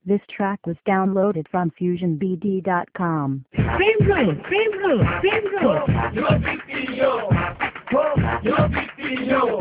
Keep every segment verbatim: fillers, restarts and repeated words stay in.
This track was downloaded from fusion b d dot com. Frame road, frame road, frame road. Your video, your video.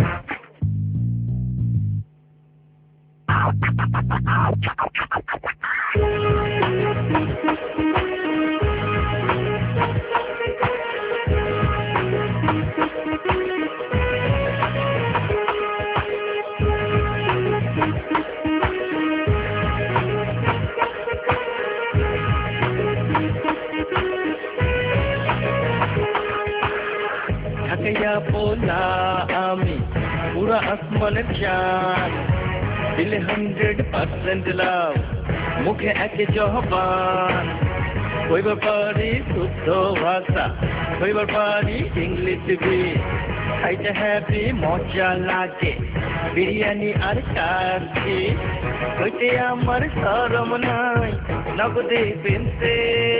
ঢাকাইয়া পোলা আমি পুরা আসমানের চাঁদ দিলে hundred percent লাভ মুখে একে জহবান কইবার পারি শুদ্ধ ভাষা কইবার পারি ইংলিশ বি খাইতে হ্যাপি মজা লাগে বিরিয়ানি আর কাশি কইতে আমার শরম নাই নগদে পেনতে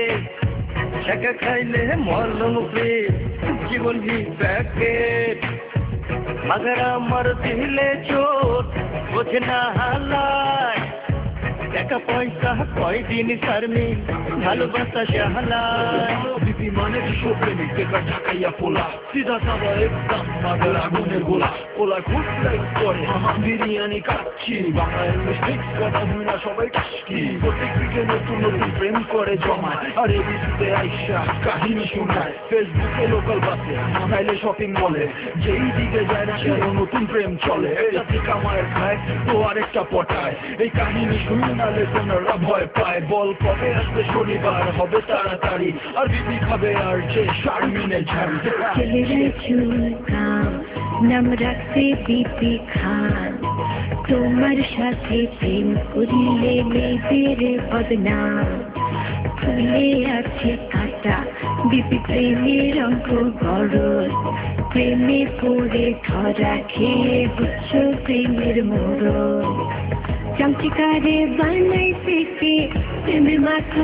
টাকা খাইলে মলম ফ্রি জীবন ভি প্যাকেট মগর আমার দিলে চোট বোঝে না হালায় টাকা পয়সা কয়দিন শারমিন ভালোবাসা শাহলায় বিপি মানে কিশোর প্রেমিক বেকার ঢাকাইয়া পোলা সিধা সাদা একদম মাদের আগুনের গোলা পোলা খুব লাইক করে বিরিয়ানি কাচ্ছি বাংলা ইংলিশ মিক্স কথা হয় না সবাই টাস্কি প্রত্যেক দিকে নতুন নতুন প্রেম করে জমায় আর এবিসিতে আইসা কাহিনী শোনায় ফেসবুকে লোকাল বাসে মোবাইলে শপিং মলে যেই দিকে যায় না সেই নতুন প্রেম চলে যাতে কামায়ের খায় তো আরেকটা পটায় এই কাহিনী শুনে নালে তোমরা ভয় পায় বল কবে আসবে শনিবার হবে তাড়াতাড়ি আর বিপি খাবে আর যে শারমিনের ঝাড় ছেলেরা চুল কাম নাম রাখতে বিপি খান তোমার সাথে প্রেম করিলে মেয়েদের বদনাম ফুলে আছে কাটা বিপি প্রেমের অঙ্ক গরজ প্রেমে পড়ে ধরা খেয়ে বুঝছ প্রেমের মোড়ল চামচিকারে বানাই পেটে প্রেমের মাথা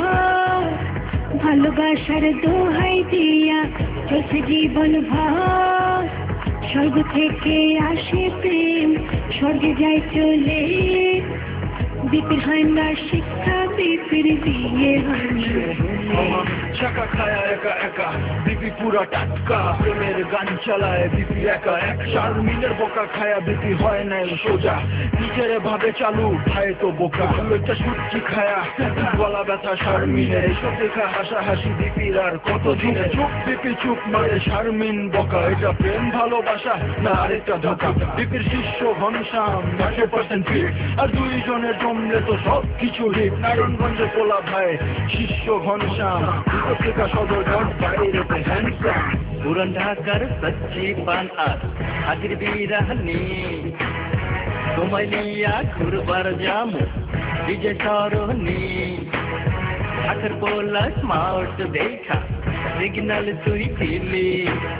ভালোবাসার দোহাই দিয়া চলছে জীবন ভর স্বর্গ থেকে আসে প্রেম স্বর্গে যায় চলে বিপির হয় না শিক্ষা বিপির বিয়ে হয় না চাকা খায়া একা একা বিপি পুরা টাটকা প্রেমের গান চালায় বিপি একা এক শারমিনের বোকা খায়া বিপি হয় না সোজা নিজের ভাবে চালু খায় তো বোকা একটা সুটকি খায়া গলা ব্যথা শারমিনের এসব দেখা হাসাহাসি বিপির আর কত দিনে চুপ বিপি চুপ মারে শারমিন বোকা এটা প্রেম ভালোবাসা না আরেকটা ধোকা বিপির শিষ্য ঘনশ্যাম একশো পার্সেন্ট ফিট আর দুইজনের জমলে তো সব কিছু হিট নারায়ণগঞ্জে পোলা ভাই শিষ্য ঘনশ্যাম পত্রিকা সদর ঘট বাইরেতে হ্যান্ডসাম পুরান ঢাকার সচ্চি পান আর হাজির বিরাহানি তোমায় নিয়া ঘুরবার যামু বিজয় সরণি ঢাকার পোলা স্মার্ট দেখা সিগন্যাল তুই দিলি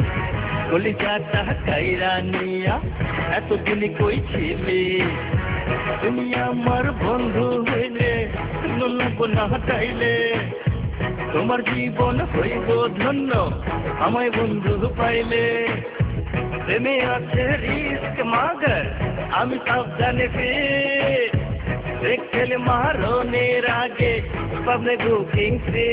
কলিজাটা কাইরা নিয়া এতদিন কই ছিলি তুমি আমার বন্ধু হইলে লোক না হটাইলে তোমার জীবন হইব ধন্য আমায় বন্ধু পাইলে প্রেমে আছে রিস্ক মাগার আমি সাবধানে পে দেখলে মারণের আগে পাবলে বুকিং সে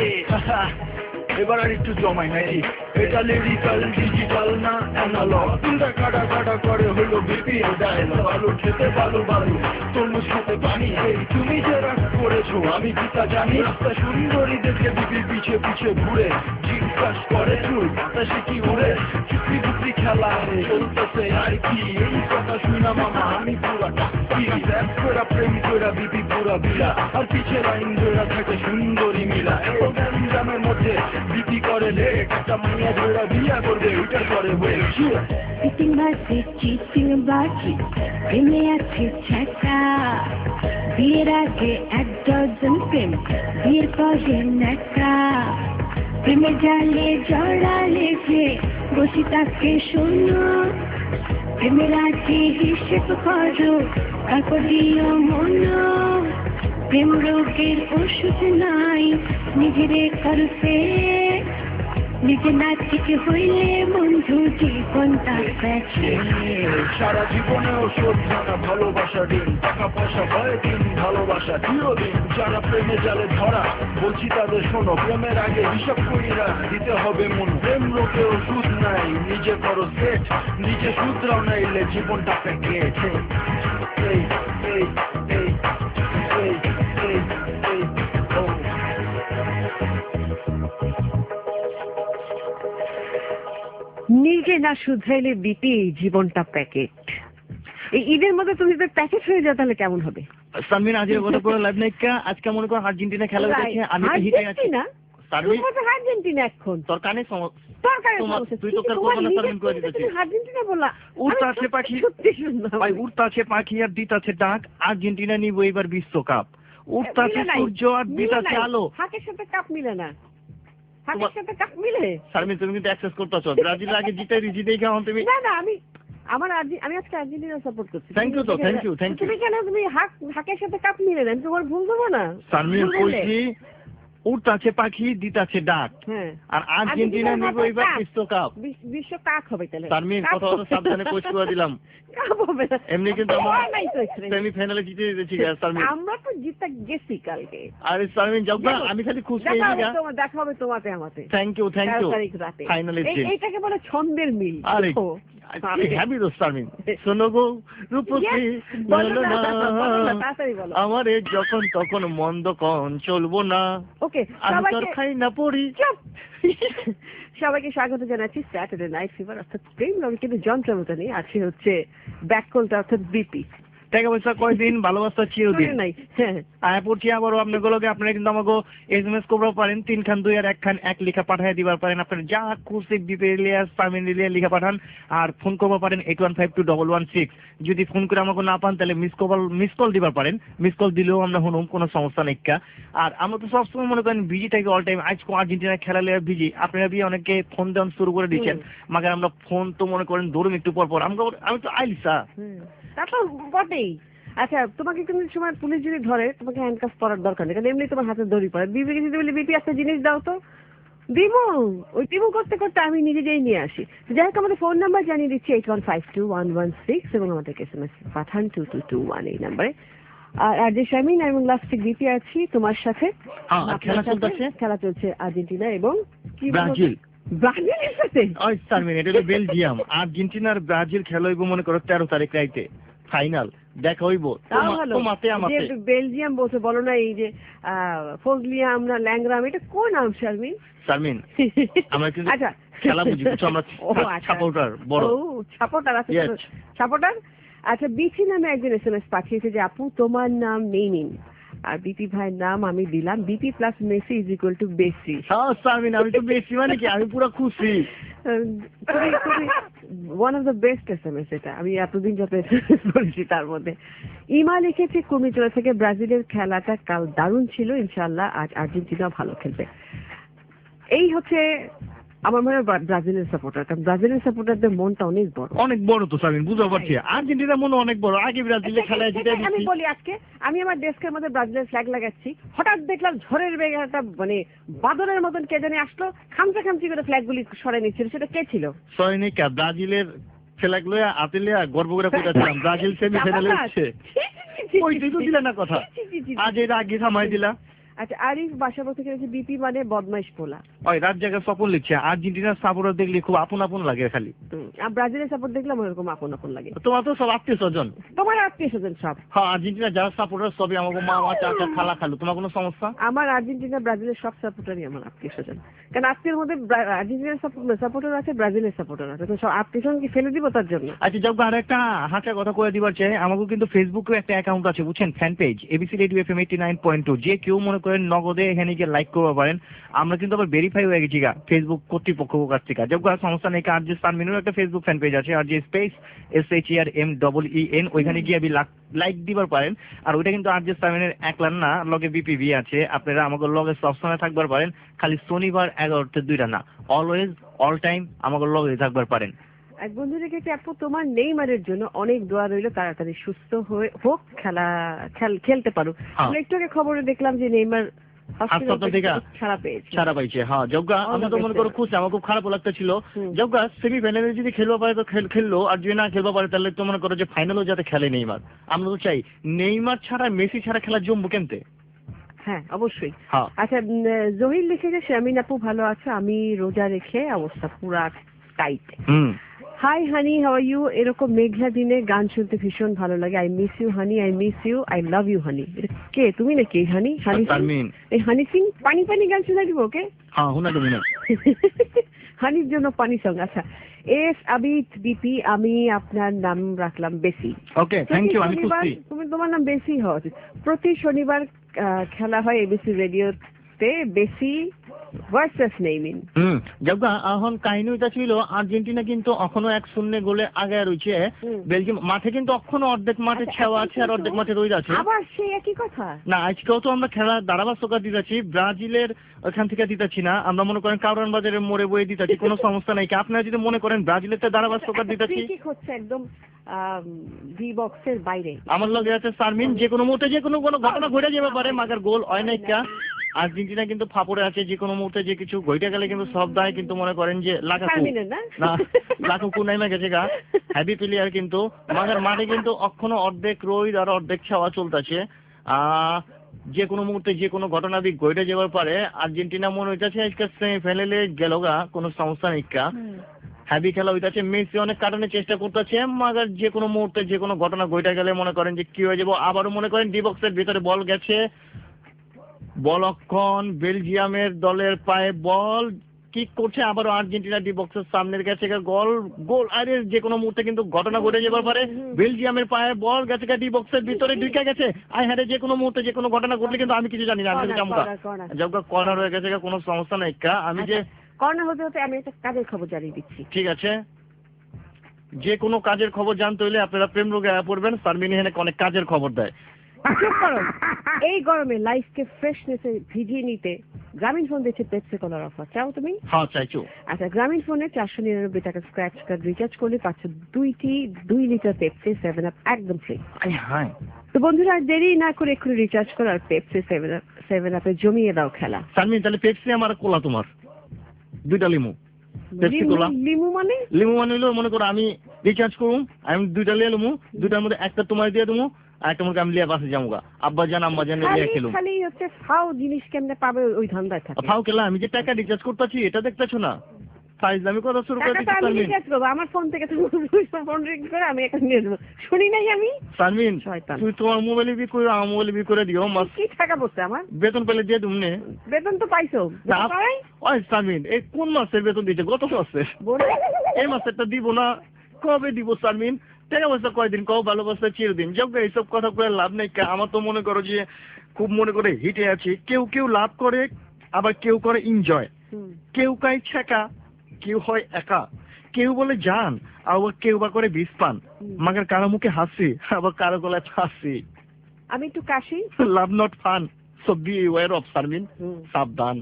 এবার আর একটু জমাই নাই এটা লিরিক্যাল ডিজিটাল না অ্যানালগ তোমরা কাটা কাটা করে হলো বিপি ডায়লগ আলু খেতে ভালো ভালো তরমুজ খেতে পানি এই তুমি যে রাগ করেছো আমি কি তা জানি রাস্তা সুন্দরী দেখে বিপি পিছে পিছে ঘুরে জিজ্ঞাসা করে চুল বাতাসে কি উড়ে চুপি চুপি খেলা চলতেছে আর কি এই কথা শুনা মামা আমি পুরা টাকি র্যাপ করা প্রেম করা বিপি পুরা বিলা আর পিছে লাইন ধরা থাকে সুন্দরী মিলা এই গ্যাঞ্জামের মধ্যে বিপি করে লেট একটা মাইয়া ধরা বিয়া করবে ওইটা করে ওয়েল চিটিং বাসে চিটিং বাকি প্রেমে আছে ছ্যাঁকা বিয়ের আগে এক ডজন প্রেম বিয়ের পরে নাকা প্রেমে জালে জড়ালে যে বসে তাকে শোনো প্রেমের আগে হিসেব করো তারপর দিও মনো প্রেম রোগের ওষুধ নাই নিজেরে করছে নিজে না ঠিক হইলে বন্ধু জীবনটা প্যাকে। সারা জীবনেও শ্রদ্ধা না ভালোবাসা দিন, টাকা পয়সা ভয় দিন, ভালোবাসা চিরদিন। যারা প্রেমে জালে ধরা বলছি তাদের শোনো, প্রেমের আগে হিসাব কইরা দিতে হবে মন। প্রেম লোকেও সুদ নাই, নিজে করো সেট, নিজে শুধরাও নাইলে জীবনটা প্যাকেট। এই এই এই এই এই এই ও নিজে না শুধরাইলে বিপি জীবনটা প্যাকেট। এই ঈদের মধ্যে তুমি যদি প্যাকেট হয়ে যাও তাহলে কেমন হবে? সানমিন আজের কথা করে লাইভ নাই কা, আজকে মনে করো আর্জেন্টিনা খেলা দেখে আমি তো হিটে আছি। আর্জেন্টিনা সানমিন তুমি তো আর্জেন্টিনা এখন তোর কানে সমস্যা, তোর কানে তোমার সমস্যা। তুই তো কার তোমার কথা না নিজের সানমিন করে থেকে দিতেছিস। তুমি আর্জেন্টিনা বললা, উড়তে আমি আছে পাখি, সত্যি শুনলাম। ভাই উড়তে আছে পাখি আর দিতে আছে ডাক, আর্জেন্টিনা নিব এবার বিশ্বকাপ। উড়তে আছে মিলে নাই, সূর্য আর দিতে মিলে আছে নাই। আলো। হাকের সাথে কাপ মিলে না, হাকের তোমার- সাথে কাপ মিলে। সানমিন তুমি কিন্তু অ্যাক্সেস করতেছো, ব্রাজিল আগে জিতে দিছি দেখে এখন তুমি। না না আমি আমার আর্জে- আমি আজকে আর্জেন্টিনা সাপোর্ট করছি। Thank you তো, তুমি- thank you, thank you. তুমি কেন তুমি হাক হাকের সাথে কাপ মিলে দেন, তোমার ভুল দেবো না। সানমিন ভুল বললে। কইছি উড়তে আছে পাখি দিতে আছে ডাক, হ্যাঁ আর আর্জেন্টিনা নিব এবার বিশ্বকাপ। বিশ- বিশ্ব কাক হবে তাহলে। সানমিন কাক কথা হবে। সাবধানে পোস্ট করে দিলাম। কাপ হবে না। এমনি কিন্তু আমরা হয় নাই তো এখানে। সেমিফাইনালে জিতে দিতেছি সানমিন। আমরা তো জিতে গেছি কালকে। আরে সানমিন যাও না, আমি খালি খুশি দেখা হয়েছি হবে গা। তোমার, দেখা হবে তোমাতে আমাতে। থ্যাংক ইউ থ্যাংক তেরো ইউ তারিখ রাতে। ফাইনালি এই- এইটাকে বলে ছন্দের মিল। আরে দেখো। হ্যাপি তো সানমিন। শোনো গো রূপসী Yes, বলো না, বলো বলো না, না, তাড়াতাড়ি বলো। আমারে যখন তখন মন্দ কন চলবো না, ওকে আমি তোর সবাইকে খাই না পড়ি। চুপ। সবাইকে স্বাগত জানাচ্ছি স্যাটারডে নাইট ফিভার অর্থাৎ প্রেম রঙে, কিন্তু যন্ত্রমতা নেই। আছে হচ্ছে ব্যাককলটা অর্থাৎ বিপি। টাকা পয়সা কয়দিন, ভালোবাসা চিরদিন। নাই হ্যাঁ আয়া পড়ছি আবারও আপনাগুলোকে, আপনারা কিন্তু আমাকে এস এম এস করতে পারেন, তিন খান দুই আর এক খান এক লিখা পাঠাই দিবার পারেন। আপনারা যা খুশি বিপি রিলিয়াস সামিন রিলিয়া লিখা পাঠান, আর ফোন করতে পারেন eight one five two double one six. যদি ফোন করে আমাকে না পান তাহলে মিস কল মিস কল দিবার পারেন, মিস কল দিলেও আমরা শুনুম, কোনো সমস্যা নেই কা। আর আমরা তো সবসময় মনে করেন বিজি থাকি অল টাইম। আজকে আর্জেন্টিনা খেলা লেগে বিজি, আপনারা বি অনেকে ফোন দেওয়ান শুরু করে দিচ্ছেন, মাগার আমরা ফোন তো মনে করেন ধরুন একটু পর পর আমরা আমি তো আইলিসা। হুম, তা তো বটেই। আচ্ছা তোমাকে কিন্তু সময় পুলিশ যদি ধরে তোমাকে হ্যান্ডকাফ পরার দরকার নেই, কারণ এমনি তোমার হাতে দড়ি পড়ে। বিপি যদি বলি বিপি একটা জিনিস দাও তো দিব, ওই দিব করতে করতে আমি নিজে যেই নিয়ে আসি। যাই হোক আমাদের ফোন নাম্বার জানিয়ে দিচ্ছি eight one five two one one six এবং আমাদেরকে এস এম এস পাঠান টু টু টু ওয়ান এই নাম্বারে। আর আর যে শামিন এবং লাস্টে বিপি আছি তোমার সাথে। হ্যাঁ, আর খেলা আপনার সাথে চলতেছে? খেলা চলছে আর্জেন্টিনা এবং কি বলবো? ব্রাজিল। ব্রাজিলের সাথে ওই চার মিনিট, এটা বেলজিয়াম আর্জেন্টিনার ব্রাজিল খেলা হইব মনে করো তেরো তারিখ রাইতে ফাইনাল দেখা হইব। তাও ভালো। তোমাতে আমাতে যে বেলজিয়াম বলছে, বলো না এই যে ফজলিয়া আমরা ল্যাংরাম, এটা কোন নাম শারমিন? শারমিন আমরা কিন্তু আচ্ছা খেলা বুঝি, বুঝছো, আমরা ও, আচ্ছা। সাপোর্টার বড়। ও সাপোর্টার আছে, Yes. সাপোর্টার। আচ্ছা বিপি নামে একজন এস এম এস পাঠিয়েছে যে আপু তোমার নাম নেই নিন, আর বিপি ভাইয়ের নাম আমি দিলাম, BP plus Messi is equal to বেসি। হ্যাঁ শারমিন আমি তো বেশি মানে কি, আমি পুরো খুশি। One of the best S M S এটা, আমি এতদিন যত এস এম এস করেছি তার মধ্যে। ইমা লিখেছে কুমিচলা থেকে, ব্রাজিলের খেলাটা কাল দারুণ ছিল, ইনশাআল্লাহ আজ আর্জেন্টিনা ভালো খেলবে। এই হচ্ছে আমার মনে হয় ব্রাজিলের সাপোর্টার, কারণ ব্রাজিলের সাপোর্টারদের মনটা অনেক বড়, অনেক বড় তো শারমিন, বুঝতে পারছি। আর্জেন্টিনার মনে অনেক বড়, আগে ব্রাজিলের খেলায় জিতে আমি দিচ্ছি। বলি আজকে আমি আমার ডেস্কের মধ্যে ব্রাজিলের ফ্ল্যাগ লাগাচ্ছি, হঠাৎ দেখলাম ঝড়ের বেগে একটা মানে বাদলের মতন কে জানি আসলো, খামচা খামচি করে ফ্ল্যাগ গুলি সরাই নিচ্ছিল। সেটা কে ছিল? সৈনিকা ব্রাজিলের ফ্ল্যাগ লয়া আতিলিয়া গর্ব করে কইতাছিলাম ব্রাজিল সেমিফাইনালে উঠছে। ওই তুই তো দিলা না কথা, আজ এর আগে থামাই দিলা। আচ্ছা আরিফ বাসাবো থেকে হচ্ছে বিপি মানে বদমাইশ পোলা। ওই রাত জায়গায় স্বপন লিখছে, আর্জেন্টিনার সাপোর্টার দেখলে খুব আপন আপন লাগে খালি। হুম, আর ব্রাজিলের সাপোর্ট দেখলাম ওরকম আপন আপন লাগে। তোমার তো সব আত্মীয় স্বজন। তোমার আত্মীয় স্বজন সব। হ্যাঁ আর্জেন্টিনার যারা সাপোর্টার সবই আমাকে মা মা চাচা খালা খালু, তোমার কোনো সমস্যা? আমার আর্জেন্টিনা ব্রাজিলের সব সাপোর্টারই আমার আত্মীয় স্বজন, কারণ আত্মীয়ের মধ্যে আর্জেন্টিনার সাপোর্টার আছে, ব্রাজিলের সাপোর্টার আছে, তো সব আত্মীয় স্বজন কি ফেলে দিব তার জন্য? আচ্ছা যাক আর একটা হাঁটা কথা কয়ে দিবার চাই, আমাকে কিন্তু ফেসবুকে একটা অ্যাকাউন্ট আছে বুঝছেন, fan page ABC radio FM eighty nine point two. যে কেউ মনে করেন নগদে এখানে গিয়ে লাইক করতে পারেন। আমরা কিন্তু আবার ভেরিফাই হয়ে গেছি গা ফেসবুক কর্তৃপক্ষ কাছ থেকে। যাক আর সমস্যা নেই, আর যে সানমিনের একটা ফেসবুক ফ্যান পেজ আছে, আর যে space S H E R M double E N, ওইখানে গিয়ে আপনি লাইক দিবার পারেন। আর ওইটা কিন্তু আর যে সানমিনের একলার না, লগে বিপিভি আছে, আপনারা আমাকে লগে সবসময় থাকবার পারেন, খালি শনিবার এগারোটা দুইটা না, অলওয়েজ অল টাইম আমাকে লগে থাকবার পারেন। এক বন্ধু রেখেছে আপু তোমার নেইমারের জন্য অনেক দোয়া রইল, তাড়াতাড়ি সুস্থ হয়ে হোক, খেলা খেলতে পারো। আমরা একটু আগে খবরে দেখলাম যে নেইমার হাসপাতাল থেকে ছাড়া পেয়েছে ছাড়া পাইছে। হ্যাঁ যোগ্যা আমরা তো মনে করো খুশি, আমার খুব খারাপ লাগতেছিল। যোগ্যা সেমিফাইনালে যদি খেলবা পারে তো খেললো, আর যদি না খেলবা পারে তাহলে তো মনে করো যে ফাইনালও যাতে খেলে নেইমার। আমরা তো চাই নেইমার ছাড়া মেসি ছাড়া খেলা জমবো কেমতে। হ্যাঁ অবশ্যই। হ্যাঁ আচ্ছা জহির লিখেছে শামিন আপু ভালো আছে, আমি রোজা রেখে অবস্থা পুরা tight. Hmm hi honey how are you, এরকম মেঘলা দিনে গান শুনতে ভীষণ ভালো লাগে। I miss you honey, I miss you, I love you honey. কে তুমি নাকি হানি? হানি তারমিন এই হানি সিং পানি পানি গান শোনা দিব ওকে? হ্যাঁ হুনা তুমি না হানির জন্য পানি সং। আচ্ছা এস আবিদ বিপি, আমি আপনার নাম রাখলাম বেসি। Okay thank you. আমি খুশি তুমি তোমার নাম বেসি হওয়া উচিত। প্রতি শনিবার আহ, খেলা হয় এবিসি রেডিওতে, বেসি ভার্সেস নেইমিন। হুম যোগ্যা এখন কাহিনী ওইটা ছিল আর্জেন্টিনা কিন্তু এখনো এক শূন্য গোলে আগে রয়েছে বেলজিয়াম। মাঠে কিন্তু এখনো অর্ধেক মাঠে ছেওয়া আছে আর অর্ধেক মাঠে রয়ে আছে। আবার সেই একই কথা না আজকেও তো আমরা খেলা ধারাভাষ্যকার দিতেছি, ব্রাজিলের ওখান থেকে দিতেছি না, আমরা মনে করেন কারণ বাজারের মোড়ে বয়ে দিতেছি, কোনো সমস্যা নাই। আপনারা যদি মনে করেন ব্রাজিলের তো ধারাভাষ্যকার দিতেছি, ঠিক হচ্ছে একদম ভি বক্সের বাইরে। আমার লগে আছে সারমিন, যে কোনো মুহূর্তে যে কোনো কোনো ঘটনা ঘটে যেতে পারে, মাগার গোল হয় না একটা। আর্জেন্টিনা কিন্তু ফাপড়ে আছে, যে কোনো মুহূর্তে যে কিছু ঘটে গেলে কিন্তু সব দায় কিন্তু মনে করেন যে লাগাকু না লাগাকু নাইমা গেছে গা হ্যাভি প্লেয়ার কিন্তু মাগার মাঠে কিন্তু এখনো অর্ধেক রোদ আর অর্ধেক ছাওয়া চলতেছে। আহ যে কোনো মুহূর্তে যে কোনো ঘটনা দিক ঘটে যাবার পারে। আর্জেন্টিনা মনে হইতেছে আজকে সেমিফাইনালে গেল গা, কোনো সমস্যা নেই। হ্যাভি খেলা হইতেছে, মেসি অনেক কারণে চেষ্টা করতেছে, মাগার যে কোনো মুহূর্তে যে কোনো ঘটনা ঘটে গেলে মনে করেন যে কি হয়ে যাবো। আবারও মনে করেন ডি বক্সের ভিতরে বল গেছে, বল অক্ষণ বেলজিয়ামের দলের পায়ে বল কিক করছে, আবারও আর্জেন্টিনা ডি বক্সের সামনের গেছে গোল গোল আরে যে কোনো মুহূর্তে কিন্তু ঘটনা ঘটে যাবার পারে। বেলজিয়ামের পায়ে বল গেছে ডি বক্সের ভিতরে ঢুকে গেছে, আই হারে যে কোনো মুহূর্তে যে কোনো ঘটনা ঘটলে কিন্তু আমি কিছু জানি না। আমি জামকা জামকা কর্নার হয়ে গেছে, কোনো সমস্যা নাই। আমি যে কর্নার হতে হতে আমি একটা কাজের খবর জানিয়ে দিচ্ছি। ঠিক আছে, যে কোনো কাজের খবর জানতে হলে আপনারা প্রেম রোগে পড়বেন, সারমিন এখানে অনেক কাজের খবর দেয়। চুপ করো। এই গরমে লাইফকে ফ্রেশনেসে ভিজিয়ে নিতে গ্রামীণ ফোন দিচ্ছে পেপসি কলার অফার, চাও তুমি? হ্যাঁ চাইছো। আচ্ছা গ্রামীণ ফোনে চারশো নিরানব্বই টাকা স্ক্র্যাচ কার্ড রিচার্জ করলে পাচ্ছ দুইটি দুই লিটার পেপসি সেভেন আপ একদম ফ্রি। হ্যাঁ তো বন্ধুরা আর দেরি না করে এক্ষুনি রিচার্জ করো আর পেপসি সেভেন আপ সেভেন আপে জমিয়ে দাও খেলা। সারমিন তাহলে পেপসি আমার কোলা তোমার দুইটা লিমু। পেপসি কোলা লিমু মানে লিমু মানে হলো মনে করো আমি রিচার্জ করুম, আমি দুইটা লিয়ে লিমু, দুইটার মধ্যে একটা তোমার দিয়ে দেবো আর একটা মনে আমি লিয়ে বাসে যাবো গা, আব্বা জান আম্মা জান লিয়ে খেলুম। খালি হচ্ছে ফাও জিনিস কেমনে পাবে ওই ধান্দায় থাকে। ফাও খেলা আমি যে টাকা রিচার্জ করতেছি এটা দেখতেছো না, ফাইজলামি কথা শুরু করে দিচ্ছি। আমি রিচার্জ করবো আমার ফোন থেকে, তুমি ফোন রিং করে আমি একটা নিয়ে দেবো, শুনি নাই আমি। সারমিন তুই তোমার মোবাইলে বি করে আমার মোবাইলে বি করে দিও, মাস কি টাকা পড়ছে আমার? বেতন পেলে দিয়ে তুমি নে। বেতন তো পাইছো? ওই সারমিন এই কোন মাসের বেতন দিচ্ছে? গত মাসে। এই মাসেরটা দিব না, কবে দিব সারমিন? টাকা পয়সা কয়দিন কও, ভালোবাসা চিরদিন। যোগ্য এইসব কথা করে লাভ নেই। আমার তো মনে করো যে খুব মনে করে হিটে আছি, কেউ কেউ লাভ করে আবার কেউ করে এনজয়, কেউ কাই ছেকা, কেউ হয় একা, কেউ বলে জান, আবার কেউ বা করে বিষ পান, মাগার কারো মুখে হাসি আবার কারো গলায় ফাঁসি। আমি একটু কাশি। Love not fun, so beware of Sharmin, সাবধান।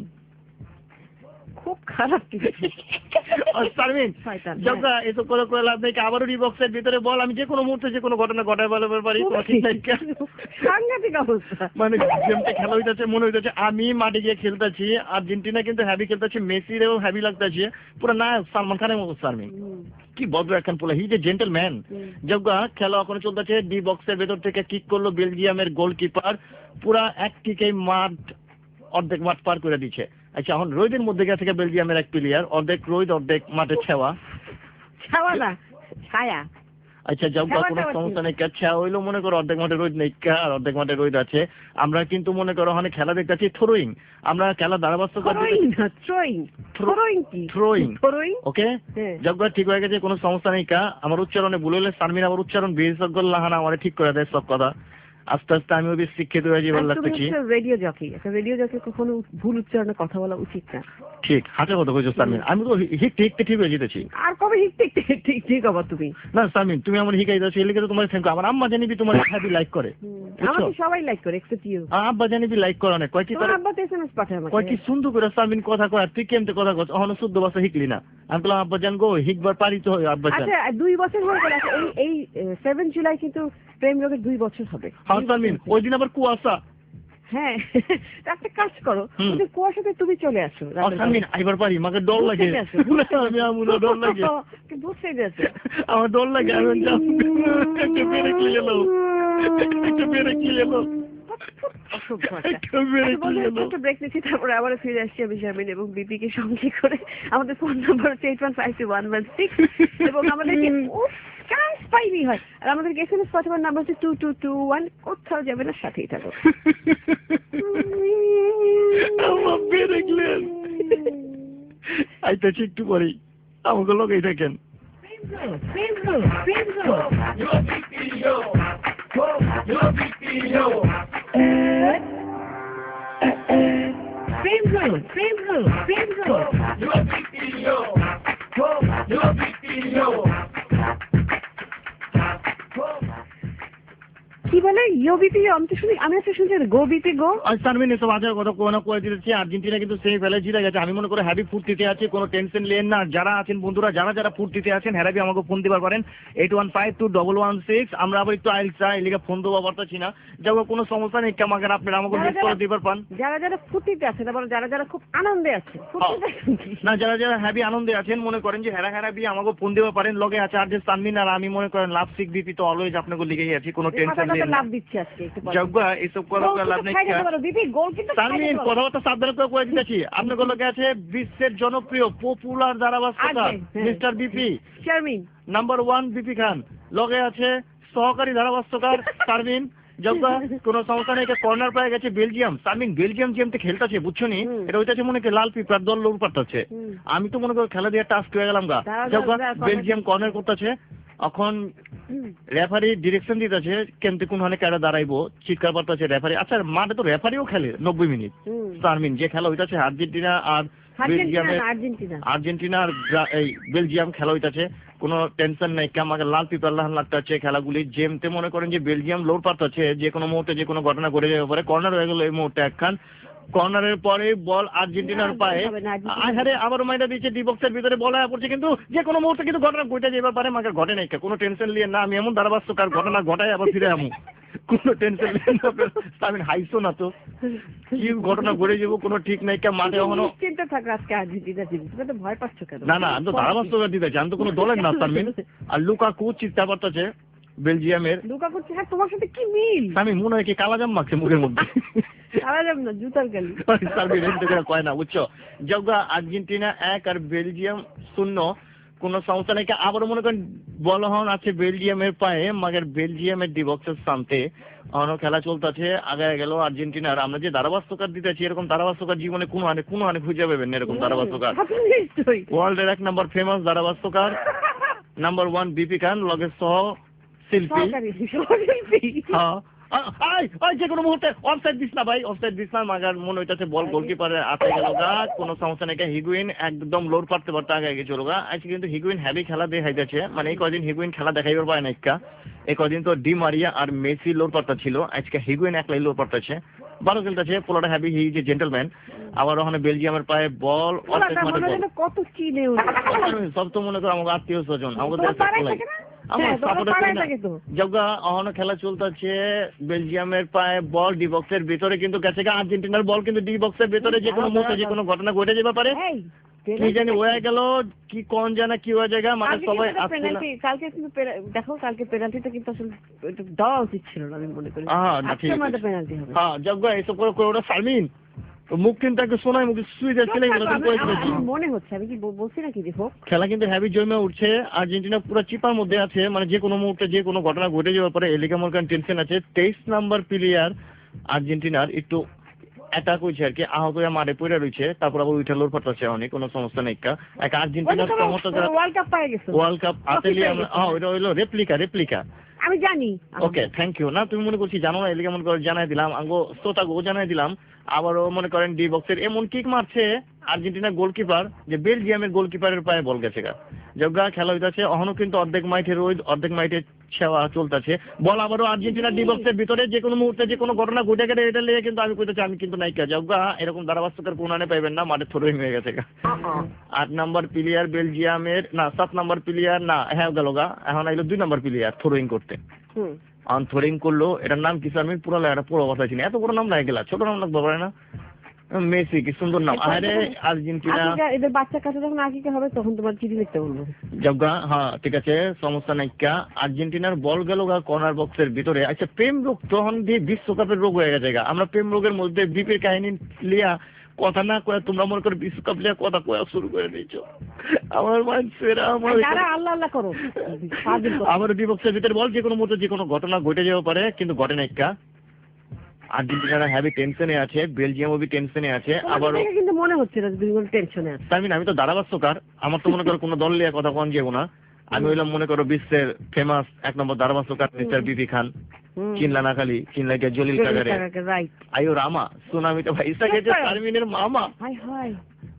খুব খারাপ কিছু সারমিন যোগ্যা এসব করে করে লাভ নেই। আবারও রিবক্সের ভিতরে বল, আমি যে কোনো মুহূর্তে যে কোনো ঘটনা ঘটায় বলতে পারি। সাংঘাতিক অবস্থা, মানে গেমটা খেলা হইতেছে মনে হইতেছে আমি মাঠে গিয়ে খেলতেছি, আর্জেন্টিনা কিন্তু হ্যাভি খেলতেছে, মেসিরও হ্যাভি লাগতেছে, পুরো না সালমান খানের মতো। সারমিন কি ভদ্র এখন পোলা, হি যে জেন্টলম্যান। যোগ্যা খেলা ওখানে চলতেছে, ডি বক্সের ভেতর থেকে কিক করলো বেলজিয়ামের গোলকিপার, পুরা এক কিকে মাঠ অর্ধেক মাঠ পার করে দিচ্ছে। আচ্ছা এখন রোদের মধ্যে গেছে বেলজিয়ামের এক প্লেয়ার, অর্ধেক রোদ অর্ধেক মাঠে ছেওয়া ছাওয়া না ছায়া। আচ্ছা যোগ্যা কোনো সমস্যা নেই, ছায়া হইলো মনে করো অর্ধেক মাঠে রোদ নেই আর অর্ধেক মাঠে রোদ আছে। আমরা কিন্তু মনে করো ওখানে খেলা দেখতেছি থ্রোয়িং, আমরা খেলা ধারাভাষ্যকার থ্রোয়িং। ওকে যোগ্যা ঠিক হয়ে গেছে, কোনো সমস্যা নেই। কা আমার উচ্চারণে ভুল হলে সারমিন আমার উচ্চারণ বিশেষজ্ঞ লাহানা আমার ঠিক করে দেয় সব কথা। আস্তে আস্তে আমি ওই শিক্ষিত হয়ে যাবার লাগতেছি। রেডিও জকি, একটা রেডিও জকি কখনো ভুল উচ্চারণে কথা বলা উচিত না। ঠিক হাতে কথা কইছো সারমিন, আমি তো হিকতে হিকতে ঠিক হয়ে যেতেছি। আর কবে হিকতে ঠিক ঠিক হবা তুমি? না সারমিন তুমি আমার হিকাই দাও, এলিকে তো তোমার থ্যাঙ্ক ইউ। আমার আম্মা জানিবি তোমার হ্যাপি লাইক করে, আমাকে সবাই লাইক করে এক্সেপ্ট ইউ। আব্বা জানিবি লাইক করে না, কয় কি তার আব্বা তো এসএমএস পাঠায় আমাকে, কয় কি সুন্দর করে সারমিন কথা কয়, তুই কেমতে কথা কস, অহনো চোদ্দ বছর হিকলি না। আমি বললাম আব্বা জান গো হিকবার পারি তো আব্বা জান। আচ্ছা দুই বছর হয়ে গেল, এই এই সাত জুলাই কিন্তু প্রেম রোগের দুই বছর হবে। হ্যাঁ সারমিন ওই দিন আবার কুয়াশা, হ্যাঁ একটা কাজ করো, হুম। ওদের কুয়াশাতে তুমি চলে আসো। আমি আইবার পারি, আমাকে ডর লাগে। আমি আমুলো ডর লাগে, বুঝতে গেছো? আমার ডর লাগে। আমি যাব একটা বেরে কি এলো, একটা বেরে কি এলো, অসভ্য একটা। একটা বেরে কি বন্ধুরা, এলো। ছোট্ট ব্রেক নিচ্ছি, তারপরে আবার ফিরে আসছি আমি শারমিন এবং বিপি কে সঙ্গে করে। আমাদের ফোন নাম্বার হচ্ছে eight one five two one one six এবং আমাদেরকে উফ চান্স পাইনি হয়। আর আমাদের এসএমএস পাঠাবার নাম্বার হচ্ছে টু টু টু ওয়ান। কোথাও যাবে না, সাথেই থাকো। আমার বেরে গেলেন আইতাছি একটু পরেই, আমাকে লোকেই দেখেন। কি বলে ইয়ো বিপি? আমি তো শুনি, আমি আজকে শুনছি গো বিপি গো। আর সার্ভিন এসব আজের কথা কোনো না কয়ে দিতেছি। আর্জেন্টিনা কিন্তু সেই ফেলে জিতে গেছে। আমি মনে করি হ্যাভি ফুর্তিতে আছে, কোনো টেনশন নেন না। যারা আছেন বন্ধুরা, যারা যারা ফুর্তিতে আছেন হ্যাভি আমাকে ফোন দিবার পারেন eight one five two double one six. আমরা আবার একটু আইল চাই এলিগে ফোন দেবো পারতেছি না। যাবো কোনো সমস্যা নেই, আমাকে আপনারা আমাকে মিস করে দিবার পান। যারা যারা ফুর্তিতে আছে, তারপর যারা যারা খুব আনন্দে আছে, না যারা যারা হ্যাভি আনন্দে আছেন মনে করেন যে হেরা হেরা বি আমাকে ফোন দিতে পারেন। লগে আছে আর যে সানমিন আর আমি মনে করেন লাভ সিক বিপি তো অলওয়েজ আপনাকে লিখেই আছি, কোনো টেনশন নেই। লাভ দিচ্ছি আজকে একটু পরে। জগ্গা এসব কথা লাভ নেই। বিপি গোল কিন্তু সানমিন কথাবার্তা সাবধান করে কয়ে দিতেছি। আপনাকে লগে আছে বিশ্বের জনপ্রিয় পপুলার ধারাভাষ্যকার mister BP Sharmin, number one BP Khan. লগে আছে সহকারী ধারাভাষ্যকার সারমিন। জগ্গা কোনো সমস্যা নেই। কর্নার পায়ে গেছে বেলজিয়াম। সারমিন বেলজিয়াম যে খেলতেছে বুঝছো নি, এটা হইতেছে মনে হয় লাল পিঁপড়ার দল লোর পাঠাচ্ছে। আমি তো মনে করি খেলা দিয়ে টাস্ক হয়ে গেলাম গা। জগ্গা বেলজিয়াম কর্নার করতেছে, এখন রেফারি ডিরেকশন দিতেছে কেমতে কোন হানে কেডা দাঁড়াইবো, চিৎকার পারতেছে রেফারি। আচ্ছা মাঠে তো রেফারিও খেলে নব্বই মিনিট। সারমিন যে খেলা হইতাছে আর্জেন্টিনা আর বেলজিয়ামের, আর্জেন্টিনা আর এই বেলজিয়াম খেলা হইতাছে, কোনো টেনশন নাই। আমাকে লাল পিপার লাহান লাগতেছে খেলাগুলি। যেমতে মনে করেন যে বেলজিয়াম লোড পারতেছে, যে কোনো মুহূর্তে যে কোনো ঘটনা ঘটে যেতে পারে। কর্নার হয়ে গেল এই মুহূর্তে একখান। কর্নারের পরে বল আর্জেন্টিনার পায়ে, আরে আবার মাইরা দিচ্ছে ডি বক্সের ভিতরে বল আয়া পড়ছে, কিন্তু যে কোনো মুহূর্তে কিন্তু ঘটনা ঘটে যেতে পারে। আমাকে ঘটে নাই, কোনো টেনশন নিয়ে না। আমি এমন ধারাভাষ্যকার ঘটনা ঘটাই আবার ফিরে আমু, কোনো টেনশন নিয়ে না। আমি হাইছো না তো, কি ঘটনা ঘটে যাবো কোনো ঠিক নাই। কে মাঠে এখনো চিন্তা থাকো আজকে আর্জেন্টিনা জিতবে। তুমি তো ভয় পাচ্ছ কেন? না না, আমি তো ধারাভাষ্যকার দিতেছি, আমি তো কোনো দলের না সারমিন। আর লুকাকু চিৎকার পারতেছে বেলজিয়ামের। লুকাকু করছে, হ্যাঁ তোমার সাথে কি মিল? আমি মনে হয় কি কালাজাম মাখছে মুখের মধ্যে। কালাজাম না, জুতার গালি। সারমিন এমনি করে কয় না বুঝছো। জগ্গা আর্জেন্টিনা এক আর বেলজিয়াম শূন্য, কোনো সমস্যা নেই। আবার মনে করেন বল হন আছে বেলজিয়ামের পায়ে, মাগের বেলজিয়ামের ডিবক্সের সামতে এখনো খেলা চলতেছে। আগে গেল আর্জেন্টিনার। আমরা যে ধারাভাষ্যকার দিতেছি এরকম ধারাভাষ্যকার জীবনে কোনো আনে কোনো আনে খুঁজে পাবেন এরকম ধারাভাষ্যকার। ওয়ার্ল্ডের এক নম্বর ফেমাস ধারাভাষ্যকার নাম্বার ওয়ান বিপি খান, লগে সহ শিল্পী। হ্যাঁ যে কোনো মুহূর্তে অফসাইড দিস না ভাই, অফসাইড দিস না। মাগার মনে হইতেছে বল গোলকিপারের হাতে গেল গা, কোনো সমস্যা নেই। হিগুইন একদম লোড পারতে পারতে আগে গেছিল গা। আজকে কিন্তু হিগুইন হ্যাভি খেলা দেখাইতেছে, মানে এই কদিন হিগুইন খেলা দেখাইবার পায় না। একটা এই কদিন তো ডি মারিয়া আর মেসি লোড পারতা ছিল, আজকে হিগুইন একলাই লোড পারতেছে, ভালো খেলতেছে। পোলাটা হ্যাভি, হি যে জেন্টলম্যান। আবার ওখানে বেলজিয়ামের পায়ে বল কত চিনে সব তো মনে করো আমাকে আত্মীয় স্বজন, আমাকে আমার জগ্গা অহনো খেলা চলতেছে। বেলজিয়ামের পায়ে বল ডি বক্সের ভিতরে কিন্তু গেছে। আর্জেন্টিনার বল কিন্তু ডি বক্সের ভিতরে যে কোনো মুহূর্তে যে কোনো ঘটনা ঘটে যেতে পারে। কি জানি হয়ে গেল কি কোন জানা কি হয়ে জায়গা, মানে সবাই কালকে কিন্তু দেখো কালকে পেনাল্টিটা কিন্তু আসলে দেওয়া উচিত ছিল না আমি মনে করি। হ্যাঁ না ঠিক আছে, পেনাল্টি হবে। হ্যাঁ জগ্গা এসব করে করে ওটা সারমিন মুখ কিন্তু একটু শোনায় মুখে শুয়ে যাচ্ছিল। মনে হচ্ছে আমি কি বলছি নাকি দেখো খেলা কিন্তু হ্যাভি জমে উঠছে। আর্জেন্টিনা পুরো চিপার মধ্যে আছে, মানে যে কোনো মুহূর্তে যে কোনো ঘটনা ঘটে যাওয়ার পরে এলিকা মরকান টেনশন আছে। তেইশ নাম্বার প্লেয়ার আর্জেন্টিনার একটু অ্যাটাক হয়েছে আর কি, আহত হয়ে মারে পড়ে রয়েছে। তারপর আবার উঠে লোর পাঠাচ্ছে অনেক, কোনো সমস্যা নেই। এক আর্জেন্টিনার ওয়ার্ল্ড কাপ পাই গেছে, ওয়ার্ল্ড কাপ আতেলি ওইটা হইলো রেপ্লিকা রেপ্লিকা আমি জানি। Okay thank you. না তুমি মনে করছি জানো না, এলিকা মনে করে জানাই দিলাম, আঙ্গো শ্রোতা গো জানাই দিলাম। আবারও মনে করেন ডি বক্সের এমন কিক মারছে আর্জেন্টিনার গোলকিপার যে বেলজিয়ামের গোলকিপারের পায়ে বল গেছে গা। জগ্গা খেলা হইতাছে অহনো কিন্তু অর্ধেক মাইঠে রোদ অর্ধেক মাইঠে ছেওয়া চলতেছে। বল আবারও আর্জেন্টিনার ডি বক্সের ভিতরে যে কোনো মুহূর্তে যে কোনো ঘটনা ঘটে গেলে এটা লিয়ে কিন্তু আমি কইতেছি আমি কিন্তু নাইকা। জগ্গা এরকম ধারাভাষ্যকার কোন আনে পাইবেন না, মাঠে থ্রোইং হয়ে গেছে গা। আট নাম্বার প্লেয়ার বেলজিয়ামের, না সাত নাম্বার প্লেয়ার না হ্যাঁ গেল গা। এখন আইলো দুই নাম্বার প্লেয়ার থ্রোইং করতে। আনথরিং করলো, এটার নাম কি আমি পুরো একটা পুরো কথা চিনি, এত বড় নাম না গেলা, ছোট নাম লাগতে পারে না। মেসি, কি সুন্দর নাম। আরে আর্জেন্টিনা এদের বাচ্চা কাছে যখন আকিকা হবে তখন তোমার চিঠি লিখতে বলবো। জগা, হ্যাঁ ঠিক আছে, সমস্যা নাই। আর্জেন্টিনার বল গেল গা কর্নার বক্সের ভিতরে। আচ্ছা, প্রেম রোগ তখন দিয়ে বিশ্বকাপের রোগ হয়ে গেছে গা। আমরা প্রেম রোগের মধ্যে বিপির কাহিনী লিয়া কথা না কয়ে তোমরা মনে করো বিশ্বকাপ লিয়া কথা কয়া শুরু করে দিয়েছো। আমার মানুষেরা আমার আল্লাহ আল্লাহ করো, আমার বিপক্ষের ভিতরে বল যে কোনো মুহূর্তে যে কোনো ঘটনা ঘটে যেতে পারে, কিন্তু ঘটে না। একটা আর্জেন্টিনারা হ্যাভি টেনশনে আছে, বেলজিয়ামও বি টেনশনে আছে। আবার কিন্তু মনে হচ্ছে না দুই গোল টেনশনে আছে। তাই আমি তো ধারাভাষ্যকার, আমার তো মনে করো কোনো দল নিয়ে কথা কোন যাবো না। আমি হইলাম মনে করো বিশ্বের ফেমাস এক নম্বর ধারাভাষ্যকার মিস্টার বিপি খান। চিনলা না খালি, চিনলা কে জলিল কাগারে, আয়ো রামা সুনামি তো ভাই ইসা গেছে সারমিনের মামা। হাই হাই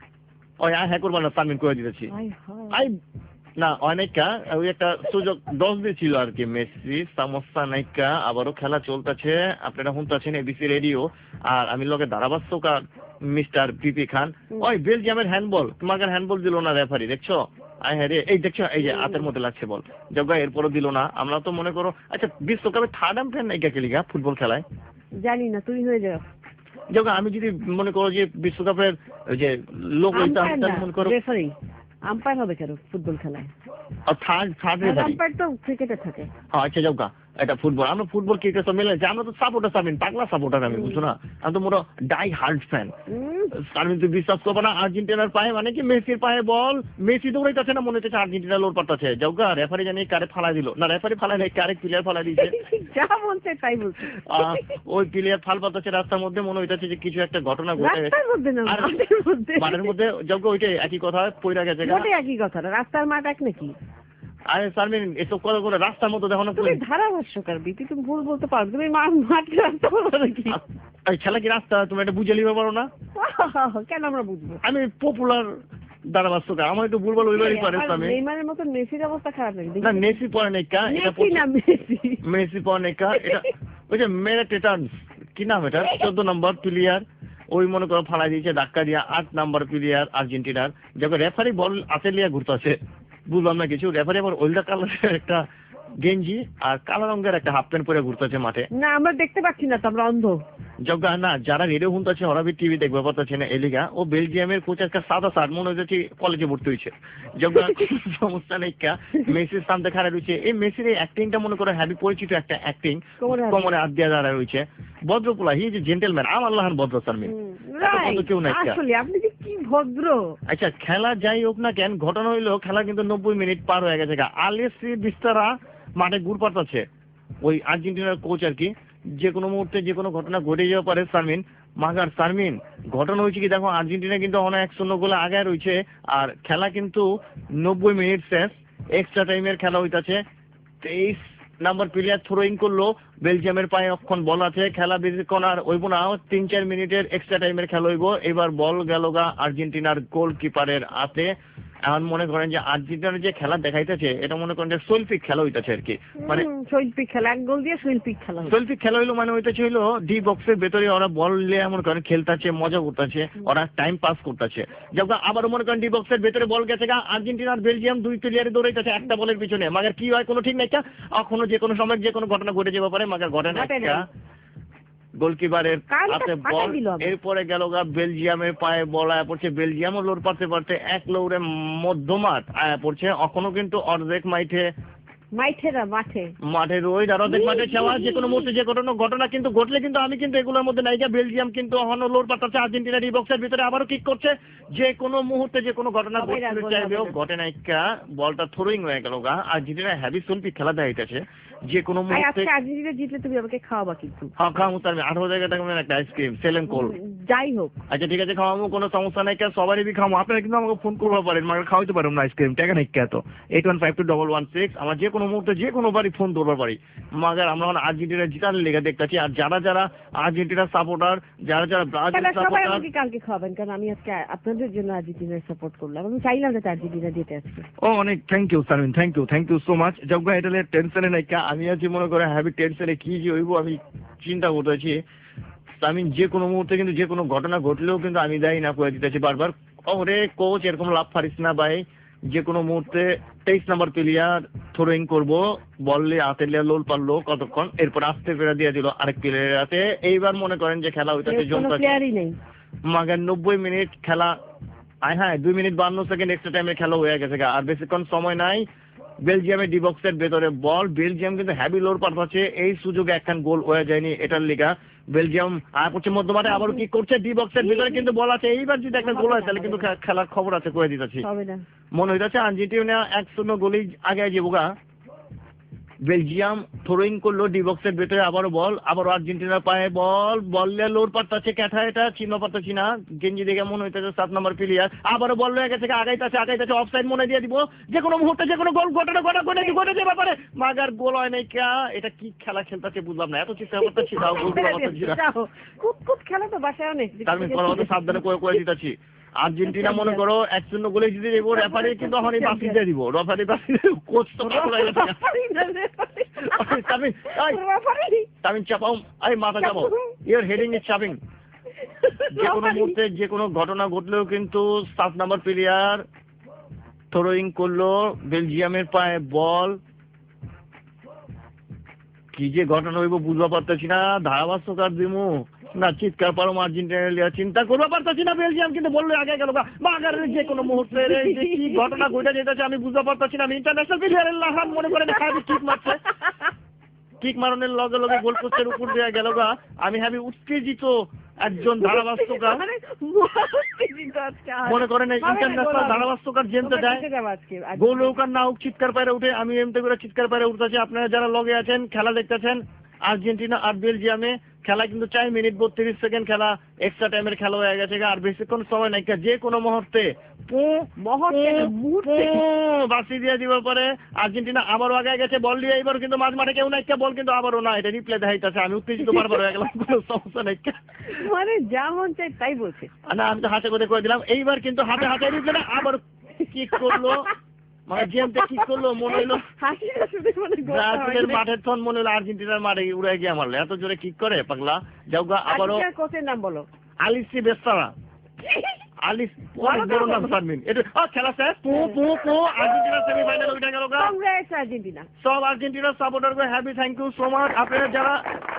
ওই আ হ্যাঁ করবা না, সারমিন করে দিতেছি। আই না অনেকটা ওই একটা সুযোগ দশ দিয়েছিল আর কি মেসি, সমস্যা নাইকা। আবারও খেলা চলতেছে, আপনারা শুনতেছেন এবিসি রেডিও, আর আমি লোকে ধারাভাষ্যকার মিস্টার পিপি খান। ওই বেলজিয়ামের হ্যান্ডবল, তোমাকে হ্যান্ডবল দিল না রেফারি, দেখছো? আয় হ্যাঁ রে, এই দেখছো, এই যে হাতের মধ্যে লাগছে বল, জগা এরপরও দিল না। আমরা তো মনে করো, আচ্ছা বিশ্বকাপে থার্ড আম্পায়ার নাইকা খেলিগা ফুটবল খেলায়, জানি না, তুই হয়ে যাও। জগা আমি যদি মনে করো যে বিশ্বকাপের যে লোক মনে করো রেফারি আম্পায়ার হবে কেন ফুটবল খেলায়? থার্ড থার্ড রেফারি আম্পায়ার তো ক্রিকেটে থাকে। আচ্ছা জগা, এটা ফুটবল, আমরা ফুটবল ক্রিকেট সব মিলে আমরা তো সাপোর্টার, সামিন পাগলা সাপোর্টার আমি, বুঝছো না? আমি তো মোটো ডাই হার্ড ফ্যান। সামিন তুই বিশ্বাস করবো না, আর্জেন্টিনার পায়ে মানে কি মেসির পায়ে বল, মেসি দৌড়াইতেছে না, মনে হচ্ছে আর্জেন্টিনা লোড পাঠাচ্ছে। জগা রেফারি জানি কারে ফালা দিল না, রেফারি ফালা নেই, কারে প্লেয়ার ফালা দিয়েছে, যা বলছে তাই বলছে। ওই প্লেয়ার ফাল পাঠাচ্ছে রাস্তার মধ্যে, মনে হইতেছে যে কিছু একটা ঘটনা ঘটে গেছে মাঠের মধ্যে। জগা ওইটাই একই কথা পইরা গেছে, একই কথা, রাস্তার মাঠ এক নাকি? আরে সারমিন এসব করে করে রাস্তার মতো দেখো না, তুমি ধারাভাষ্যকার বিপি, তুমি ভুল বলতে পারো, তুমি মাঠে রাস্তা বলো নাকি? খেলা কি রাস্তা, তুমি এটা বুঝে নিতে পারো না? কেন আমরা বুঝবো? আমি পপুলার ধারাভাষ্যকার, আমার একটু ভুলভাল ওইবারই পারে। আমি নেইমারের মতো মেসির অবস্থা খারাপ নাকি? না মেসি পরে নাই কা, এটা মেসি মেসি পরে নাই কা, এটা ওই যে মেরে টেটান্স কি নাম এটা, চোদ্দ নম্বর প্লেয়ার, ওই মনে করো ফালাই দিয়েছে ধাক্কা দিয়া। আট নাম্বার প্লেয়ার আর্জেন্টিনার, যখন রেফারি বল হাতে লিয়া ঘুরতেছে, বুঝলাম না কিছু। রেফারি আবার ওইটা কালারের একটা গেঞ্জি আর কালো রঙের একটা হাফ প্যান্ট পরে ঘুরতেছে মাঠে। না আমরা দেখতে পাচ্ছি না তো, আমরা অন্ধ। জগা না, যারা রেডিও শুনতেছে ওরা বি টিভি দেখবে পারতেছে না এলিগা। ও বেলজিয়ামের কোচ একটা সাদা শার্ট, মনে হচ্ছে কলেজে ভর্তি হয়েছে। জগা সমস্যা নেই কা, মেসির সামনে খাড়া রয়েছে। এই মেসির এই অ্যাক্টিংটা মনে করো হ্যাভি পরিচিত একটা অ্যাক্টিং, কোমরে হাত দিয়ে দাঁড়ায় রয়েছে। ভদ্রপুলা, হি যে জেন্টেলম্যান, আমার আল্লাহর ভদ্র সারমিন, কেউ নাই। আসলে আপনি যে কি ভদ্র। আচ্ছা খেলা যাই হোক না কেন, ঘটনা হইলো খেলা কিন্তু নব্বই মিনিট পার হয়ে গেছে। আলেসি বিস্তারা মাঠে ঘুর পাঠাচ্ছে, ওই আর্জেন্টিনার কোচ আর কি। যে কোনো মুহূর্তে যে কোনো ঘটনা ঘটে যেতে পারে সারমিন। মাগার সারমিন ঘটনা হয়েছে কি দেখো, আর্জেন্টিনা কিন্তু অনেক এক শূন্য গোলে আগে রয়েছে, আর খেলা কিন্তু নব্বই মিনিট শেষ, এক্সট্রা টাইমের খেলা হইতাছে। তেইশ নাম্বার প্লেয়ার থ্রোইং করলো, বেলজিয়ামের পায়ে অক্ষণ বল আছে, খেলা বেশিক্ষণ আর হইব না, তিন চার মিনিটের এক্সট্রা টাইমের খেলা হইব। এবার বল গেল গা আর্জেন্টিনার গোলকিপারের হাতে। এখন মনে করেন যে আর্জেন্টিনার যে খেলা দেখাইতেছে, এটা মনে করেন যে শৈল্পিক খেলা হইতেছে আর কি, মানে শৈল্পিক খেলা, এক গোল দিয়ে শৈল্পিক খেলা। শৈল্পিক খেলা হইলো মানে হইতেছে হইলো ডি বক্সের ভেতরে ওরা বল নিয়ে মনে করেন খেলতেছে, মজা করতেছে, ওরা টাইম পাস করতেছে। যখন আবার মনে করেন ডি বক্সের ভেতরে বল গেছে গা, আর্জেন্টিনার বেলজিয়াম দুই প্লেয়ারে দৌড়াইতেছে একটা বলের পিছনে। মাগার কি হয় কোনো ঠিক নাই, এখনো যে কোনো সময় যে কোনো ঘটনা ঘটে যেতে পারে। মাগার ঘটে না, গোলকিপারের হাতে বল, এরপরে গেল গা বেলজিয়ামের পায়ে বল আয়া পড়ছে। বেলজিয়ামও লোড পারতে পারতে এক লৌড়ে মধ্যমাঠ আয়া পড়ছে। এখনো কিন্তু অর্ধেক মাঠে মাঠে না মাঠে মাঠের ওই অর্ধেক মাঠে ছাওয়া, যে কোনো মুহূর্তে যে কোনো ঘটনা কিন্তু ঘটলে কিন্তু আমি কিন্তু এগুলোর মধ্যে নাই। বেলজিয়াম কিন্তু এখনো লোড পাঠাচ্ছে, আর্জেন্টিনা ডি বক্সের ভিতরে আবারও কিক করছে। যে কোনো মুহূর্তে যে কোনো ঘটনা ঘটতে চাইবেও ঘটে নাই কা, বলটা থ্রোইং হয়ে গেল গা। আর্জেন্টিনা হ্যাভি শৈল্পিক খেলা দেখাইতেছে, যে কোনো মুহূর্তে। আর্জেন্টিনা জিতলে তুমি আমাকে খাওয়াবা কিন্তু। হ্যাঁ খাওয়াবো, তার আঠারো জায়গা টাকা একটা আইসক্রিম সেলেন কোল, যাই হোক। আচ্ছা ঠিক আছে খাওয়াবো, কোনো সমস্যা নাই, সবারই খাওয়াবো। আপনারা কিন্তু আমাকে ফোন করতে পারেন, মানে খাওয়াইতে পারেন না আইসক্রিম, টাকা নাই কে তো eight one five two double one six. আমার যে কোনো মুহূর্তে যে কোনো বাড়ি ফোন ধরবার পারি। মাগার আমরা আর্জেন্টিনা জিতার লেগে দেখতেছি, আর যারা যারা আর্জেন্টিনার সাপোর্টার, যারা যারা ব্রাজিল সাপোর্টার, আমাকে কালকে খাওয়াবেন, কারণ আমি আজকে আপনাদের জন্য আর্জেন্টিনার সাপোর্ট করলাম। আমি চাইলাম যাতে আর্জেন্টিনা জিতে আজকে। ও অনেক thank you Sharmin, thank you thank you so much. জগা এটা টেনশনে নাই কা, আমি আছি মনে করে হ্যাভি টেনশনে, কি যে হইব আমি চিন্তা করতেছি। আমি যে কোনো মুহূর্তে কিন্তু যে কোনো ঘটনা ঘটলেও কিন্তু আমি দায়ী না করে দিতেছি বারবার। ওরে কোচ এরকম লাভ পারিস না ভাই, যে কোনো মুহূর্তে তেইশ নাম্বার প্লেয়ার থ্রোয়িং করবো, বললে হাতে লোল পারলো কতক্ষণ, এরপর আস্তে ফেরা দিয়ে দিল আরেক প্লেয়ার হাতে। এইবার মনে করেন যে খেলা হইতেছে প্লেয়ারই নেই, মাগার নব্বই মিনিট খেলা, আয় হ্যাঁ দুই মিনিট বান্ন সেকেন্ড এক্সট্রা টাইমে খেলা হয়ে গেছে, আর বেশিক্ষণ সময় নাই। বেলজিয়ামের ডি বক্সের ভেতরে বল, বেলজিয়াম কিন্তু হ্যাভি লোর পাঠাচ্ছে, এই সুযোগে একখান গোল হয়ে যায়নি এটার লিগা। বেলজিয়াম আর করছে মধ্যমাঠে, আবার কি করছে ডি বক্সের ভিতরে কিন্তু বল আছে, এইবার যদি একটা গোল হয় তাহলে কিন্তু খেলার খবর আছে কয়ে দিতেছি। মনে হইতেছে আর্জেন্টিনা এক শূন্য গোলেই আগে যাবোগা। বেলজিয়াম থ্রোয়িং করলো ডি বক্সের ভেতরে, আবারও বল, আবারও আর্জেন্টিনার পায়ে বল, বললে লোর পাঠাচ্ছে ক্যাঠা, এটা চিহ্ন পাঠাচ্ছি না, গেঞ্জি দেখে মনে হইতেছে সাত নম্বর প্লেয়ার, আবারও বল হয়ে গেছে আগাইতেছে আগাইতেছে অফসাইড মনে দিয়ে দিব, যে কোনো মুহূর্তে যে কোনো গোল ঘটনা ঘটা ঘটে ঘটে যে ব্যাপারে মাগার গোল হয় নাই কা, এটা কি খেলা খেলতেছে বুঝলাম না, এত চিন্তা করতেছি তাও গোল পাঠাচ্ছি না। খুব খুব খেলা তো বাসায় অনেক, আমি কথা সাবধানে করে করে দিতেছি। আর্জেন্টিনা মনে করো এক শূন্য গোলে জিতে দেব, রেফারি কিন্তু এখন বাসি দিয়ে দিব, রেফারি বাসি কোচ তো তামিন চাপাও, আরে মাথা চাপাও, ইয়ার হেডিং ইজ চাপিং। যে কোনো মুহূর্তে যে কোনো ঘটনা ঘটলেও কিন্তু সাত নাম্বার প্লেয়ার থ্রোয়িং করলো, বেলজিয়ামের পায়ে বল, কি যে ঘটনা হইব বুঝবা পারতেছি না, ধারাভাষ্যকার দিমু না চিৎকার পারো আর্জেন্টিনা চিন্তা করবা পারতেছি না। বেলজিয়াম কিন্তু বললো আগে গেল বাগার, যে কোনো মুহূর্তে কি ঘটনা ঘটে যেতেছে আমি বুঝতে পারতেছি না। আমি ইন্টারন্যাশনাল প্লেয়ারের লাহান মনে করে দেখা কিক মারছে, কিক মারনের লগে লগে গোল পোস্টের উপর দেওয়া গেল গা। আমি ভাবি উত্তেজিত একজন ধারাভাষ্যকার, মনে করেন ইন্টারন্যাশনাল ধারাভাষ্যকার জেনতে দেয় গোল হোক আর না হোক চিৎকার পায়রা উঠে, আমি এমতে করে চিৎকার পায়রা উঠতেছি। আপনারা যারা লগে আছেন খেলা দেখতেছেন আর্জেন্টিনা আর বেলজিয়ামে, খেলা কিন্তু চার মিনিট বত্রিশ সেকেন্ড খেলা, এক্সট্রা টাইমের খেলা হয়ে গেছে, আর বেশিক্ষণ সময় নাই, যে কোনো মুহূর্তে বাসি দিয়ে দিবার পরে আর্জেন্টিনা আবারও আগে গেছে, বল দিয়ে এবার কিন্তু মাঝ মাঠে কেউ নাই, বল কিন্তু আবারও না, এটা রিপ্লে দেখাইতেছে, আমি উত্তেজিত বারবার হয়ে গেলাম, কোনো সমস্যা নাই, মানে যা মন চাই তাই বলছে না, আমি তো হাতে করে করে দিলাম। এইবার কিন্তু হাতে হাতে রিপ্লে আবার কি করলো, মানে জেমতে কি করলো মনে হইলো ব্রাজিলের মাঠের থন মনে হলো আর্জেন্টিনার মাঠে উড়ে গিয়ে মারলো, এত জোরে কিক করে পাগলা। যাও গা আবারও কোচের নাম বলো, আলিসি বেস্তারা, আলিস অনেক বড় নাম সারমিন, এটা খেলা শেষ, পু পু পু আর্জেন্টিনা সেমিফাইনালে উঠে গেল গা। কংগ্রেস আর্জেন্টিনা, সব আর্জেন্টিনার supporter go happy, thank you so much. আপনারা যারা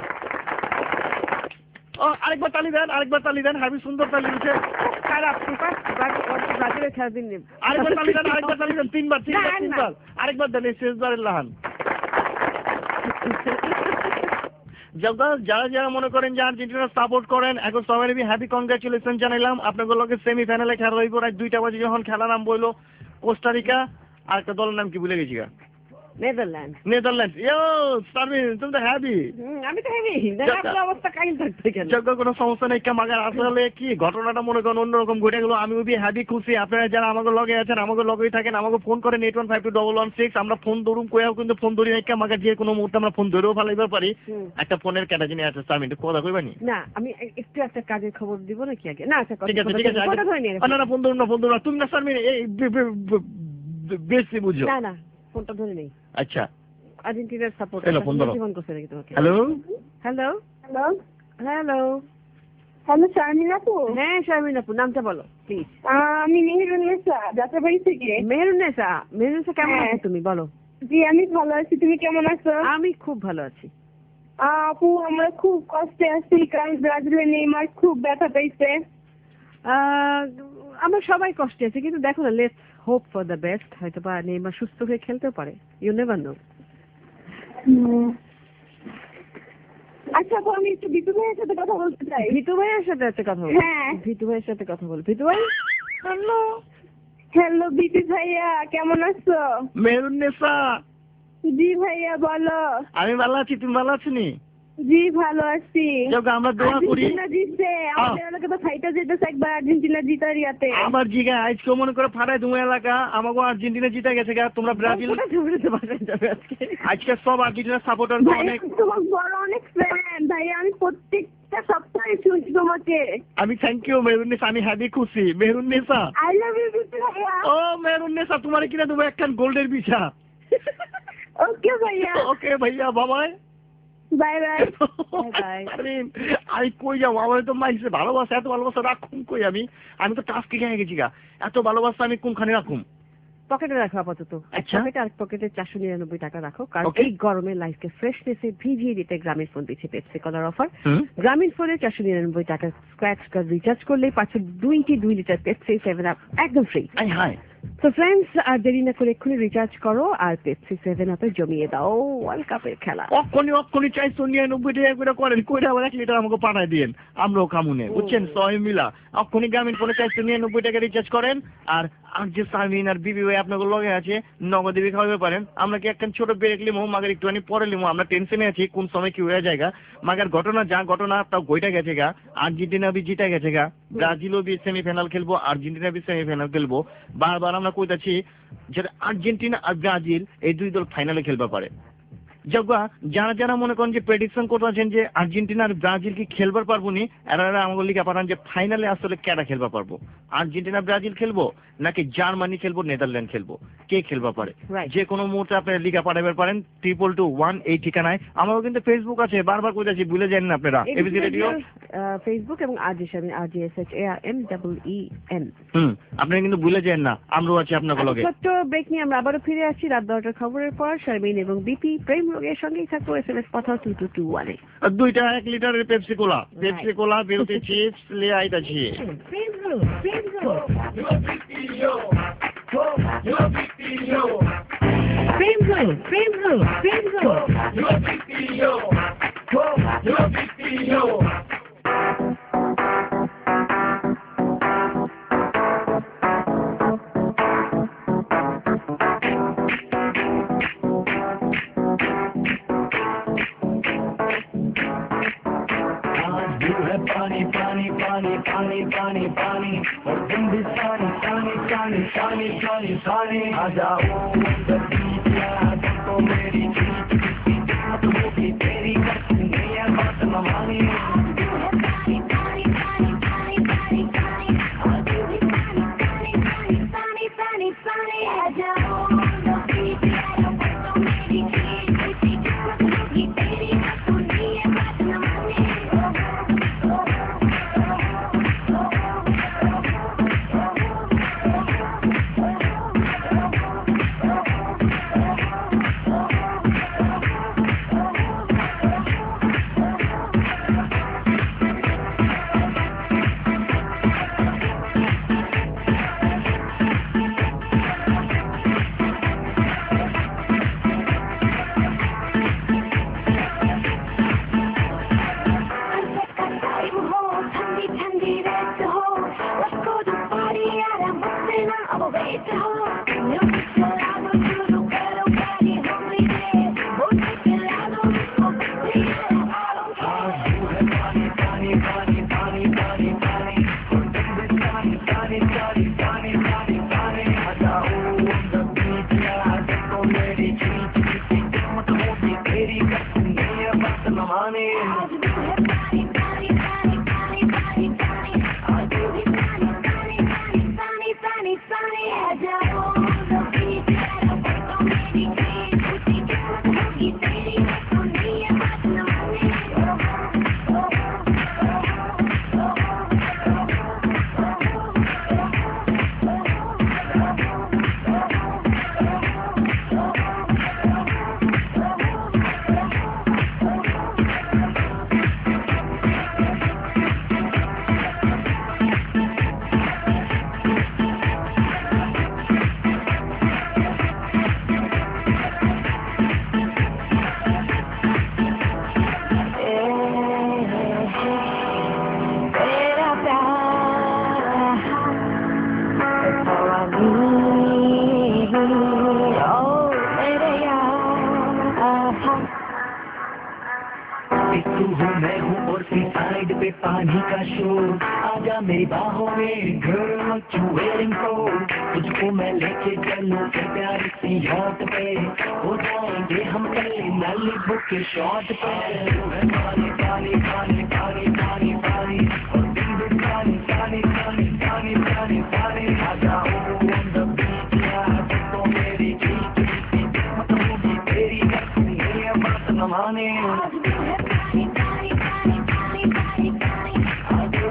ও আরেকবার তালি দেন, আরেকবার তালি দেন, হ্যাপি সুন্দর তালি দিচ্ছে, খারাপ ব্রাজিলের খেলা দিন, আরেকবার তালি দেন, আরেকবার তালি দেন, তিনবার তিনবার তিনবার আরেকবার দেন, শেষবারের লাহান। যারা যারা মনে করেন যে আর্জেন্টিনা সাপোর্ট করেন এখন সবাই হ্যাপি কংগ্রাচুলেশন জানাইলাম। আপনাদের লগে সেমিফাইনালে খেলা হইব রাত দুইটা বাজে, যখন খেলা নাম বইলো কোস্টারিকা, আর একটা দলের নাম কি ভুলে গেছি গা, নেদারল্যান্ড নেদারল্যান্ড। ইয়ো সারমিন তুমি তো হ্যাপি, আমি তো হ্যাপি, দেখো অবস্থা কাহিল থাকতে কেন, যোগ্য কোনো সমস্যা নেই কা, মাগার আসলে কি ঘটনাটা মনে করেন অন্যরকম ঘটে গেল, আমি খুবই হ্যাপি খুশি। আপনারা যারা আমাকে লগে আছেন আমাকে লগেই থাকেন, আমাকে ফোন করেন eight one five two double one six, আমরা ফোন ধরুন কোয়াও কিন্তু ফোন ধরি নাই কা, মাগার যে কোনো মুহূর্তে আমরা ফোন ধরেও ফেলাইবার পারি। একটা ফোনের ক্যাটাগরি আছে সারমিন, কথা কইবানি না, আমি একটু একটা কাজের খবর দিব নাকি আগে, না আচ্ছা ঠিক আছে ঠিক আছে, না না ফোন ধরুন না ফোন ধরুন না তুমি না সারমিন, এই বেশি বুঝো না না ফোনটা ধরে নেই। আচ্ছা আর্জেন্টিনার সাপোর্ট জীবন করছে নাকি তোমাকে? Hello hello hello hello hello Sharmin আপু। হ্যাঁ শারমিন আপু, নামটা বলো প্লিজ। আমি মেহেরুন্নেসা যাত্রাবাড়ি থেকে। মেহেরুন্নেসা, মেহেরুন্নেসা কেমন আছো তুমি বলো? জি আমি ভালো আছি, তুমি কেমন আছো? আমি খুব ভালো আছি। আপু আমরা খুব কষ্টে আছি, কারণ ব্রাজিলের নেইমার খুব ব্যথা পাইছে। আমরা সবাই কষ্টে আছি, কিন্তু দেখো না, let's hope for the best, হয়তো বা নেইমার সুস্থ হয়ে খেলতেও পারে, ইউ নেভার নো। আচ্ছা আপু আমি একটু ভিতু ভাইয়ের সাথে কথা বলতে চাই। ভিতু ভাইয়ের সাথে একটা কথা বল। হ্যাঁ ভিতু ভাইয়ের সাথে কথা বল। ভিতু ভাই হ্যালো হ্যালো বিপি ভাইয়া কেমন আছো? মেহেরুন্নেসা। জি ভাইয়া বলো। আমি ভালো আছি, তুমি ভালো আছো নি? জি ভালো আছি। আমরা দোয়া করি আর্জেন্টিনা জিতছে, আমাদের এলাকা তো ফাইটা যেতেছে একবার আর্জেন্টিনা জিতার ইয়াতে। আমার জিগা আজকে মনে করে ফাটাই তুমি এলাকা আমাকে আর্জেন্টিনা জিতে গেছে গা, তোমরা ব্রাজিল আজকে সব আর্জেন্টিনা সাপোর্টার অনেক তোমার বড় অনেক ফ্যান ভাইয়া, আমি প্রত্যেকটা সপ্তাহে শুনছি তোমাকে। আমি থ্যাংক ইউ মেহেরুন্নেসা, আমি হ্যাপি খুশি। মেহেরুন্নেসা আই লাভ ইউ ভাইয়া। ও মেহেরুন্নেসা তোমার কিনা দেবো একখান গোল্ডের বিছা। ওকে ভাইয়া। ওকে ভাইয়া, বাবাই বাই বাই বাই। আমি কই যাবো, আমার তো মাইসে ভালোবাসা, এত ভালোবাসা রাখুম কই আমি, আমি তো টাস্কে গিয়ে গেছি গা, এত ভালোবাসা আমি কোনখানে রাখুম? পকেটে রাখো আপাতত, এক আচ্ছা। পকেটে আর পকেটে চারশো নিরানব্বই টাকা রাখো, কারণ Okay. এই গরমে লাইফকে ফ্রেশনেসে ভিজিয়ে দিতে গ্রামীণ ফোন দিচ্ছে পেপসি কলার অফার। হুম। গ্রামীণ ফোনে চারশো নিরানব্বই টাকা স্ক্র্যাচ কার্ড রিচার্জ করলেই পাচ্ছ দুইটি দুই লিটার পেপসি সেভেন আপ একদম ফ্রি। আই হাই তো ফ্রেন্ডস, আর দেরি না করে এক্ষুনি রিচার্জ করো আর পেপসি সেভেন আপে জমিয়ে দাও ওয়ার্ল্ড কাপের খেলা। অক্ষণি অক্ষণি চারশো নিরানব্বই টাকা করে করেন, কইরা আবার এক লিটার আমাকে পাঠায় দিয়েন, আমরাও কামুনে বুঝছেন সবাই মিলা। অক্ষণি গ্রামীণ ফোনে চারশো নিরানব্বই টাকা রিচার্জ করেন, আর আর যে সার্ভিন আর বিবি ভাই আপনাকে লগে আছে নগদ দিবি খাওয়াতে পারেন। আমরা কি একটা ছোট ব্রেক লিমো, মাগের একটুখানি পরে লিমো, আমরা টেনশনে আছি কোন সময় কি হয়ে জায়গা। মাগের ঘটনা যা ঘটনা তাও গইটা গেছে গা, আর্জেন্টিনা বি জিতা গেছে গা, ব্রাজিলও বি সেমিফাইনাল খেলবো, আর্জেন্টিনা বি সেমিফাইনাল খেলবো। বারবার আমরা কইতাছি যে আর্জেন্টিনা আর ব্রাজিল এই দুই দল ফাইনালে খেলবা পারে। যা যারা যারা মনে করেন যে প্রেডিকশন করতেছেন যে আর্জেন্টিনা আর ব্রাজিল কি খেলবার পারবো নি, এরা এরা আমাকে লিখে পাঠান যে ফাইনালে আসলে কেডা খেলবা পারবো, আর্জেন্টিনা ব্রাজিল খেলবো নাকি জার্মানি খেলবো নেদারল্যান্ড খেলবো, কে খেলবা পারে। Right. যে কোনো মুহূর্তে আপনি লিখা পাঠাতে পারেন ট্রিপল টু ওয়ান এই ঠিকানায়। আমারও কিন্তু ফেসবুক আছে, বারবার কইতাছি ভুলে যান না আপনারা, এবিসি রেডিও ফেসবুক এবং আরজে শারমিন আর G S H A R M double E N. হুম, আপনারা কিন্তু ভুলে যান না, আমরাও আছি আপনাদের লগে। ছোট্ট ব্রেক নিয়ে আমরা আবারও ফিরে আসছি রাত বারোটার খবরের পর। শারমিন এবং বিপি প্রেম রোগের সঙ্গেই থাকবো এস এম এস পাঠাও টু টু টু ওয়ানে। আর দুইটা এক লিটারের পেপসি কোলা, পেপসি কোলা বিরতি চিপস লিয়ে আইতাছি। প্রেম রোগ, প্রেম রোগ, প্রেম রোগ, প্রেম রোগ, প্রেম রোগ। पानी पानी पानी पानी पानी पानी और तुम भी सानी सानी सानी सानी सानी सानी आ जाओ तो मेरी जीत की किस्मत होगी तेरी कसम नहीं बात न मानी तू हूँ मैं हूँ और फिर साइड पे पानी का शोर आजा मेरी बाहों में girl what you wearing for तुझको मैं लेके चलूं फिर प्यारी सी याद पे हो जाएंगे हम कल नाली बुक के शॉट पे पानी पानी पानी पानी पानी पानी और दिन दिन पानी पानी पानी पानी पानी पानी आ जाओ on the beach यार तो मेरी जीत की किस्मत होगी तेरी कसम ये बात न माने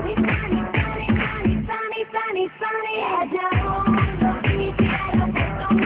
Sunny, sunny, sunny, sunny, sunny,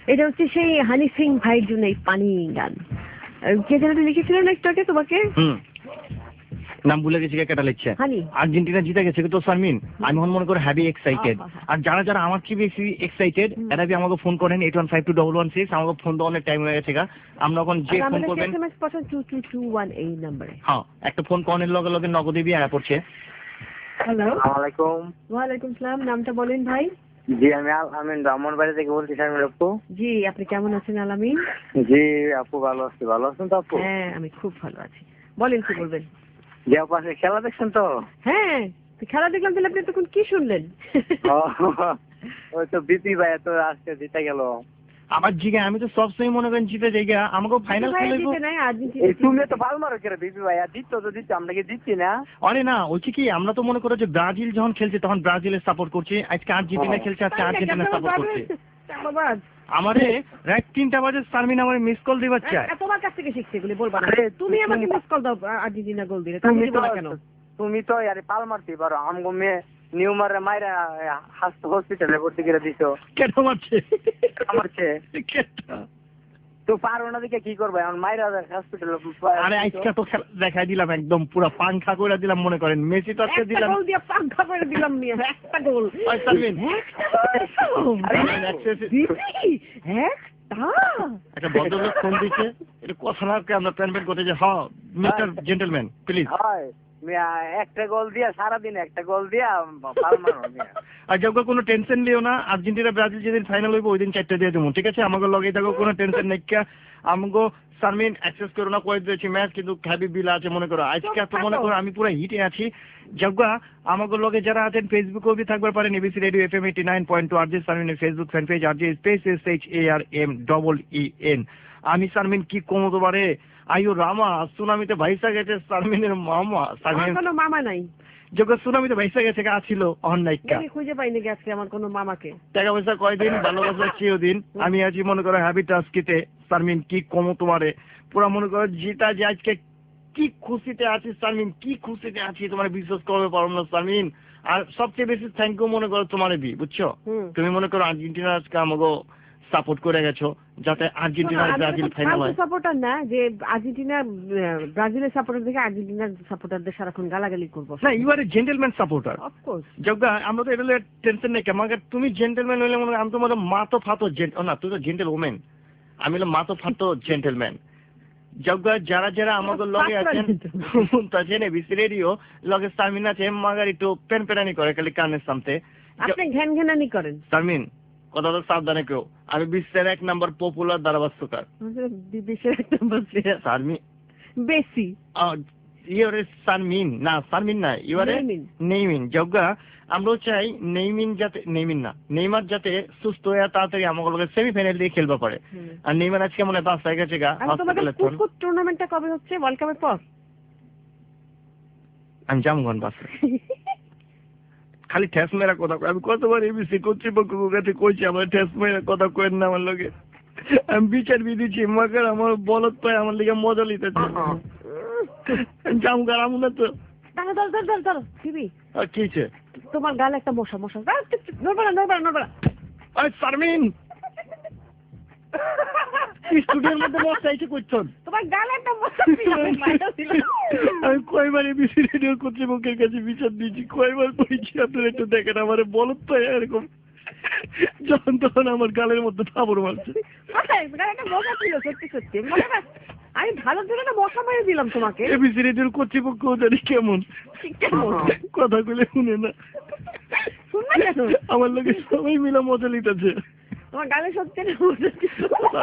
এটা হচ্ছে সেই হানি সিং ভাইয়ের জন্য এই পানি গান। আর কে যেন একটা লিখেছিল না একটু আগে তোমাকে? হুম, নাম ভুলে গেছি, কেটা লিখছে। হানি। আর্জেন্টিনা জিতে গেছে কিন্তু শারমিন, আমি মনে করে হ্যাভি এক্সাইটেড। আর যারা যারা আমার কি বেশি এক্সাইটেড এরা বি আমাকে ফোন করেন eight one five two double one six, আমাকে ফোন দেওয়ার অনেক টাইম হয়ে গেছে গা। আমরা এখন যে ফোন করবেন এসএমএস পাঠান টু টু টু ওয়ান এই নম্বরে। হ্যাঁ, একটা ফোন করার লগে লগে নগদে বি আয়া পড়ছে। হ্যালো, আসসালামু আলাইকুম। ওয়ালাইকুম সালাম। নামটা বলেন ভাই। জি আমি আল আমিন ব্রাহ্মণবাড়ি থেকে বলছি শারমিন আপু। জি, আপনি কেমন আছেন আলামিন? জি আপু ভালো আছি, ভালো আছেন তো আপু? হ্যাঁ আমি খুব ভালো আছি, বলেন কি বলবেন। জি আপু আজকে খেলা দেখছেন তো? হ্যাঁ তো খেলা দেখলাম, তাহলে আপনি তখন কি শুনলেন? ও, ওই তো বিপি ভাই তো আজকে জিতে গেল। আমার জিগে আমি তো সবসময় মনে করেন জিতে যাই গা, আমাকে ফাইনাল খেলবো। এই তুমি তো ভালো মারো করে বিপি ভাই, আর জিততো তো জিততো, আমরা কি জিতছি না? আরে না, ওইটা কি আমরা তো মনে করো যে ব্রাজিল যখন খেলছে তখন ব্রাজিলের সাপোর্ট করছি, আজকে আর্জেন্টিনা খেলছে আজকে আর্জেন্টিনা সাপোর্ট করছি। আমারে রাত তিনটা বাজে শারমিন আমার মিস কল দিবার চাই। তোমার কাছ থেকে শিখছে এগুলি বলবা না, তুমি আমাকে মিস কল দাও আর্জেন্টিনা গোল দিলে, তুমি তুমি তো বলবা কেন? তুমি তো আরে পাল মারতে পারো, আমগো মে নিউমারে মাইরা হাসতে হসপিটালে ভর্তি করে দিছো। কেন মারছে? আমারছে কেটা তো পারো না দেখে কি করবে এখন, মাইরা হসপিটালে। আরে আজকে তো খেলা দেখাই দিলাম, একদম পুরো পাংখা করে দিলাম। মনে করেন মেসি তো আজকে একটা দিলাম, গোল দিয়ে পাঙ্খা করে দিলাম নিয়ে, একটা গোল। ওই শারমিন একটা ভদ্রলোক ফোন দিচ্ছে, এটা কথা না আমরা প্ল্যান প্ল্যান করতে যে হ্যাঁ মিস্টার জেন্টলম্যান প্লিজ। হয় মিয়া একটা গোল দিয়া সারাদিন একটা গোল দিয়া পাল মারো মিয়া। আর কেউ কোনো টেনশন লিও না, আর্জেন্টিনা ব্রাজিল যেদিন ফাইনাল হইব ওই দিন চারটে দিয়ে দেবো, ঠিক আছে? আমাকে লগে থাকো, কোনো টেনশন নেই। আমাকে শারমিন অ্যাক্সেস করো না, কয়ে দিয়েছি ম্যাচ কিন্তু হ্যাভি বিল আছে মনে করো। আজকে তো মনে করো আমি পুরো হিটে আছি। যজ্ঞা আমাকে লগে যারা আছেন ফেসবুকেও বি থাকবার পারেন, ABC radio F M eighty nine point two RJ শারমিনের Facebook fan page RJ space S H A R M double E N. আমি শারমিন কি কমো তোমারে, আইও রামা সুনামিতে ভাইসা গেছে শারমিনের মামা। শারমিন কোনো মামা নাই, যজ্ঞা সুনামিতে ভাইসা গেছে গা ছিল অনলাইকা, আমি খুঁজে পাইনি আজকে আমার কোনো মামাকে। টাকা পয়সা কয়দিন ভালোবাসা চিরদিন। আমি আছি মনে করো হ্যাভি টাস্কিতে। শারমিন কি কমো তোমারে, পুরা মনে করো জিতা যে আজকে কি খুশিতে আছি শারমিন, কি খুশিতে আছি তোমার বিশ্বাস করবে পারো না শারমিন। আর সবচেয়ে বেশি থ্যাংক ইউ মনে করো তোমার বি, বুঝছো? তুমি মনে করো আর্জেন্টিনা আজকে আমাকে সাপোর্ট করে গেছো যাতে আর্জেন্টিনা ব্রাজিল ফাইনাল হয়। সাপোর্টার না যে আর্জেন্টিনা ব্রাজিলের সাপোর্টার দেখে আর্জেন্টিনার সাপোর্টারদের সারাক্ষণ গালাগালি করবো না, you are a gentleman supporter. Of course যজ্ঞা আমরা তো এটা টেনশন নেই কেমন, তুমি জেন্টলম্যান হইলে মনে আমি তোমার মাতো ফাতো না, তুই তো জেন্টেল ওমেন, আমি হলো মাতো ফাতো জেন্টলম্যান। যজ্ঞা যারা যারা আমাকে লগে আছেন তাছেন এবিসি রেডিও লগে শারমিন আছে মাগার একটু পেন পেনানি করে খালি কানের সামনে, আপনি ঘ্যান ঘ্যানানি করেন। শারমিন কথা তো সাবধানে কেউ, আমি বিশ্বের এক নম্বর পপুলার ধারাভাষ্যকার বিশ্বের এক নম্বর প্লেয়ার শারমিন বেশি। ইউরে শারমিন না শারমিন না ইউরে নেইমিন। যজ্ঞা আমরা চাই নেইমিন যাতে নেইমিন না নেইমার যাতে সুস্থ হয়ে তাড়াতাড়ি আমাকে লোকের সেমিফাইনাল দিয়ে খেলবা পারে। আর নেইমার আজকে মনে হয় বাস গেছে গা হসপিটালে। টুর্নামেন্টটা কবে হচ্ছে, ওয়ার্ল্ড কাপের পর? আমি জামগন বাস খালি ঠেস মেরা কথা কই, আমি কতবার এবিসি কর্তৃপক্ষের কাছে কইছি আমার ঠেস মেরা কথা কইেন না আমার লগে, আমি বিচার বিদিছি মাকার আমার বলত পায় আমার লিগে মজা লিতেছে। জামগার আমু না তো দাঁড়া দাঁড়া দাঁড়া দাঁড়া দাঁড়া সিবি আর কিছে তোমার গালে একটা মশা মশা নড়বড়া নড়বড়া নড়বড়া। আরে শারমিন স্টুডিওর মধ্যে মশা এসে করছন, তোমার গালে একটা মশা ছিল। আমি কয়বার এবিসি রেডিও কর্তৃপক্ষের কাছে বিচার দিয়েছি, কয়বার করেছি আপনারা একটু দেখেন আমার বলত পায় এরকম যখন তখন আমার গালের মধ্যে থাবর মারছে। একটা মশা ছিল সত্যি সত্যি, আমি ভালো ধরে না মশা মেরে দিলাম তোমাকে। এবিসি রেডিওর কর্তৃপক্ষ জানি কেমন কথা গুলো শুনে না, শুনবে কেন? আমার লোকে সবাই মিলে মজা লিতেছে। তোমার গালে সত্যি না মজা ছিল।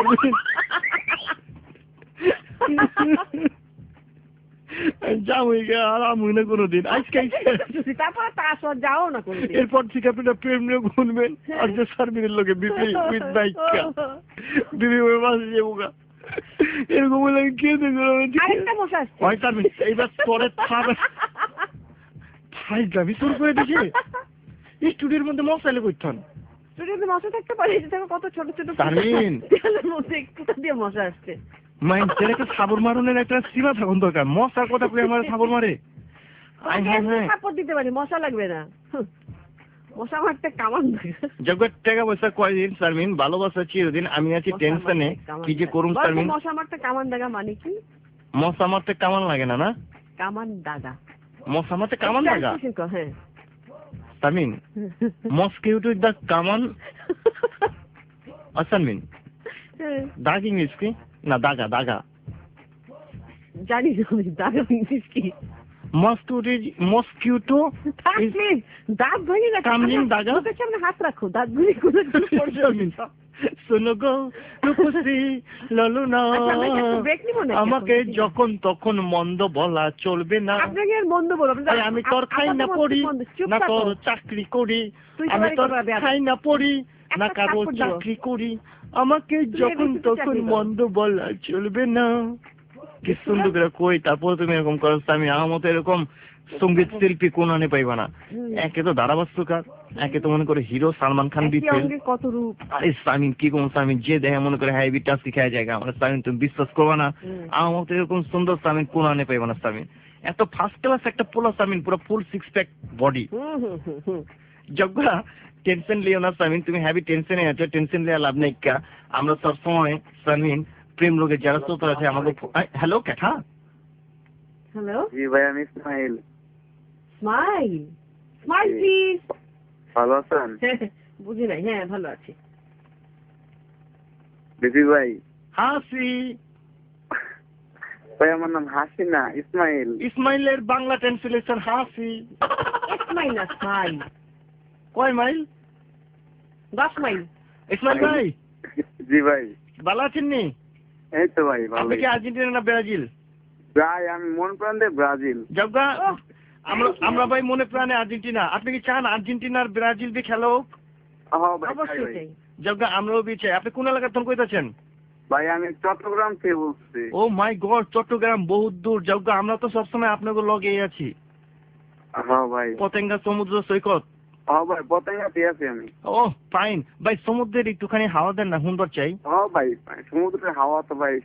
যাও আরাম হই না কোনোদিন, আজকে তারপর তা আসো যাও না কোনোদিন। এরপর থেকে আপনারা প্রেম নিয়ে ঘুরবেন আর যে শারমিনের লোকে বিপি উইথ বাইকা বিপি ওই মাসে যাবোগা এরকম বলে কে দেখো আরেকটা মশা আসছে। ওই শারমিন এইবার তোরে থাবে ভাই গাবি শুরু করে দিছে স্টুডিওর মধ্যে মশা এলে কইতন স্টুডিওতে মশা থাকতে পারে, দেখো কত ছোট ছোট শারমিন তেলের মধ্যে একটু দিয়ে মশা আসছে। মাইন্ড একটা সাবর মারনের একটা সীমা থাকুন দরকার, মশার কথা কই আমার সাবর মারে। সাপোর্ট দিতে পারি, মশা লাগবে না। মশা মারতে কামান দাগা জগৎ টাকা পয়সা কয়দিন শারমিন, ভালোবাসা চিরদিন, আমি আছি টেনশনে, কি যে করুম শারমিন। মশা মারতে কামান দাগা মানে কি? মশা মারতে কামান লাগে না না? কামান দাগা, মশা মারতে কামান লাগা। হ্যাঁ শারমিন, মস্কিউটো দ্য কামান শারমিন, দাগ ইংলিশ কি না? দাগা দাগা জানি আমি, দাগা ইংলিশ কি? মস্কিউটো মস্কিউটো দাঁত ভেঙে গেছে, কামলিং দাগা। সামনে হাত রাখো, দাঁত ভেঙে শারমিন শোনো গো রূপসী ললনা, আমাকে যখন তখন মন্দ বলা চলবে না। আপনাকে আর মন্দ বলো, আমি তোর খাই না পড়ি না তোর চাকরি করি, আমি তোর খাই না পড়ি না কারো চাকরি করি, আমাকে যখন তখন মন্দ বলা চলবে না। কি সুন্দর করে কই, তারপর তুমি এরকম করো। আমি আমার মতো এরকম সঙ্গীত শিল্পী কোন আনে পাইবা না। একে তো ধারাবাস্তকার, একে তো মনে করে হিরো সালমান খান দিচ্ছে কত রূপ। আরে সামিন কি কোন সামিন যে দেখে মনে করে হ্যাঁ বিটা শিখায় জায়গা, আমার সামিন তুমি বিশ্বাস করবা না, আমার মতো এরকম সুন্দর সামিন কোন আনে পাইবা না। সামিন এত ফার্স্ট ক্লাস একটা পোলা সামিন, পুরো ফুল সিক্স প্যাক বডি। যজ্ঞা টেনশন লিও না সামিন, তুমি হ্যাভি টেনশনে আছো, টেনশন লিয়া লাভ নেই। কা আমরা সবসময় সামিন প্রেম লোকের যারা শ্রোতা আছে আমাকে। হ্যালো ক্যাঠা। হ্যালো জি ভাই, আমি ইসমাইল। Smile smile please. ভালো আছেন? বুঝি নাই। হ্যাঁ ভালো আছি। বিপি ভাই। হাসি। ভাই আমার নাম হাসি না, ইসমাইল। ইসমাইলের বাংলা ট্রান্সলেশন হাসি। ইসমাইল না স্মাইল। কয় মাইল? দশ মাইল। ইসমাইল ভাই। জি ভাই। ভালো আছেন নি? এই তো ভাই ভালো। আপনি কি আর্জেন্টিনা না ব্রাজিল? ভাই আমি মন প্রাণে ব্রাজিল। যজ্ঞা আমরা আমরা ভাই মনে প্রাণে আর্জেন্টিনা। আপনি কি চান আর্জেন্টিনার ব্রাজিল বি খেলা হোক? হ্যাঁ ভাই অবশ্যই। যজ্ঞা আমরাও বি চাই। আপনি কোন এলাকার থেকে কইতাছেন? ভাই আমি চট্টগ্রাম থেকে বলছি। ও মাই গড, চট্টগ্রাম বহুত দূর। যজ্ঞা আমরা তো সবসময় আপনাকে লগেই আছি। হ্যাঁ ভাই। পতেঙ্গা সমুদ্র সৈকত। হ্যাঁ ভাই পতেঙ্গাতে আছি আমি। ও ফাইন ভাই, সমুদ্রের একটুখানি হাওয়া দেন না, সুন্দর চাই। হ্যাঁ ভাই, সমুদ্রের হাওয়া তো ভাই।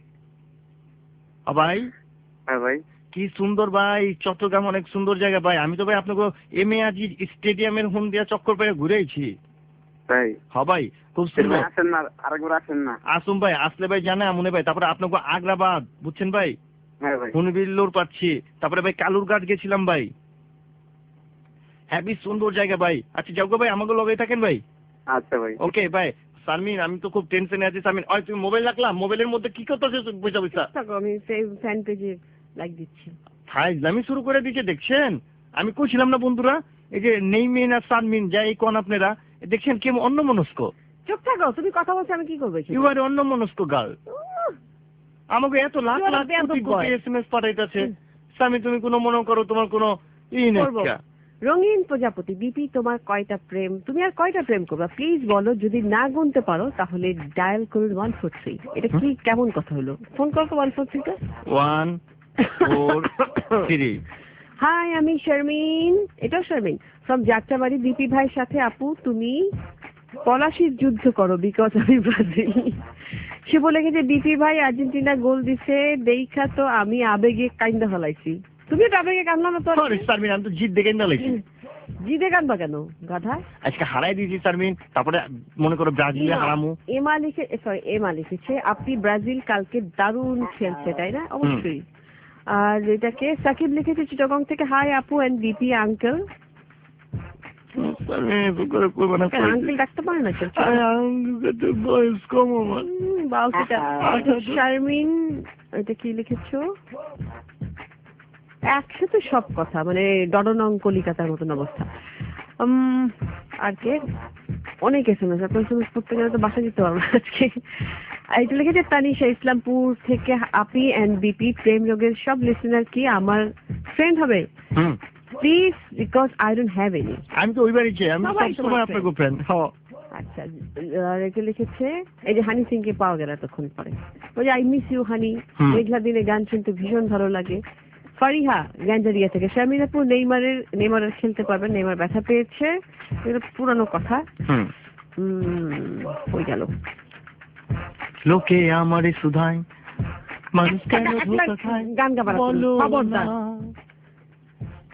ভাই হ্যাঁ ভাই। কি সুন্দর ভাই, চট্টগ্রাম অনেক সুন্দর জায়গা ভাই। আমি তো ভাই আপনাকে এম এ আজি স্টেডিয়ামের হুন দিয়া চক্কর পেয়ে ঘুরেছি। তাই? হ্যাঁ ভাই খুব সুন্দর। আসেন না, আরেকবার আসেন না। আসুন ভাই, আসলে ভাই জানে মনে ভাই। তারপরে আপনাকে আগ্রাবাদ বুঝছেন ভাই, হ্যাঁ ভাই। হুনবিল্লোর পাচ্ছি। তারপরে ভাই কালুরঘাট গেছিলাম ভাই, হ্যাভি সুন্দর জায়গা ভাই। আচ্ছা যজ্ঞ ভাই আমাকে লগাই থাকেন ভাই। আচ্ছা ভাই। ওকে ভাই। শারমিন আমি তো খুব টেনশনে আছি। শারমিন ওই তুমি মোবাইল রাখলাম, মোবাইলের মধ্যে কি করতেছো বুঝা বুঝা? আমি ফ্যান পেজে লাইক দিচ্ছি। ফাইজলামি শুরু করে দিয়েছে দেখছেন। আমি কইছিলাম না বন্ধুরা, এই যে নেইমিন আর শারমিন যাই কোন আপনারা দেখছেন কি অন্য মনস্ক। চুপ থাকো, তুমি কথা বলছো আমি কি করবো? ইউ আর অন্য মনস্ক গার্ল। আমাকে এত লাখ লাখ কোটি কোটি এসএমএস পাঠাইতেছে। শারমিন তুমি কোনো মনে করো তোমার কোনো ই নেই। রঙিন প্রজাপতি বিপি, তোমার কয়টা প্রেম? তুমি আর কয়টা প্রেম করবা প্লিজ বলো। যদি না গুনতে পারো তাহলে ডায়াল করুন ওয়ান ফোর থ্রি। এটা কি কেমন কথা হলো? ফোন করো ওয়ান ফোর থ্রি টা। One four three. হাই আমি শারমিন, এটাও শারমিন ফ্রম যাত্রাবাড়ি। বিপি ভাইয়ের সাথে আপু তুমি পলাশির যুদ্ধ করো বিকজ আমি ব্রাজিল। সে বলে গেছে বিপি ভাই আর্জেন্টিনা গোল দিছে দেখা তো আমি আবেগে কাইন্দা ফেলাইছি। তুমি তো আবেগে কান্দলা না? তো শারমিন আমি তো জিদ দেখে না লাগছি। জিদে কান্দবা কেন গাধা? আজকে হারাই দিয়েছি শারমিন, তারপরে মনে করো ব্রাজিলে হারামু। এমা লিখে সরি এমা লিখেছে আপনি ব্রাজিল কালকে দারুণ খেলছে তাই না? অবশ্যই। আর এটাকে সাকিব লিখেছে চিটাগং থেকে। হাই আপু এন্ড বিপি আঙ্কেল। আঙ্কেল ডাকতে পারে না? বয়স কম আমার। শারমিন এটা কি লিখেছো? একসাথে সব কথা মানে ডডনং কলিকাতার মতন অবস্থা। আর কে অনেক এসএমএস, আপনার এসএমএস পড়তে গেলে তো বাসা যেতে পারবো আজকে। এটা লিখেছে তানিশা ইসলামপুর থেকে। আপি এন্ড বিপি প্রেম যোগের সব লিসেনার কি আমার ফ্রেন্ড হবে please because I don't have any. আমি তো ওই বাড়ি চাই, আমি সবসময় আপনার ফ্রেন্ড। আচ্ছা আর একে লিখেছে এই যে হানি সিং কে পাওয়া গেল এতক্ষণ পরে। ওই যে আই মিস ইউ হানি, মেঘলা দিনে গান শুনতে ভীষণ ভালো লাগে। ফারিহা গ্যাঞ্জারিয়া থেকে। শারমিনাপুর নেইমারের নেইমারের খেলতে পারবেন, নেইমার ব্যথা পেয়েছে, এটা পুরানো কথা। হুম হয়ে গেল। লোকে আমারে সুধাই মানুষ কেন ধোঁকা খায় গান গাবার খবরদার।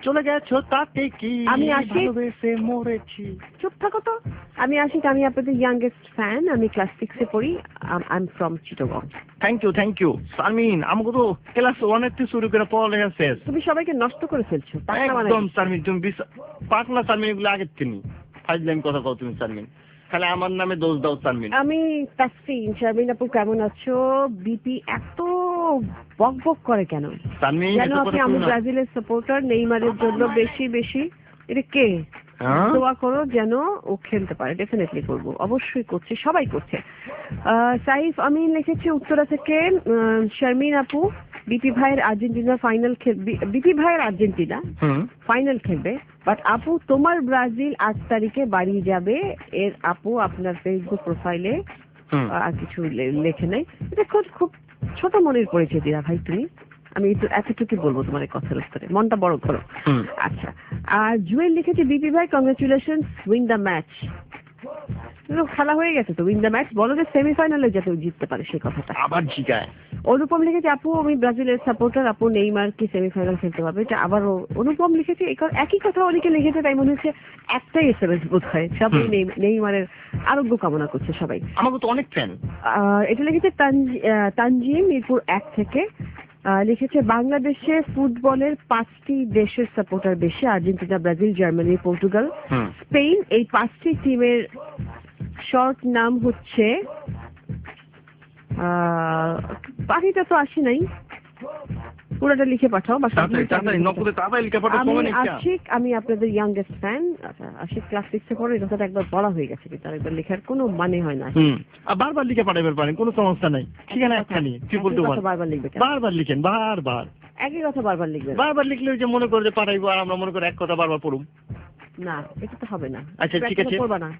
চলে গেছো তাতে কি, আমি আসি। ভালোবেসে মরেছি। চুপ থাকো তো। আমি আশিক, আমি আপনাদের ইয়াংগেস্ট ফ্যান। আমি ক্লাস সিক্সে পড়ি। I am from Chittagong. Thank you thank you Sharmin, আমাকে তো ক্লাস ওয়ানের থেকে শুরু করে পড়ালেখা শেষ। তুমি সবাইকে নষ্ট করে ফেলছো, পাগলা বানাই একদম দিচ্ছো। শারমিন, তুমি বিশ্বাস পাকলা শারমিন, এগুলো আগের তিনি ফাইজলাম কথা কও তুমি শারমিন, খালি আমার নামে দোষ দাও শারমিন। আমি তাসফিন। শারমিন আপু কেমন আছো? বিপি এত বক বক করে কেন? শারমিন যেন এটা আপনি কথা আমি বলো না। ব্রাজিলের সাপোর্টার, নেইমারের জন্য বেশি বেশি। এটা কে? হ্যাঁ? দোয়া করো যেন ও খেলতে পারে। ডেফিনেটলি করবো, অবশ্যই করছে, সবাই করছে। আহ, সাইফ আমিন লিখেছে উত্তরা থেকে, আহ, শারমিন আপু বিপি ভাইয়ের আর্জেন্টিনা ফাইনাল খেল, বিপি ভাইয়ের আর্জেন্টিনা হুম ফাইনাল খেলবে, বাট আপু তোমার ব্রাজিল আট তারিখে বাড়ি যাবে। এর আপু আপনার ফেসবুক প্রোফাইলে হুম আর কিছু লে- লেখে নাই। এটা খুব খুব ছোট মনের পরিচয় দিলা ভাই তুমি। আমি একটু এতটুকু বলবো তোমার এই কথার উত্তরে, মনটা বড় করো। হুম আচ্ছা, আর জুয়েল লিখেছে বিপি ভাই কংগ্রেচুলেশন, উইন দ্য ম্যাচ। খেলা হয়ে গেছে তো, উইন দ্য ম্যাচ বলো, যে সেমিফাইনালে যাতে ও জিততে পারে সেই কথাটা। আবার জিগায়। অনুপম লিখেছে আপু আমি ব্রাজিলের সাপোর্টার, আপু নেইমার কি সেমিফাইনাল খেলতে পারবে? এটা আবারও অনুপম লিখেছে। এই ক- একই কথা অনেকে লিখেছে, তাই মনে হচ্ছে একটাই এসএমএস বোধ হয়। সবাই হুম। নেই- নেইমারের আরোগ্য কামনা করছে সবাই। আমাকে তো অনেক ফ্যান। আহ, এটা লিখেছে তানজি- আহ, তানজিম মিরপুর এক থেকে। আহ, লিখেছে বাংলাদেশে ফুটবলের পাঁচটি দেশের সাপোর্টার বেশি, আর্জেন্টিনা, ব্রাজিল, জার্মানি, পর্তুগাল, হুম স্পেন। এই পাঁচটি টিমের শর্ট নাম হচ্ছে, আহ, বাকিটা তো আসি নাই, পুরোটা লিখে পাঠাও। বা তাড়াতাড়ি তাড়াতাড়ি নকলে তাড়াতাড়ি লিখে পাঠাও, আমি সময় নেই क्या? আশিক, আমি আপনাদের ইয়াংগেস্ট ফ্যান। আচ্ছা, আশিক ক্লাস সিক্সে পড়ে, এই কথাটা একবার বলা হয়ে গেছে, কিন্তু আর একবার লেখার কোনো মানে হয় না। হুম আর বারবার লিখে পাঠাবেন পারেন, কোনো সমস্যা নাই। ঠিকানা একখানি ট্রিপল টু একই ওয়ান। কথা বারবার লিখবে কেন? বারবার লিখেন, বারবার একই কথা বারবার লিখবে না। বারবার লিখলে ওই যে মনে করে যে পাঠাইবো, আর আমরা মনে করে এক কথা বারবার পড়ুম। না, এটা তো হবে না। আচ্ছা, তুমি ঠিক এক কথা আছে। পড়বা না।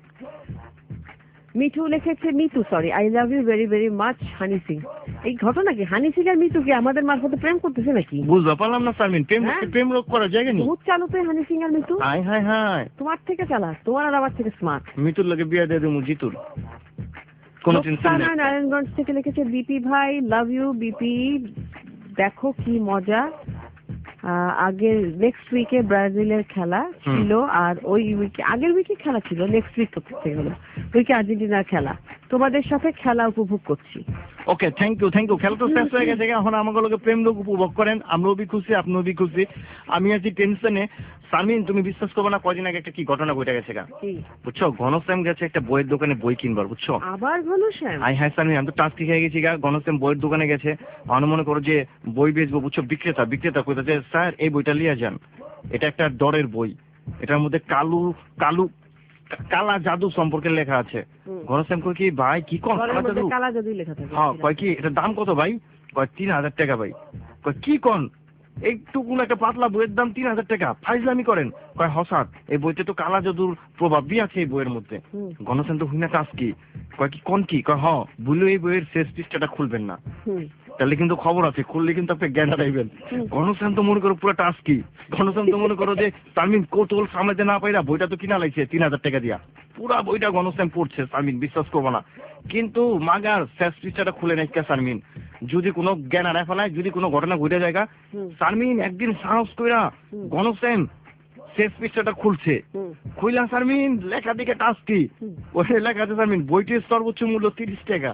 মিঠু লিখেছে, Mitu sorry, I love you very very much Honey Singh. এই ঘটনা কি, হানি সিং আর মিতু কি আমাদের মারফতে প্রেম করতেছে নাকি? বুঝতে পারলাম না শারমিন, প্রেম হ্যাঁ? প্রেম রোগ করার জায়গা নেই। বহুত চালু তো এই হানি সিং আর মিতু। হাই হাই হাই, তোমার থেকে চালা, তোমার আর আমার থেকে স্মার্ট। মিতুর লোকে বিয়ে দিয়ে দেবো জিতুর, কোনো টেনশন রোকসানা নেই। নারায়ণগঞ্জ থেকে লিখেছে, বিপি ভাই লাভ ইউ বিপি, দেখো কি মজা। আহ, আগের নেক্সট উইকে ব্রাজিলের খেলা ছিল, আর ওই উইকে আগের উইকে খেলা ছিল, নেক্সট উইক থেকে হলো উইকে আর্জেন্টিনার খেলা, তোমাদের সাথে খেলা উপভোগ করছি। Okay thank you thank you. খেলা তো শেষ হয়ে গেছে, এখন আমাকে লোকে প্রেম লোক উপভোগ করেন, আমরাও বি খুশি, আপনিও বি খুশি। আমি আছি টেনশনে। শারমিন তুমি বিশ্বাস করবে না, কদিন আগে একটা কি ঘটনা ঘটে গেছে গা, কি? বুঝছো? ঘনশ্যাম গেছে একটা বইয়ের দোকানে বই কিনবার, বুঝছো? আবার ঘনশ্যাম? আই হ্যাঁ শারমিন, আমি তো টাস্কি খেয়ে গেছি গা। ঘনশ্যাম বইয়ের দোকানে গেছে, আমি মনে করো যে বই বেচবো, বুঝছো? বিক্রেতা বিক্রেতা কইতাছে স্যার এই বইটা লিয়ে যান, এটা একটা ডরের বই, এটার মধ্যে কালু কালু কালা জাদু সম্পর্কে লেখা আছে। হুম। ঘনশ্যাম কই কি ভাই কি কোন ঘরের কালা মধ্যে জাদু? কালা জাদুই লেখা থাকে। হ্যাঁ কয় কি এটার দাম কত ভাই? কয় তিন হাজার টাকা ভাই। কয় কি কোন, এইটুকুন একটা পাতলা বইয়ের দাম তিন হাজার টাকা, ফাইজলামি করেন? কয় হসাদ, এই বইতে তো কালা জাদুর প্রভাবই আছে এই বইয়ের মধ্যে। হুম। ঘনশ্যাম তো হুইনা কাজ কি? কয় কি কোন কি? কয় হ ভুলে এই বইয়ের শেষ পৃষ্ঠাটা খুলবেন না, হুম। তাহলে কিন্তু খবর আছে, খুললে কিন্তু আপনি জ্ঞান হারাইবেন। হুম। ঘনশ্যাম তো মনে করো পুরো টাস্ক কি, ঘনশ্যাম তো মনে করো যে শারমিন কৌতূহল সামলাতে না পাইরা বইটা তো কিনা লাগছে তিন হাজার টাকা দিয়া, পুরা বইটা ঘনশ্যাম পড়ছে শারমিন, বিশ্বাস করবো না। কিন্তু মাগার শেষ পৃষ্ঠাটা খুলে নাই শারমিন, যদি কোনো জ্ঞান হারায় ফেলায়, যদি কোনো ঘটনা ঘটে যায়, হুম। শারমিন একদিন সাহস কইরা হুম। ঘনশ্যাম শেষ পৃষ্ঠাটা খুলছে, হুম। খুইলা শারমিন লেখা দিকে টাস্ক কি, হুম। ওই লেখা আছে শারমিন বইটির সর্বোচ্চ মূল্য তিরিশ টাকা।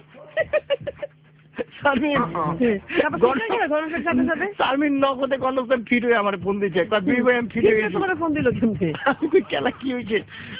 শারমিন তারপর কি হয়ে গেল ঘনশ্যামের সাথে সাথে? শারমিন নগদে ঘনশ্যাম ফিট হয়ে আমার ফোন দিচ্ছে, কয় দুই ভাই আমি ফিট হয়ে গেছি। তোমার ফোন দিল কেমনে? আমি কই খেলা কি হয়েছে?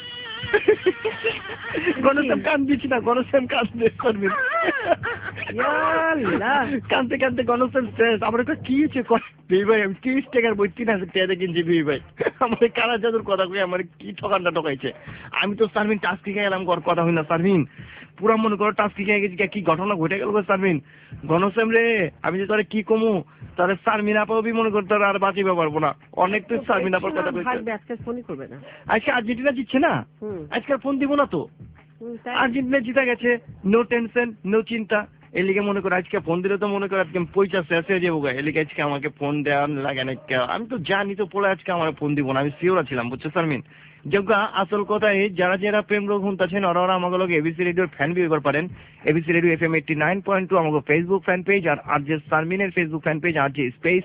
ঘনশ্যাম কান দিচ্ছি না, ঘনশ্যাম কান দিয়ে শারমিন ইয়াল্লাহ। কানতে কানতে ঘনশ্যাম শেষ। আমার কয় কি হয়েছে? কয় দুই ভাই আমি তিরিশ টাকার বই তিন হাজার টাকা কিনছি দুই ভাই। আমার কারা জাদুর কথা কই আমার কি ঠকানটা ঠকাইছে। আমি তো শারমিন টাস্কি খেয়ে গেলাম, ঘর কথা হই না শারমিন, পুরা মনে করো টাস্কি খেয়ে গেছি, কি ঘটনা ঘটে গেল গো শারমিন। ঘনশ্যাম রে আমি যে তোরে কি কমু, তাহলে শারমিন আপাবি মনে করতে আর বাঁচিবে পারবো না, অনেক তো শারমিন আপার কথা ভাই কইছে। আজকে ফোনই করবে না। আজকে আর্জেন্টিনা জিতছে না, হুম। আজকাল ফোন দিব না তো। হুম, তাই? আর্জেন্টিনা জিতা গেছে, নো টেনশন নো চিন্তা। এই লিগে মনে করো আজকে ফোন দিলে তো মনে করো আজকে পয়সা শেষ হয়ে যাবো গা, এই লিগে আজকে আমাকে ফোন দেওয়া লাগে না। আমি তো জানি তো পড়ে আজকে আমার ফোন দিব না, আমি শিওর ছিলাম, বুঝছো শারমিন? যোগ্য আসল কথা এই যারা যারা প্রেম রোগ হুনতাছেন ওরা ওরা আমাকে লোক এবিসি রেডিওর ফ্যান বি করতে পারেন। ABC radio F M eighty nine point two আমাকে ফেসবুক ফ্যান পেজ, আর আর যে শারমিনের ফেসবুক ফ্যান পেজ আর যে space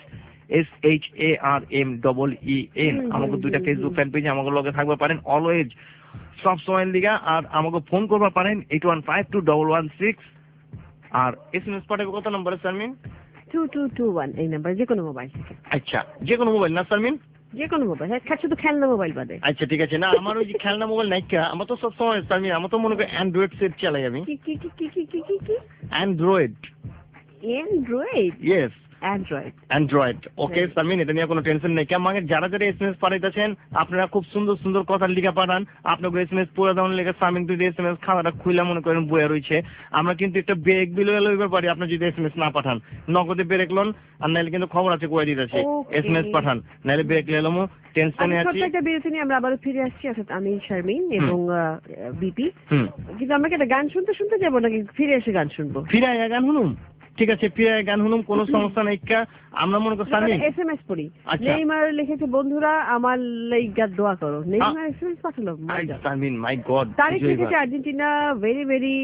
S H A R M double E N. আমাকে দুইটা ফেসবুক ফ্যান পেজে আমাকে লগে থাকবে পারেন অলওয়েজ সব সময় লিগা। আর আমাকে ফোন করবা পারেন eight one five two double one six. আর এস এম এস পাঠাবে কত নম্বরে Sharmin? Two two two one এই নাম্বার, যে কোনো মোবাইল। আচ্ছা, যে কোনো মোবাইল না সারমিন? যে কোনো মোবাইল, হ্যাঁ শুধু খেলনা মোবাইল বাদে। আচ্ছা ঠিক আছে। না আমার ওই যে খেলনা মোবাইল নাইকা, আমার তো সব সময় সারমিন আমার তো মনে করি অ্যান্ড্রয়েড সেট চালাই আমি। কি কি কি কি কি কি কি কি android. Android? Yes android. Android. Okay Sharmin, এটা নিয়ে কোনো টেনশন নেই। আমাকে যারা যারা এসএমএস পাঠাইতেছেন আপনারা খুব সুন্দর সুন্দর কথা লিখা পাঠান। আপনাকে এসএমএস পুরো দাম লেগে সারমিন যদি এসএমএস খাওয়াটা খুইলা মনে করেন বইয়া রয়েছে, আমরা কিন্তু একটা ব্রেক বিল লইবার পারি আপনি যদি এসএমএস না পাঠান। নগদে ব্রেক লোন, আর নাইলে কিন্তু খবর আছে কয়ে দিতেছে এসএমএস পাঠান, নাইলে ব্রেক লেলামো। টেনশনে আছি। ছোট্ট একটা বিরতি নিয়ে আমরা আবারও ফিরে আসছি। অর্থাৎ আমি শারমিন এবং বিপি। কিন্তু আমরা কি একটা গান শুনতে শুনতে যাবো নাকি ফিরে এসে গান শুনবো? ফিরে আয়া গান শুনুম। ঠিক আছে, ফিরে আয়া গান শুনুম, কোনো সমস্যা নাই। আমরা মনে করি সারমিন এসএমএস পড়ি। নেইমার লিখেছে বন্ধুরা আমার লাইগা দোয়া করো। নেইমার এসএমএস পাঠালো। Sharmin my god. তারিখ লিখেছে আর্জেন্টিনা ভেরি ভেরি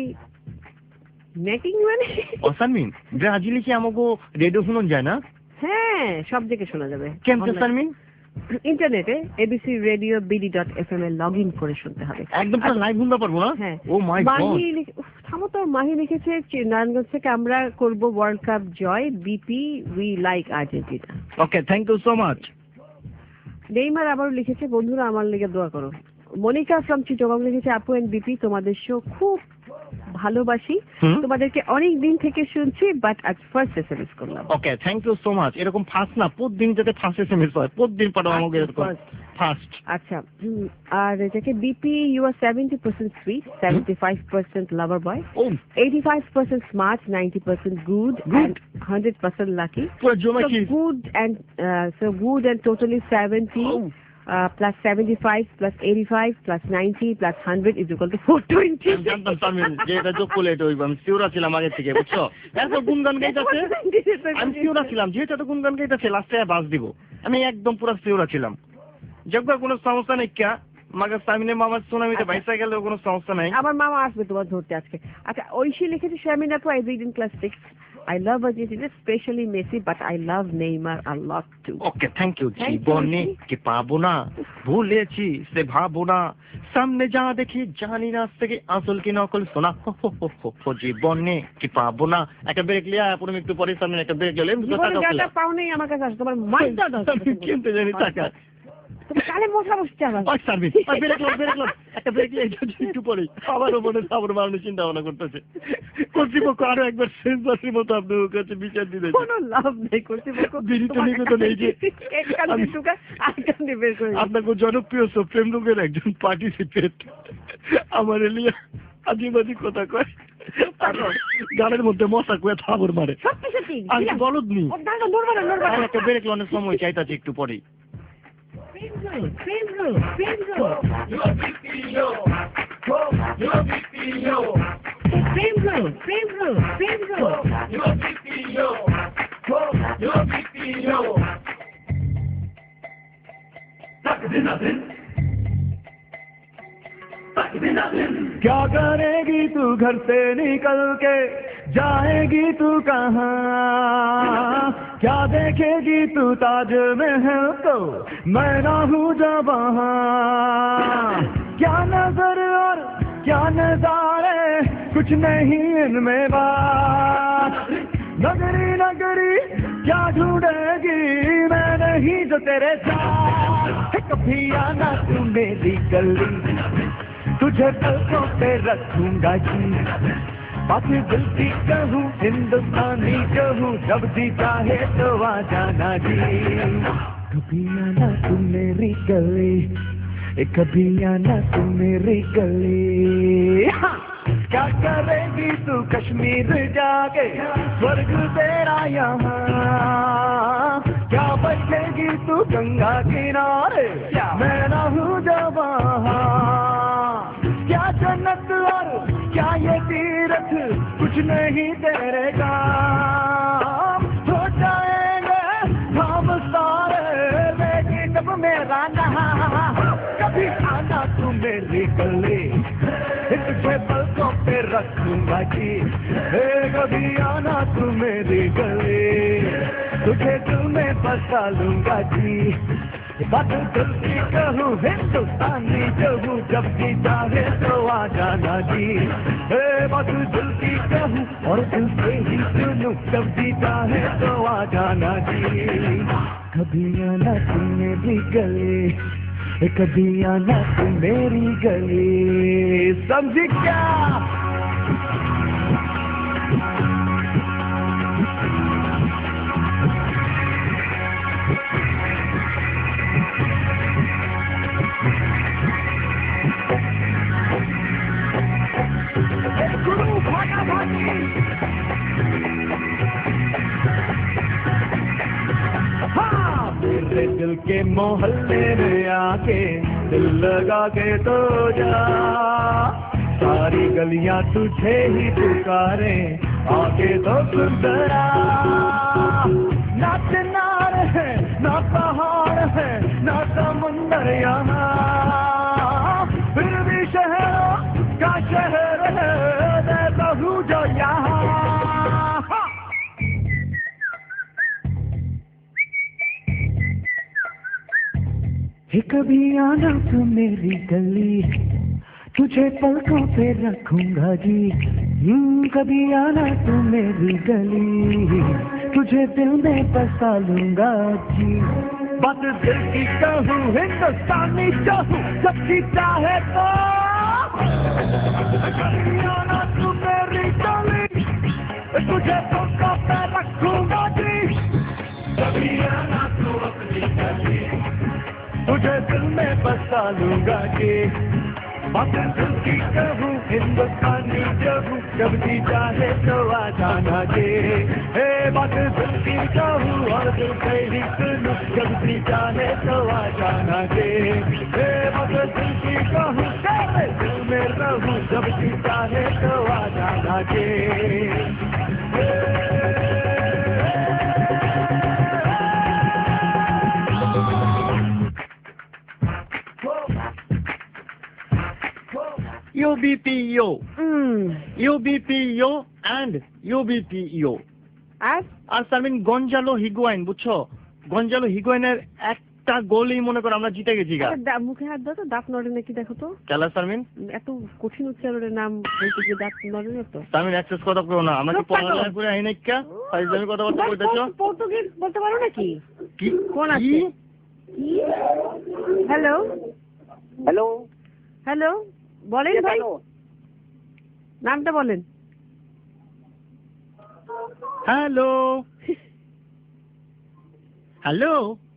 নেটিং মানে। ও সারমিন ব্রাজিলে কি আমাকে রেডিও শুনুন যায় না? হ্যাঁ সব দিকে শোনা যাবে। কেমন সারমিন? ইন্টারনেটে ABC radio BD dot FM এ লগ ইন করে শুনতে হবে। একদম লাইভ শুনতে পারবো না? হ্যাঁ। ও মাই গড। মাহি থামো তো। মাহি লিখেছে নারায়ণগঞ্জ থেকে আমরা করব ওয়ার্ল্ড কাপ জয়, BP we like Argentina. Okay thank you so much. Neymar আবার লিখেছে বন্ধুরা আমার লেগে দোয়া করো। মনিকা ফ্রম চিটাগং লিখেছে আপু এন্ড বিপি তোমাদের শো খুব ভালোবাসি, তোমাদেরকে অনেক দিন থেকে শুনছি বাট আজ ফার্স্ট এসএমএস করলাম। Okay thank you so much. এরকম ফার্স্ট না, প্রতিদিন যাতে ফার্স্ট এসএমএস হয়, প্রতিদিন পাঠাও আমাকে এরকম ফার্স্ট। আচ্ছা, আর এটাকে BP you are seventy percent sweet, seventy five percent lover boy, eighty five percent smart, ninety percent good and hundred percent lucky. পুরো জমাকি good and so good and totally seventy Uh, plus seventy-five plus eighty-five plus ninety plus one hundred is equal to four twenty. জানতাম সারমিন যে এটা যোগ করলে এটা হইব। আমি সিওরা ছিলাম আগে থেকে, বুঝছো? এত গুনগান গাইতেছে, আমি সিওরা ছিলাম যেহেতু এত গুনগান গাইতেছে লাস্টে বাস দিব। আমি একদম পুরো সিওরা ছিলাম। যোগ্য কোনো সমস্যা নেই। কে মাগা সারমিনের মামা সুনামিতে বাইসা গেলে কোনো সমস্যা নাই। আমার মামা আসবে তোমার ধরতে আজকে। আচ্ছা ঐশী লিখেছে শারমিন আপু I read in class six. I love Argentina, especially Messi, but I love Neymar a lot too. Okay, thank you. জীবনে কি পাবো না, ভুলেছি সে ভাবো না, সামনে যা দেখি জানি না থেকে আসল কি নকল শোনা। জীবনে কি পাবো না। একটা ব্রেক লিয়া পুরো একটু পরে সামনে একটা ব্রেক গেলে টাকা পাও নেই আমার কাছে আসে তোমার মাইন্ডটা দাও। কিনতে জানি টাকা তুমি কালে মশা বসছে আবার। ওই সার্ভিস ওই ব্রেক লও ব্রেক লও একটা ব্রেক লিয়ে একটু পরে আবার ওপরে সাবর মারনে চিন্তা ভাবনা করতেছে। কর্তৃপক্ষ আরো একবার শেষ বাসের মতো আপনার কাছে বিচার দিতে কোনো লাভ নেই। কর্তৃপক্ষ বিনীত নিবেদন এই যে আপনাকে জনপ্রিয় সুপ্রিম লোকের একজন পার্টিসিপেট আমার এলিয়া আদিবাদী কথা কয়, গানের মধ্যে মশা কুয়ে থাবর মারে। আমি বলদ নি একটা ব্রেক লনের সময় চাইতাছি একটু পরেই। क्या करेगी तू घर से निकल के, जाएगी तू कहाँ, क्या देखेगी तू ताजमहल तो मैं ना हूँ जब वहाँ, क्या नजर और क्या नजारे कुछ नहीं इनमें बात, नगरी नगरी क्या ढूंढेगी मैं नहीं जो तेरे साथ, कभी आना तू मेरी गली तुझे पलकों पे रखूंगा जी, बात दिल की कहूँ हिंदुस्तानी कहूँ जब जी चाहे तो आ जाना जी, कभी आना तू मेरी गली, कभी आना तू मेरी गली। क्या करेगी तू कश्मीर जाके स्वर्ग तेरा यहाँ, क्या बैठेगी तू गंगा किनारे मैं ना हूँ जब वहाँ, क्या जन्नत और क्या ये तीरथ कुछ नहीं तेरे काम, हो जाएंगे हम सारे लेकिन अब मेरा नहा, कभी आना तू मेरी गली तुझे पलकों पे रखूंगा जी, कभी आना तू मेरी गली। तुझे दिल में बसा लूंगा जी बात दिल की कहूँ हिंदुस्तानी जो हूँ जब भी चाहे तो आ जाना जी हे बात दिल की कहूँ और दिल से ही सुनूं जब भी चाहे तो आ जाना जी कभी आना तुम मेरी गली कभी आना तुम मेरी गली समझी क्या मेरे दिल के मोहल्ले में आके दिल लगा के तो जा सारी गलियां तुझे ही पुकारे आके तो सुंदरा ना चिनार है ना पहाड़ है ना समुंदर यहाँ फिर भी शहरों का शहर है मैं कहूँ जो यहाँ हे कभी आना तू मेरी गली तुझे पलकों पे रखूंगा जी कभी आना तू मेरी गली तुझे दिल में बसा लूंगा जी बात दिल की कहूँ हिंदुस्तानी चाहूँ जब भी चाहे तो कभी आना तू मेरी गली तुझे पलकों पे रखूंगा जी कभी आना तू अपनी गली तुझे दिल में बसा लूंगा जी बात दिल की कहूँ हिंदुस्तानी जब जब जी चाहे तो आ जाना जी हे बात दिल की कहूँ और दिल से ही सुनूं जब जी चाहे तो आ जाना जी हे बात दिल की कहूँ तेरे दिल में रहूं जब जी चाहे तो आ जाना जी U B P O হুম U B P O and U B P O আর আর সারমিন গঞ্জালো হিগুয়াইন বুঝছো গঞ্জালো হিগুয়াইনের একটা গোলই মনে করো আমরা জিতে গেছি গা আরে দা- মুখে হাত দাও তো দাঁত নড়ে নাকি দেখো তো খেলা সারমিন এত কঠিন উচ্চারণের নাম বলতে গিয়ে দাঁত নড়ে না তো সারমিন অ্যাক্সেস কথা করো না আমরা কি চুপ থাকো। পড়ালেখা করে আই নাকি ফাইজলামি কথাবার্তা কইতেছো পর্তুগিজ বলতে পারো নাকি কি কোন আছে? হ্যালো হ্যালো হ্যালো বলেন ভাই নামটা বলেন হ্যালো হ্যালো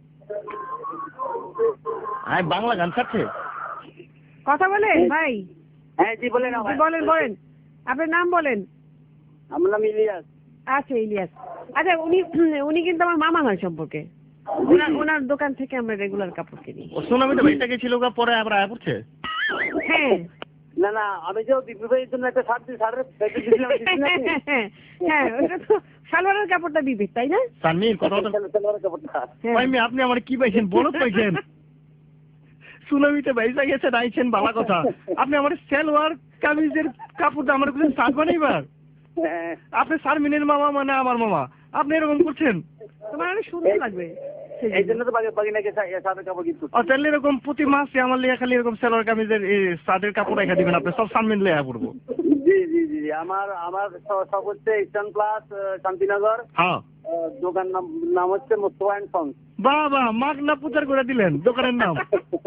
আই বাংলা গান ছাড়ছে কথা বলেন ভাই হ্যাঁ জি বলেন জি, বলেন বলেন আপনার নাম বলেন আমার নাম ইলিয়াস আচ্ছা ইলিয়াস আচ্ছা উনি উনি কিন্তু আমার মামা হয় সম্পর্কে ওনার ওনার দোকান থেকে আমরা রেগুলার কাপড় কিনি ও সুনামি তো বাইটা গেছিল গা পরে আবার আয়া পড়ছে হ্যাঁ না না আমি যে বিপি ভাইয়ের জন্য একটা শার্ট দিই শার্টের প্যাকেট দিয়েছিলাম দিচ্ছি নাকি হ্যাঁ ওটা তো সালোয়ারের কাপড়টা বিবেক তাই না সানমির কথা তো সালোয়ারের কাপড়টা হ্যাঁ। ভাই মি আপনি আমার কি পাইছেন বলো পাইছেন সুনামিতে বাইসা গেছে আইছেন ভালো কথা আপনি আমার সালোয়ার কামিজের কাপড়টা আমার কিছু শার্ট বানাইবার হ্যাঁ আপনি সারমিনের মামা মানে আমার মামা আপনি এরকম করছেন তোমার অনেক সুন্দর লাগবে এই জন্য তো বাকি বাকি নাকি শার্টের কাপড় কিন্তু ও তাহলে এরকম প্রতি মাসে আমার লিয়ে খালি এরকম সালোয়ার কামিজের শার্টের কাপড় রেখে দিবেন আপনি সব সারমিন লিয়ে পড়বো জি জি জি আমার আমার সব হচ্ছে ইস্টার্ন প্লাস শান্তিনগর হ্যাঁ দোকান নাম নাম হচ্ছে মোস্তফা অ্যান্ড সন্স বাবা মাগ না প্রচার করে দিলেন দোকানের নাম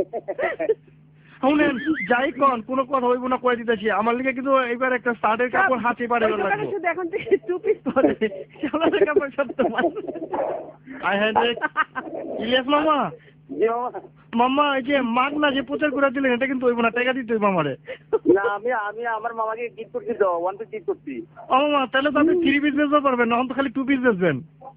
শুনেন যাই কন কোনো কথা হইব না কয়ে দিতেছি আমার লিগে কিন্তু এইবার একটা শার্টের কাপড় হাতে পারে ওই দোকানে লাগবে শুধু এখন থেকে টু পিস পরে সালোয়ারের কাপড় সব তোমার আই হ্যাড ইলিয়াস মামা জি মামা মামা এই যে মাগ না যে প্রচার করে দিলেন এটা কিন্তু হইব না টাকা দিতে হইব আমারে না আমি আমি আমার মামাকে গিফট করছি তো ওয়ান পিস গিফট করছি ও মামা তাহলে তো আপনি থ্রি পিস বেচতে পারবেন না তো খালি টু পিস বেচবেন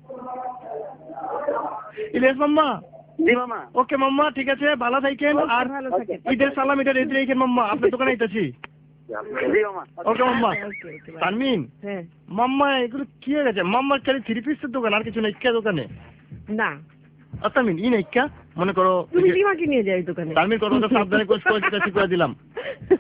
ইলিয়াস মাম্মা জি মামা ওকে মাম্মা ঠিক আছে ভালো থাকেন আর ভালো থাকেন। ঈদের সালাম এটা রেডি রেখেন মাম্মা আপনার দোকানে আইতাছি জি মামা ওকে মাম্মা ওকে, ওকে, bye. তানমিন হ্যাঁ মাম্মা এগুলো কি হয়ে গেছে মাম্মার খালি থ্রি পিসের দোকান আর কিছু নেই কে দোকানে না আর তানমিন ই নেই কা মনে করো তুমি ডিমাকে নিয়ে যাই দোকানে তানমিন কথা সাবধানে কোচ করে দিতেছি করে দিলাম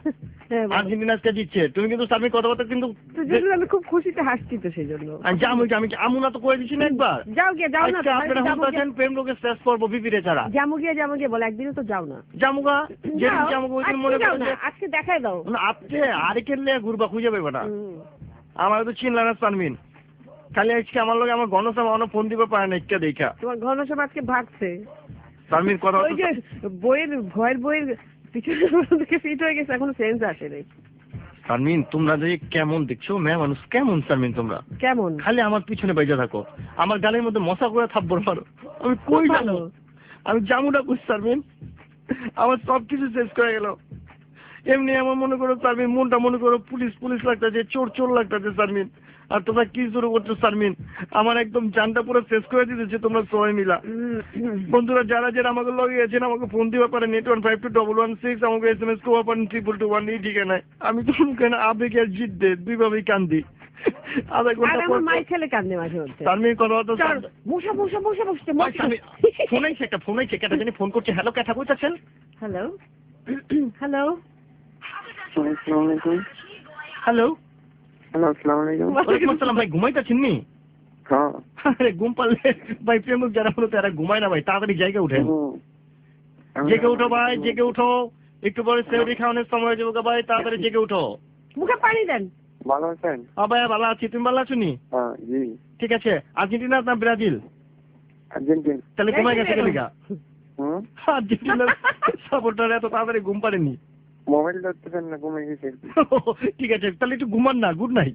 হ্যাঁ, বলো। আর্জেন্টিনা আজকে জিতছে, তুমি কিন্তু সার্মিন কথাবার্তা কিন্তু তো যেগুলো আমি খুব খুশিতে হাসছি তো সেই জন্য। আমি যাবো আমি কি আমুনা তো করে দিছি না একবার। যাও গিয়ে যাও না আজকে আপনারা যাবো শুনতেছেন প্রেম রোগের শেষ পর্ব বিপিরে ছাড়া। যাবো গিয়ে যাবো গিয়ে বলে একদিনও তো যাও না। জামুগা যেদিন যাও, জামুগা ওই দিন আজকে মনে যাও করেন না, যে আজকে দেখাই দাও। না, আপনি আরেকের লে ঘুরবা খুঁজে পাইবে না। হুম। আমার তো চিনলা না সার্মিন, খালি আজকে আমার লোক আমার গণসভা অন্য ফোন দিবে পারে না একটা দেখা। তোমার ঘনসভা আজকে ভাগছে। সার্মিন কথা ওই যে বইয়ের ভয়ের বইয়ের পিছনে থেকে ফিট হয়ে গেছে, এখনো সেন্স আসে নাই। সার্মিন তোমরা যে কেমন দেখছো মেয়ে মানুষ কেমন সার্মিন তোমরা কেমন খালি আমার পিছনে বাইজা থাকো, আমার গালের মধ্যে মশা করে থাপ্পড় মারো, আমি কই ভালো। যাবো? আমি জামুটা বুঝ সার্মিন, আমার সব কিছু শেষ করে গেল। এমনি আমার মনে করো সার্মিন মনটা মনে করো পুলিশ পুলিশ লাগতেছে, চোর চোর লাগতেছে সার্মিন। আর তোমরা কি শুরু করছো সার্মিন, আমার একদম জানটা পুরো শেষ করে দিতেছে তোমরা সবাই মিলা। বন্ধুরা যারা যারা আমাকে লগিয়েছেন আমাকে ফোন দিবা পারেন eight one five two double one six, আমাকে এস এম এস করবা পারেন ট্রিপল টু ওয়ান এই ঠিকানায়। আমি তো কেন আবেগে আর জিত দে দুইভাবেই কান্দি। আধা আর ঘন্টা আমার পর মাই খেলে কান্দে মাঝে মধ্যে। সার্মিন কথা তো বসা বসা বসা বসতে ফোন আইছে একটা ফোন আইছে কেটা জানি ফোন করছে। হ্যালো কেটা কইতাছেন? হ্যালো হ্যালো আসসালামু আলাইকুম। হ্যালো হ্যালো, আসসালামু আলাইকুম। ওয়ালাইকুম আসসালাম ভাই, ঘুমাইতাছেন নি? হ্যাঁ। আরে ঘুম পারলে ভাই প্রেমক যারা হলো তারা ঘুমায় না ভাই, তাড়াতাড়ি জায়গা উঠেন। জেগে উঠো ভাই, জেগে উঠো, একটু পরে সেউরি খাওয়ানোর সময় যাবো ভাই, তাড়াতাড়ি জেগে উঠো। মুখে পানি দেন। ভালো আছেন? হ্যাঁ ভাই ভালো আছি, তুমি ভালো আছো নি? হ্যাঁ জি। ঠিক আছে, আর্জেন্টিনা না ব্রাজিল? আর্জেন্টিনা। তাহলে ঘুমাই গেছে কেলিকা? হুম। আর্জেন্টিনার সাপোর্টার এত তাড়াতাড়ি ঘুম পারেনি। মোবাইল ধরতেছেন না, ঘুমিয়ে গেছে। ঠিক আছে তাহলে একটু ঘুমান না, গুড নাইট।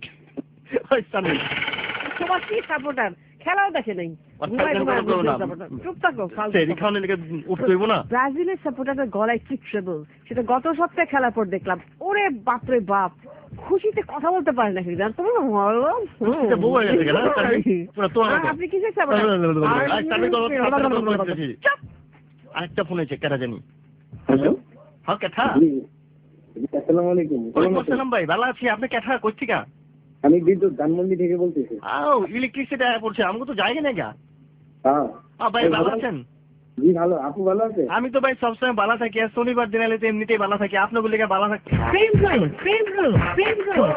তোমার কি সাপোর্টার, খেলাও দেখে নাই। চুপ থাকো। ব্রাজিলের সাপোর্টারের গলায় কি ট্রেবল, সেটা গত সপ্তাহে খেলার পর দেখলাম। ওরে বাপরে বাপ, খুশিতে কথা বলতে পারে না কিন্তু। আপনি কিসের সাপোর্টার? আরেকটা ফোন আছে কেটা জানি। হ্যালো। হ্যাঁ কেঠা? আসসালামু আলাইকুম। ওয়ালাইকুম আসসালাম ভাই, ভালো আছি, আপনি কেঠা কোথেকে? আমি বিদ্যুৎ ধানমন্ডি থেকে বলতেছি। আও ইলেকট্রিসিটি আয়া পড়ছে, আমাকে তো জায়গা নেই গা। হ্যাঁ হ্যাঁ ভাই ভালো আছেন? জি ভালো। আপু ভালো আছে? আমি তো ভাই সবসময় ভালো থাকি, আর শনিবার দিন এলে তো এমনিতেই ভালো থাকি, আপনার লিগে ভালো থাকি। প্রেম করো, প্রেম করো, প্রেম করো।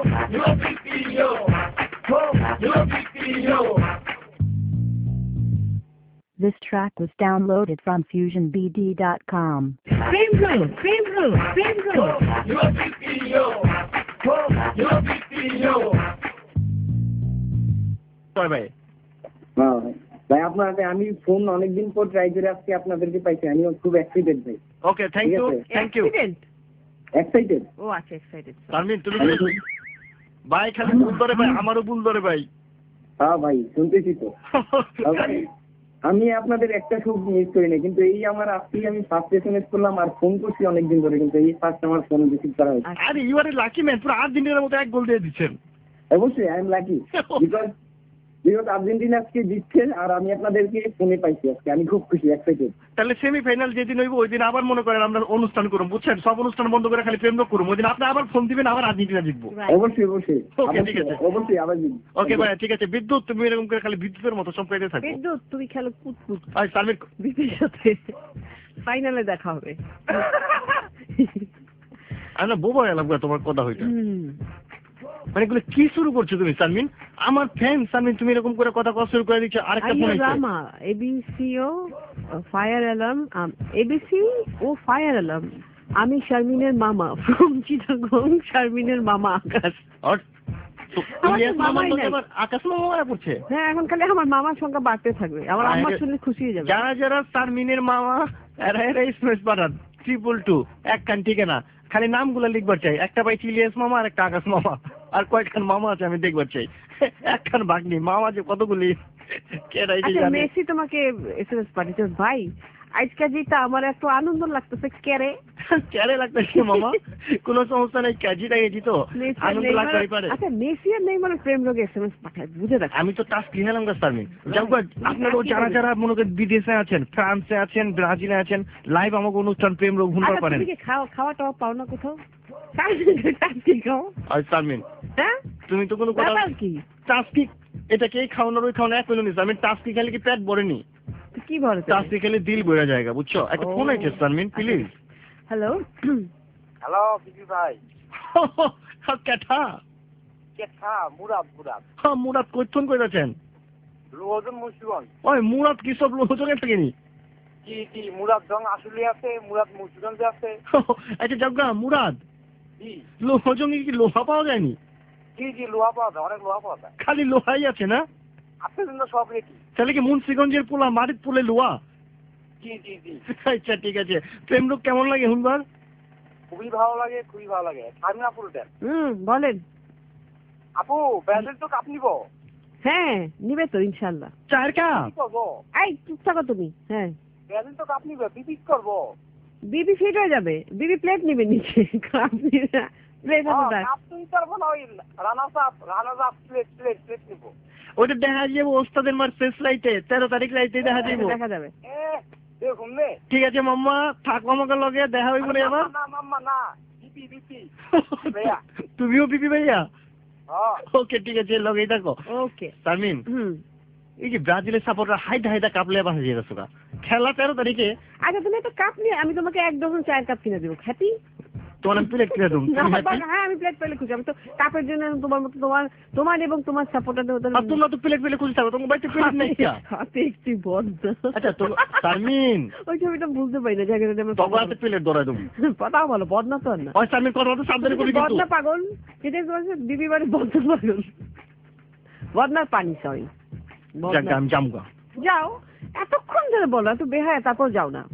This track was downloaded from fusion b d dot com. প্রেম করো, প্রেম করো, প্রেম করো। ভাই হ্যাঁ ভাই, আপনাকে আমি ফোন অনেকদিন পর ট্রাই করে আজকে আপনাদেরকে পাইছি, আমি খুব এক্সাইটেড ভাই। Okay thank you thank you. Excited? ও আচ্ছা এক্সাইটেড। তারমিন তুমি ভাই খালি ভুল ধরে ভাই, আমারও ভুল ধরে ভাই। হ্যাঁ ভাই শুনতেছি তো। আমি আপনাদের একটা সুখ মিস করি না, কিন্তু এই আমার আজকেই আমি ফার্স্ট এসএমএস করলাম আর ফোন করছি অনেকদিন ধরে, কিন্তু এই ফার্স্ট আমার ফোন রিসিভ করা হয়েছে। আরে you are a lucky man, পুরো আর্জেন্টিনার মতো এক গোল দিয়ে দিচ্ছেন। অবশ্যই I am lucky, because because Argentina আজকে জিতছে আর আমি আপনাদেরকে ফোনে পাইছি আজকে, আমি খুব খুশি, এক্সাইটেড। তাহলে সেমিফাইনাল যেদিন হইব ওই দিন আবার মনে করেন আমরা অনুষ্ঠান করুন, বুঝছেন, সব অনুষ্ঠান বন্ধ করে খালি প্রেম করুন, ওই দিন আপনি আবার ফোন দিবেন, আবার আর্জেন্টিনা জিতবো। অবশ্যই অবশ্যই ওকে ঠিক আছে, অবশ্যই আবার জিতবো। ওকে ভাই ঠিক আছে। বিদ্যুৎ তুমি এরকম করে খালি বিদ্যুতের মতো সব পেতে থাকো। বিদ্যুৎ তুমি খেলো কুতকুত। আর সার্মিক বিদ্যুতের সাথে ফাইনালে দেখা হবে। আমি বোবা এলাম তোমার কথা হইতে, মানে এগুলো কি শুরু করছো তুমি সার্মিন? আমার ফ্যান সার্মিন, তুমি এরকম করে কথা কথা শুরু করে দিচ্ছ। আরেকটা ফোন আছে রামা এবিসি ও ফায়ার অ্যালার্ম, এবিসি ও ফায়ার অ্যালার্ম। আমি শারমিনের মামা ফ্রম চিটাগং, শারমিনের মামা আকাশ। আকাশ মামা পড়ছে। হ্যাঁ এখন খালি আমার মামার সংখ্যা বাড়তে থাকবে, আমার আম্মা শুনলে খুশি হয়ে যাবে। যারা যারা শারমিনের মামা এরা এরা স্পেস পাঠান ট্রিপল টু এক কান ঠিকানা, খালি নামগুলো লিখবার চাই। একটা পাই চিলিয়াস মামা আর একটা আকাশ মামা, আর কয়েকখান মামা আছে আমি দেখবার চাই। একখান বাগনি মামা যে কতগুলি। মেসি তোমাকে এসএমএস পাঠিয়েছে, ভাই আজকে যেটা আমার একটু আনন্দ লাগতেছে। কেরে কেরে লাগতেছে মামা, কোনো সমস্যা নেই, জিতা গেছি তো আনন্দ লাগতে পারে। আচ্ছা মেসি আর নেইমার প্রেম রোগে এসএমএস পাঠায়, বুঝে রাখ। আমি তো টাস্ক লিখলাম গা সার্মিন। যাক আপনারা যারা যারা মনে করেন বিদেশে আছেন, ফ্রান্সে আছেন, ব্রাজিলে আছেন, লাইভ আমাকে অনুষ্ঠান প্রেম রোগ শুনতে পারেন। খাওয়া খাওয়াটাও পাও না কোথাও? আর সার্মিন হ্যাঁ তুমি তো কোনো কথা কি টাস্কি এটা কে খাওয়ানোর ওই খাওয়ানো এক মিনিট নিস। আমি টাস্কি খেলে কি পেট ভরেনি, কি বলে টাস্কি খেলে দিল ভরে জায়গা, বুঝছো? একটা ফোন আছে Sharmin please. Hello hello Biju ভাই। কেঠা কেঠা মুরাদ মুরাদ হ্যাঁ মুরাদ কৈথন কই যাচ্ছেন লোহজন মুন্সিগঞ্জ ওই মুরাদ কি সব লোহজনে থাকেনি জি জি মুরাদ জং আসলে আছে মুরাদ মুন্সিগঞ্জে আছে আচ্ছা যাবগা মুরাদ জি লোহজঙ্গে কি লোহা পাওয়া যায়নি জি জি লোহা পাওয়া যায় অনেক লোহা পাওয়া যায় খালি লোহাই আছে না আপনার জন্য সব রেডি তাহলে কি মুন্সিগঞ্জের পোলা মাটির পোলে লোহা জি জি জি আচ্ছা ঠিক আছে প্রেম লোক কেমন লাগে হুনবার খুবই ভালো লাগে খুবই ভালো লাগে আমি না পুরো দেন হুম বলেন আপু ব্যাসেল তো কাপ নিব হ্যাঁ নিবে তো ইনশাল্লাহ চার কাপ কি করবো এই চুপ থাকো তুমি হ্যাঁ ব্যাসেল তো কাপ নিবে বিপিক করবো বিবি ফিট হয়ে যাবে বিবি প্লেট নিবে নিচে প্লেট হ্যাঁ, কাপ তো নিতে পারবো না ওই রানা সাপ রানা সাপ প্লেট প্লেট প্লেট নিব ওটা দেখা যাবো ওস্তাদের মার শেষ লাইটে তেরো তারিখ লাইটে দেখা যাবো দেখা যাবে এ দেখুন নে ঠিক আছে মাম্মা থাকবো আমাকে লগে দেখা হইব না এবার না মাম্মা না বিপি বিপি ভাইয়া তুমিও বিপি ভাইয়া হ্যাঁ ওকে ঠিক আছে লগেই থাকো ওকে তারমিন হুম এই যে ব্রাজিলের সাপোর্টার হাইটা হাইটা কাপলে বাসা দিয়ে গেছো খেলা তেরো তারিখে আচ্ছা তুমি একটা কাপ নিয়ে আমি তোমাকে এক ডজন চায়ের কাপ কিনে দেবো হ্যাপি তোমার আমি প্লেট কিনে দেবো হ্যাঁ আমি প্লেট পেলে খুশি আমি তো কাপের জন্য তোমার মতো তোমার তোমার এবং তোমার সাপোর্টার আর তোমরা তো প্লেট পেলে খুঁজে থাকো তোমার বাড়িতে প্লেট নেই কিয়া? হাতে একটি বদ্ধ আচ্ছা তো তারমিন ওই ছবিটা বুঝতে পারি না জায়গাটা আমরা তোমার হাতে প্লেট ধরাই দেবো কথা বলো বদনা তো আর না ওই তারমিন কথা তো সাবধানে করবি কিন্তু বদনা পাগল যেটা বলছে বিবি বাড়ি বদনা পাগল বদনার পানি সরি যাক আমি জামগা যাও এতক্ষণ ধরে বলো এত বেহায় তারপর যাও না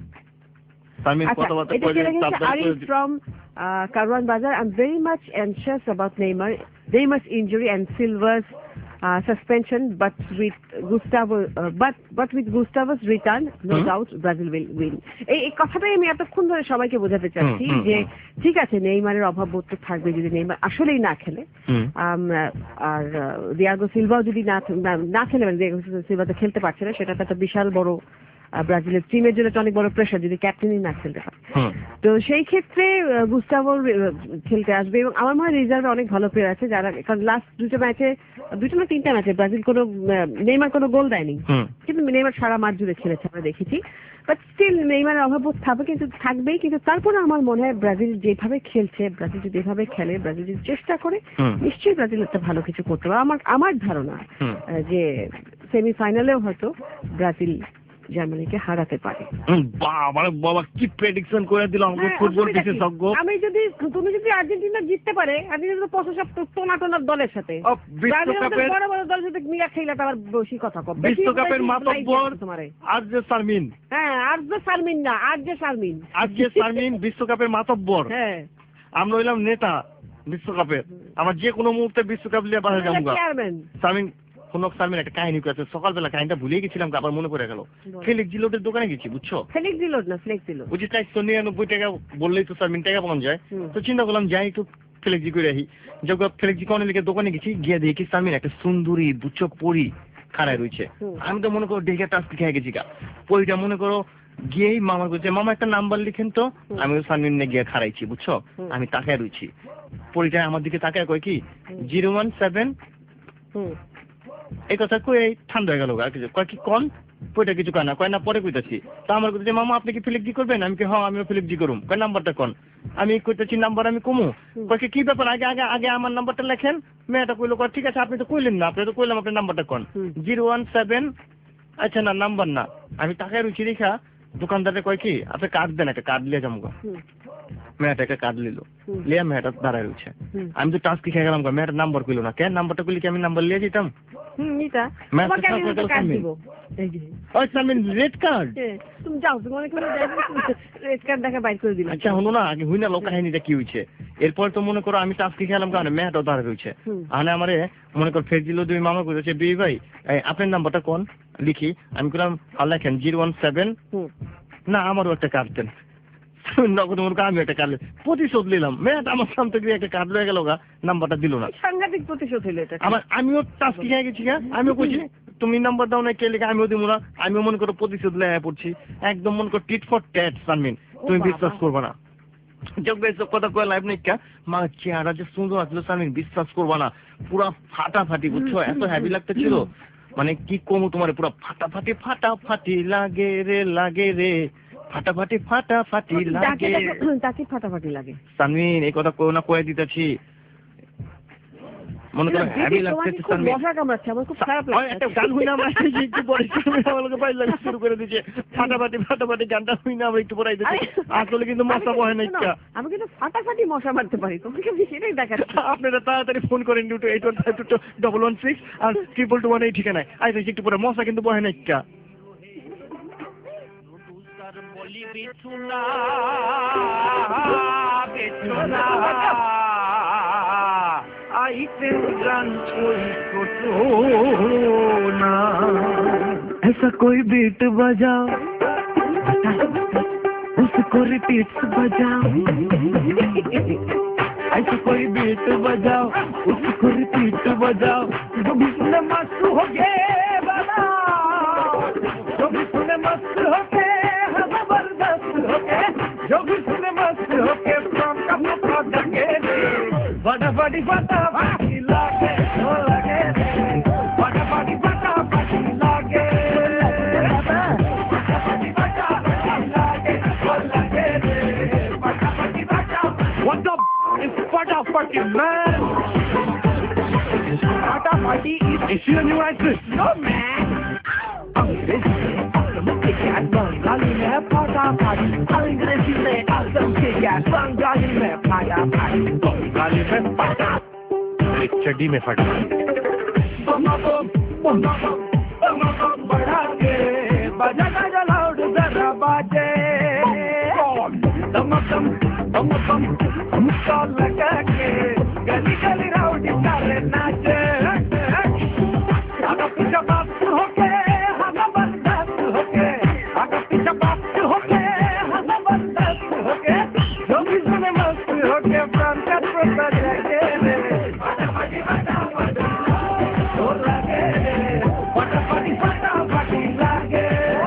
তারমিন আচ্ছা কথাবার্তা এটা কইলে কে লিখেছে সাবধানে আরিফ করে from Karwan Bazar I am very much anxious about Neymar Neymar's injury and Silva's uh, suspension but with Gustavo uh, but but with Gustavo's return no hmm. doubt Brazil will win এই এই কথাটাই আমি এতক্ষণ ধরে সবাইকে বোঝাতে চাচ্ছি হুম, হুম, যে হুম। ঠিক আছে নেইমারের অভাব বোধ তো থাকবে যদি নেইমার আসলেই না খেলে হুম। আম, আর দিয়াগো সিলভাও যদি না না- না খেলে মানে দিয়াগো সিলভা তো খেলতে পারছে না সেটা তো একটা বিশাল বড় আহ, ব্রাজিলের টিমের জন্য তো অনেক বড় প্রেশার যদি ক্যাপ্টেনই না খেলতে পারে হুম। তো সেই ক্ষেত্রে আহ, গুস্তাভো আহ, খেলতে আসবে এবং আমার মনে হয় রিজার্ভে অনেক ভালো প্লেয়ার আছে যারা কারণ লাস্ট দুটো ম্যাচে দুটো না তিনটা ম্যাচে ব্রাজিল কোনো আহ, নেইমার কোনো গোল দেয়নি হুম। কিন্তু নেইমার সারা মাঠ জুড়ে খেলেছে আমরা দেখেছি বাট স্টিল নেইমারের অভাব থাকবে কিন্তু থাকবেই কিন্তু তারপরে আমার মনে হয় ব্রাজিল যেভাবে খেলছে ব্রাজিল যদি এভাবে খেলে ব্রাজিল যদি চেষ্টা করে হুম। নিশ্চয়ই ব্রাজিল একটা ভালো কিছু করতে পারে আমার আমার ধারণা হুম। আহ, যে সেমিফাইনালেও হয়তো ব্রাজিল জার্মানিকে হারাতে পারে হুম, বাবা রে বাবা কি প্রেডিকশন করে দিল আমাকে হ্যাঁ, ফুটবল অসুবিধা কি? বিশেষজ্ঞ আমি যদি তুমি যদি আর্জেন্টিনা জিততে পারে আর্জেন্টিনা তো পঁচিশ টোনা টোনার দলের সাথে ও, ব্রাজিল আমাদের বিশ্বকাপের বড় বড় দলের সাথে মিয়া খেলাটা আবার বেশি কথা কম বেশি বিশ্বকাপের বেশি মাতব্বর নাই তোমারে আজ যে সারমিন হ্যাঁ আর যে শারমিন না আর যে শারমিন আজ যে সারমিন বিশ্বকাপের মাতব্বর হ্যাঁ আমরা হইলাম নেতা বিশ্বকাপের আমার যে কোনো মুহূর্তে বিশ্বকাপ নিয়ে বাসা যাবো চেয়ারম্যান সারমিন কোন সারমিন একটা কাহিনী করেছে সকালবেলা কাহিনীটা ভুলে গেছিলাম আবার মনে পড়ে গেল ফেলিক জিলোটের দোকানে গেছি বুঝছো ফ্লেক্স দিল না ফ্লেক্স দিল বুঝি চারশো নিরানব্বই টাকা বললেই তো সারমিন টাকা পাওয়া যায় হুম। তো চিন্তা করলাম যাই একটু ফ্লেক্সি করে আহি যখন ফ্লেক্সি কোন লিখে দোকানে গেছি গিয়ে দেখি সারমিন একটা সুন্দরী বুঝছো পরি খাড়ায় রয়েছে হুম। আমি তো মনে করো দেখে টাস্ক খেয়ে গেছি গা পরিটা মনে করো গিয়েই মামা বলছে মামা একটা নাম্বার লিখেন তো হুম। আমি সারমিন গিয়ে খাড়াইছি বুঝছো হুম। আমি তাকায় রয়েছি পরিটা আমার দিকে তাকায় কয় কি হুম। জিরো ওয়ান সেভেন হুম এই কথা কই এই ঠান্ডা হয়ে গেল গা কিছু কয় কি কন পয়টা কিছু কয় না কয় না পরে কইতাছি তা আমার কইতেছে মামা আপনি কি ফিলিপ জি করবেন আমি কি হ্যাঁ আমিও ফিলিপ জি করুম কয় নাম্বারটা কোন আমি কইতেছি নাম্বার আমি কমু কয় কি, কি ব্যাপার আগে আগে আগে আমার নাম্বারটা লেখেন মেয়েটা কইলো কয় ঠিক আছে আপনি তো কইলেন না আপনি তো কইলাম আপনার নাম্বারটা কোন হুম। জিরো ওয়ান সেভেন আচ্ছা না নাম্বার না আমি টাকায় রুচি রেখা দোকানদারে কয় কি আপনি কার্ড দেন একটা কার্ড লিয়ে যাবো হুম মেয়েটা একটা কার্ড লিলো হুম। লিয়া মেয়েটা দাঁড়ায় রয়েছে হুম। আমি তো টাস্ক খেয়ে গেলাম মেয়েটার নাম্বার কইলো না কেন নাম্বারটা কইলে কি আমি নাম্বার লিয়ে যেতাম হুম নিতা ম্যাচ তোমাকে আমি তো হয়তো কার্ড সামনে। দিব এই যে ওই সারমিন রেড কার্ড হ্যাঁ, তুমি যাও তুমি অনেক রেড কার্ড দেখা বাইর করে দিলাম আচ্ছা হলো না আগে হুই না লোক কাহিনীটা কি হয়েছে এরপর তো মনে করো আমি টাস্কি খেলাম কারণে মেয়েটাও দাঁড়িয়ে রয়েছে হুম। আনে আমারে মনে করো ফের দিল দুই মামা করেছে বিবি ভাই এই, আপনার নাম্বারটা কোন লিখি আমি বললাম আর লেখেন জিরো ওয়ান সেভেন হুম না আমারও একটা কার্ড দেন নগদ মনে করো আমি একটা কার্ড প্রতিশোধ নিলাম মেয়েটা আমার সামনে গিয়ে একটা কার্ড লয়ে গেল গা নাম্বারটা দিল না সাংঘাতিক প্রতিশোধ হইলো এটা আমার আমিও টাস্কি খেয়ে গেছি গা আমিও কইছি তুমি নাম্বার দাও না কে লিখে আমিও দিব না আমিও মনে করো প্রতিশোধ লেগে পড়ছি একদম মনে করো টিট ফর ট্যাট সানমিন তুমি বাবা। বিশ্বাস করবে না যোগ এসব কথা কয়ে লাইভ নেই কা মা চেহারা যে সুন্দর আসলো সানমিন বিশ্বাস করবা না পুরা ফাটাফাটি বুঝছো এত হ্যাভি লাগতেছিল মানে কি কমু তোমার পুরো ফাটাফাটি ফাটাফাটি লাগে রে লাগে রে ফাটাফাটি ফাটাফাটি লাগে তাকে ফাটাফাটি লাগে। সানমিন এই কথা কো না কয়ে দিতেছি, মনে করো হ্যাভি লাগতেছে সানমিন। মশা কামড়াচ্ছে, আমার খুব খারাপ লাগছে। একটা গান হইনা আমরা একটু পরে আমাকে পাই লাগে শুরু করে দিয়েছে ফাটাফাটি ফাটাফাটি গানটা হইনা আমরা একটু পরে দিতেছি। আসলে কিন্তু মশা বহে না। আমি কিন্তু ফাটাফাটি মশা মারতে পারি, তোমাকে আমি সেটাই দেখাচ্ছি। আপনারা তাড়াতাড়ি ফোন করেন দুটো eight one five two double one six আর ট্রিপল টু ওয়ান এই ঠিকানায়। আইসা একটু পরে মশা কিন্তু বহে না। आईते जान कोई को ना, ऐसा कोई बीट बजाओ उसको रिपीट बजाओ, ऐसा कोई बीट बजाओ उसको रिपीट बजाओ, जो भी सुने मस्त हो गए बजाओ, जो भी सुने मस्त हो गए जबरदस्त हो गए, जो भी सुने मस्त हो गए फ्रॉम का मुखा दगे फटाफटी फटाफटी लागे हो लगे, फटाफटी फटाफटी लागे, फटाफटी फटाफटी लागे हो लगे, फटाफटी फटाफटी। What the is फटाफटी man? फटाफटी is issue and you like this? No man. Bengali में फटाफटी, अंग्रेजी में आजम के क्या, बंगाली में फटाफटी, बंगाली में फटाफटी, चड्डी में फटाफटी। बढ़ा के बजा बजा लाउड जरा बाजे, दमकम दमकम मुक्का लगा के गली गली राउडी सारे नाचे, आगा पीछा बात होके आगा बर्दाश्त होके, आगा पीछा बात होके आगा बर्दाश्त होके, जो भी सुने मस्त होके प्राण का प्रोता जाके रे, फटाफटी फटाफटी हो लगे, फटाफटी फटाफटी लागे,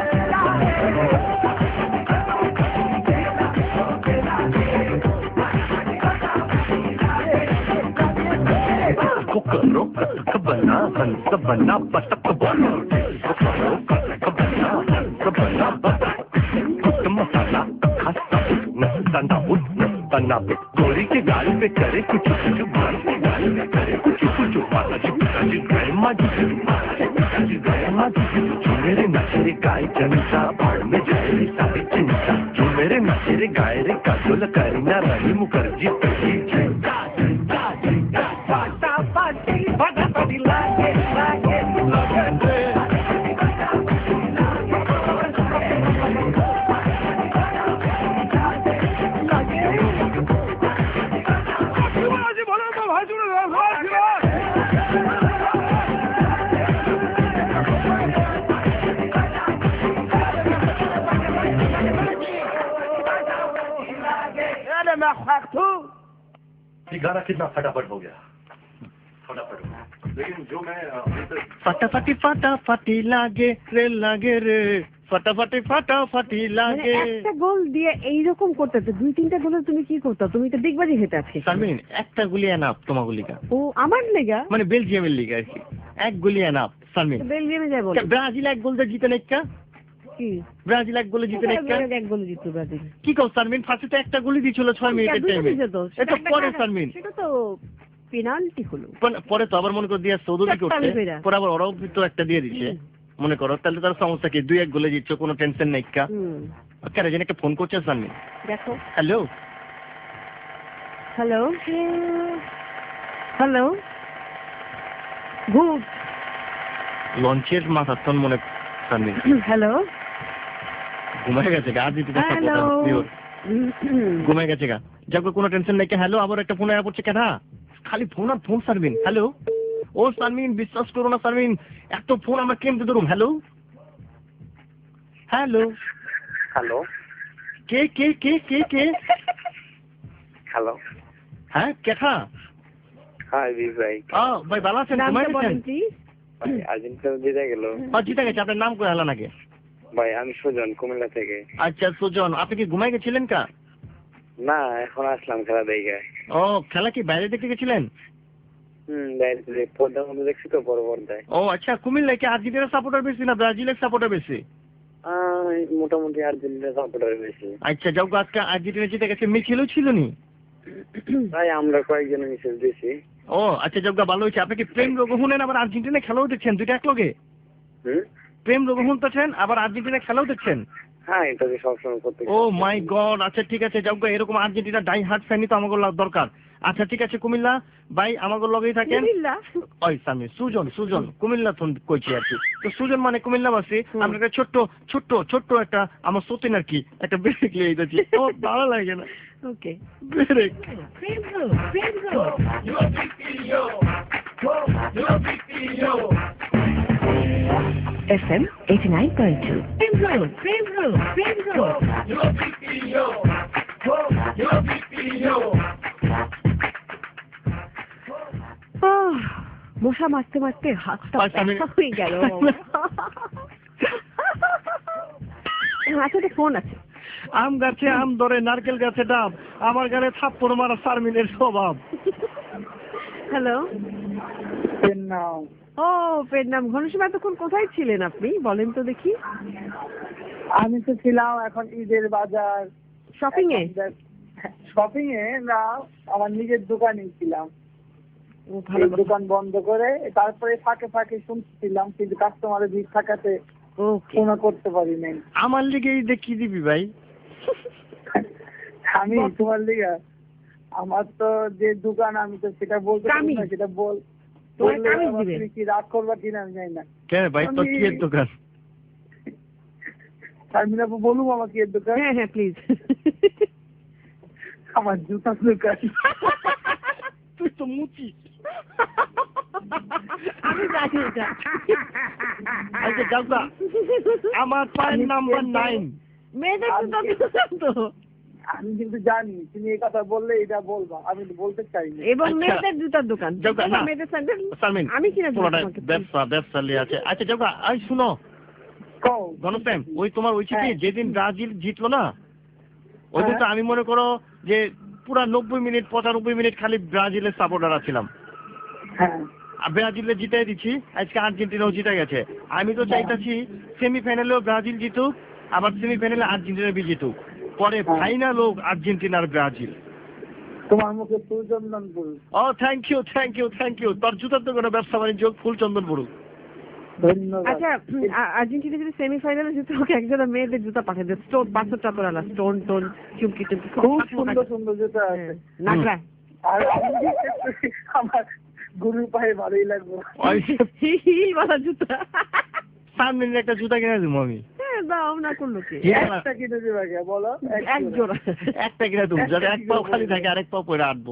करो कबना हंस बना बतक बोलो, करो कबना हंस बना बतक, कुछ मसाला खासा नस्ताना उस नस्ताना पे, गोरी के गाल पे करे कुछ कुछ, बाल के गाल पे करे कुछ कुछ, माला जी पिता जी गए माँ जी पिता जी गए माँ जी, जो मेरे नशेरे गाय जनता भाड़ में जाए रे सारी चिंता, जो मेरे नशेरे गाय रे काजोल करीना रानी मुखर्जी पहली चिंता, चिंता चिंता फटाफटी फटाफटी लागे लागे लगे, गाना कितना फटाफट हो गया, फटाफट। लेकिन जो मैं फटाफटी फटाफटी लागे रे लागे रे, फटाफटी फटाफटी लागे। একটা গোল দিয়ে এইরকম করতে তো দুই তিনটা গোলে তুমি কি করতে, তুমি তো দিগবাজি হেঁটে আজকে। সালমিন একটা গুলি এনাফ তোমার গুলিকা। ও আমার লেগা মানে বেলজিয়ামের লিগা আর কি, এক গুলি এনাফ সালমিন। বেলজিয়ামে যায় বলে ব্রাজিল এক গোল দিয়ে জিতে নাইকা, কি ব্রাজিল এক গোলে জিতে নাইকা, এক গোলে জিতলো ব্রাজিল। কি কও সালমিন? ফার্স্টে তো একটা গুলি দিছিল ছয় মিনিটের টাইমে, এটা পরে সালমিন সেটা তো পেনাল্টি হলো, পরে তো আবার মনে করে দিয়ে সৌদি করতে, পরে আবার ওরাও তো একটা দিয়ে দিছে মনে করো, তাহলে তার সমস্যা কি? দুই এক গোলে জিতছো, কোনো টেনশন নাই কা। কেন যেন একটা ফোন করছে সামনে, দেখো। হ্যালো হ্যালো হ্যালো গুড লঞ্চের মাথাতন মনে সামনে। হ্যালো ঘুমায় গেছে গা, আজ দিতে ঘুমায় গেছে গা, যাকে কোনো টেনশন নাই কা। হ্যালো আবার একটা ফোন আয়া পড়ছে কেনা, খালি ফোন আর ফোন সারবিন। হ্যালো ও সালমিন, বিশ্বাস করো না সালমিন, এত ফোন আমরা কেমতে ধরুম। হ্যালো হ্যালো হ্যালো কে কে কে কে কে হ্যালো হ্যাঁ কেথা? হাই ভাই। আ ভাই ভালো আছেন? ঘুমায় গেছেন? ভাই আর্জেন্টিনা জিতে গেল। হ্যাঁ জিতে গেছে। আপনার নাম কই হলো নাকি? ভাই আমি সুজন, কুমিল্লা থেকে। আচ্ছা সুজন, আপনি কি ঘুমায় গেছিলেন কা? না এখন আসলাম খেলা দেখে। ও খেলা কি বাইরে দেখতে গেছিলেন? হুম বাইরে পর্দার মধ্যে দেখছি তো, বড় পর্দায়। ও আচ্ছা, কুমিল্লায় কি আর্জেন্টিনার সাপোর্টার বেশি না ব্রাজিলের সাপোর্টার বেশি? আহ, মোটামুটি আর্জেন্টিনা সাপোর্টার বেশি। আচ্ছা যাও আজকে আর্জেন্টিনা জিতে গেছে, মিছিলও ছিল নি? তাই আমরা কয়েকজন মিছিল দিয়েছি। ও আচ্ছা যাও ভালো হয়েছে। আপনি কি প্রেম রোগ শুনেন আবার আর্জেন্টিনা খেলাও দেখছেন, দুইটা এক লগে? হুম, প্রেম রোগ শুনতেছেন আবার আর্জেন্টিনা খেলাও দেখছেন? হ্যাঁ এটা তো সবসময় করতে। Oh my god. আচ্ছা ঠিক আছে যাও এরকম আর্জেন্টিনা ডাই হার্ট ফ্যানই তো আমাকে দরকার। আচ্ছা ঠিক আছে কুমিল্লা ভাই আমাকে লগেই থাকেন। ওই সামি সুজন সুজন কুমিল্লা থন কইছি আর কি। তো সুজন মানে কুমিল্লাবাসী। আমরা একটা ছোট্ট ছোট্ট ছোট্ট একটা আমার সতীন আর কি একটা ব্রেক লিয়ে দিয়েছি। ও ভালো লাগে না। ওকে ব্রেক প্রেম Rog Prem Rog F M eighty nine point two Prem Rog Prem Rog Prem রোগ। মশা মারতে মারতে হাতটা ব্যথা হয়ে গেল। আচ্ছা ফোন আছে। আম গাছে আম ধরে নারকেল গাছে ডাব, আমার গানে থাপ্পড় মারা শারমিনের স্বভাব। হ্যালো নাম ও পেন নাম ঘনশ্যাম এতক্ষণ কোথায় ছিলেন আপনি বলেন তো দেখি? আমি তো ছিলাম এখন ঈদের বাজার শপিং এ। শপিং এ না, আমার নিজের দোকানে ছিলাম। ও ভালো কথা। দোকান বন্ধ করে তারপরে ফাঁকে ফাঁকে শুনছিলাম, কিন্তু কাস্টমারের ভিড় থাকাতে ওকে ফোন করতে পারি নাই। আমার লিগে এই দেখি দিবি ভাই? আমি তোমার লিগা আমার তো যে দোকান আমি তো সেটা বলতে পারি না, সেটা বল বললে আমার তুমি কি রাগ করবা কিনা আমি জানি না। কেন ভাই তোর কি এর দোকান? শারমিন আপু বলুন আমার কি এর দোকান? হ্যাঁ হ্যাঁ প্লিজ। আমার জুতার দোকান। তুই তো মুচি। আমি জানি এটা। আচ্ছা যাও আমার পায়ের নাম্বার নাইন। মেয়েদের দোকান তো আমি কিন্তু জানি তুমি এই কথা বললে এটা বলবা, আমি বলতে চাই না। এবং মেয়েদের জুতার দোকান মেয়েদের স্যান্ডেল আমি কিনা ব্যবসা ব্যবসা লিয়ে আছে। আচ্ছা যাও আই শুনো গণপ্রেম, ওই তোমার ওই চিঠি যেদিন ব্রাজিল জিতলো না ওই দিন তো আমি মনে করো যে পুরা নব্বই মিনিট পঁচানব্বই মিনিট খালি ব্রাজিলের সাপোর্টার ছিলাম। ব্রাজিলে জিতাই দিচ্ছি, আজকে আর্জেন্টিনাও জিতে গেছে। আমি তো চাইতেছি সেমিফাইনালেও ব্রাজিল জিতুক, আবার সেমিফাইনালে আর্জেন্টিনা বি জিতুক, পরে ফাইনাল হোক আর্জেন্টিনার ব্রাজিল। তোমার মুখে ফুলচন্দন পুরু। Oh thank you thank you thank you. তোর জুতার তো কোনো ব্যবসা বাণিজ্য ফুলচন্দন পুরু। আচ্ছা আর্জেন্টিনা যদি সেমিফাইনালে জিতে ওকে একজন মেয়েদের জুতা পাঠিয়ে দেয়, স্টোন পাথর টাথর আলা স্টোন টোন চুমকি টুমকি খুব সুন্দর সুন্দর জুতা আছে নাগরা। আর আমার গুরুর পায়ে ভালোই লাগবে হিল বালা জুতা। সামনে একটা জুতা কিনে দেবো আমি। হ্যাঁ দাও না করলো কি? একটা কিনে দেবে আগে বলো। এক জোড়া একটা কিনে দেবো যাতে এক পাও খালি থাকে আরেক পাও পরে আটবো।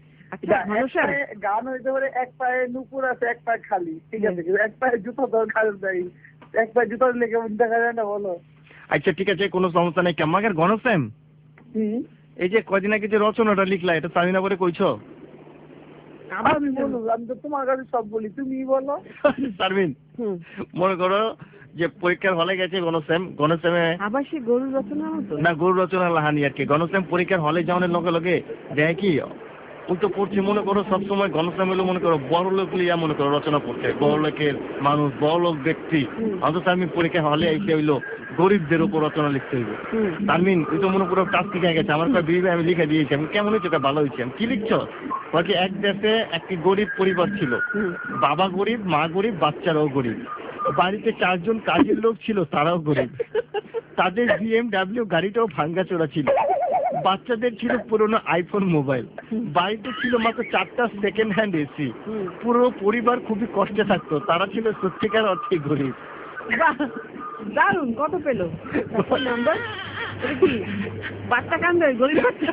গান হইতে পারে এক পায়ে নুপুর আছে এক পায়ে খালি, ঠিক আছে, এক পায়ে জুতো দরকার নাই, এক পায়ে জুতো দিলে কেমন দেখা যায় না বলো? আচ্ছা ঠিক আছে কোনো সমস্যা নেই। কেমাকের গণপ্রেম এই যে কদিন আগে যে রচনাটা লিখলা এটা সামিনা করে কইছো? আমি বলুন আমি তো তোমার কাছে সব বলি, তুমি বলো। সারমিন মনে করো যে পরীক্ষার হলে গেছে গণশ্যাম, গণশ্যামে আবার সে গরু রচনা হতো না গরু রচনা লাহানি আর কি। গণশ্যাম পরীক্ষার হলে যাওয়ার লগে লগে দেখে কি ও তো পড়ছে মনে করো সবসময় গণশ্যাম হলো মনে করো বড় লোক লিয়া মনে করো রচনা পড়ছে, বড় লোকের মানুষ বড় লোক ব্যক্তি। অথচ আমি পরীক্ষা হলে এসে হইলো গরিবদের উপর রচনা লিখতে হইব। তারমিন তুই তো মনে করো টাস্ক শিখে গেছে, আমার কাছে বিবি আমি লিখে দিয়েছি। আমি কেমন হয়েছে এটা ভালো হয়েছে। আমি কি লিখছো? বাকি এক দেশে একটি গরিব পরিবার ছিল, বাবা গরিব মা গরিব বাচ্চারাও গরিব, বাড়িতে চারজন কাজের লোক ছিল তারাও গরিব, তাদের বিএমডাব্লিউ গাড়িটাও ভাঙ্গাচোরা ছিল, বাচ্চাদের ছিল পুরনো আইফোন মোবাইল, বাড়িতে ছিল মাত্র চারটা সেকেন্ড হ্যান্ড এসি, পুরো পরিবার খুবই কষ্টে থাকতো, তারা ছিল সত্যিকার অর্থে গরিব। দারুন কত পেলো নাম্বার? বাচ্চা কান্দে গরিব বাচ্চা।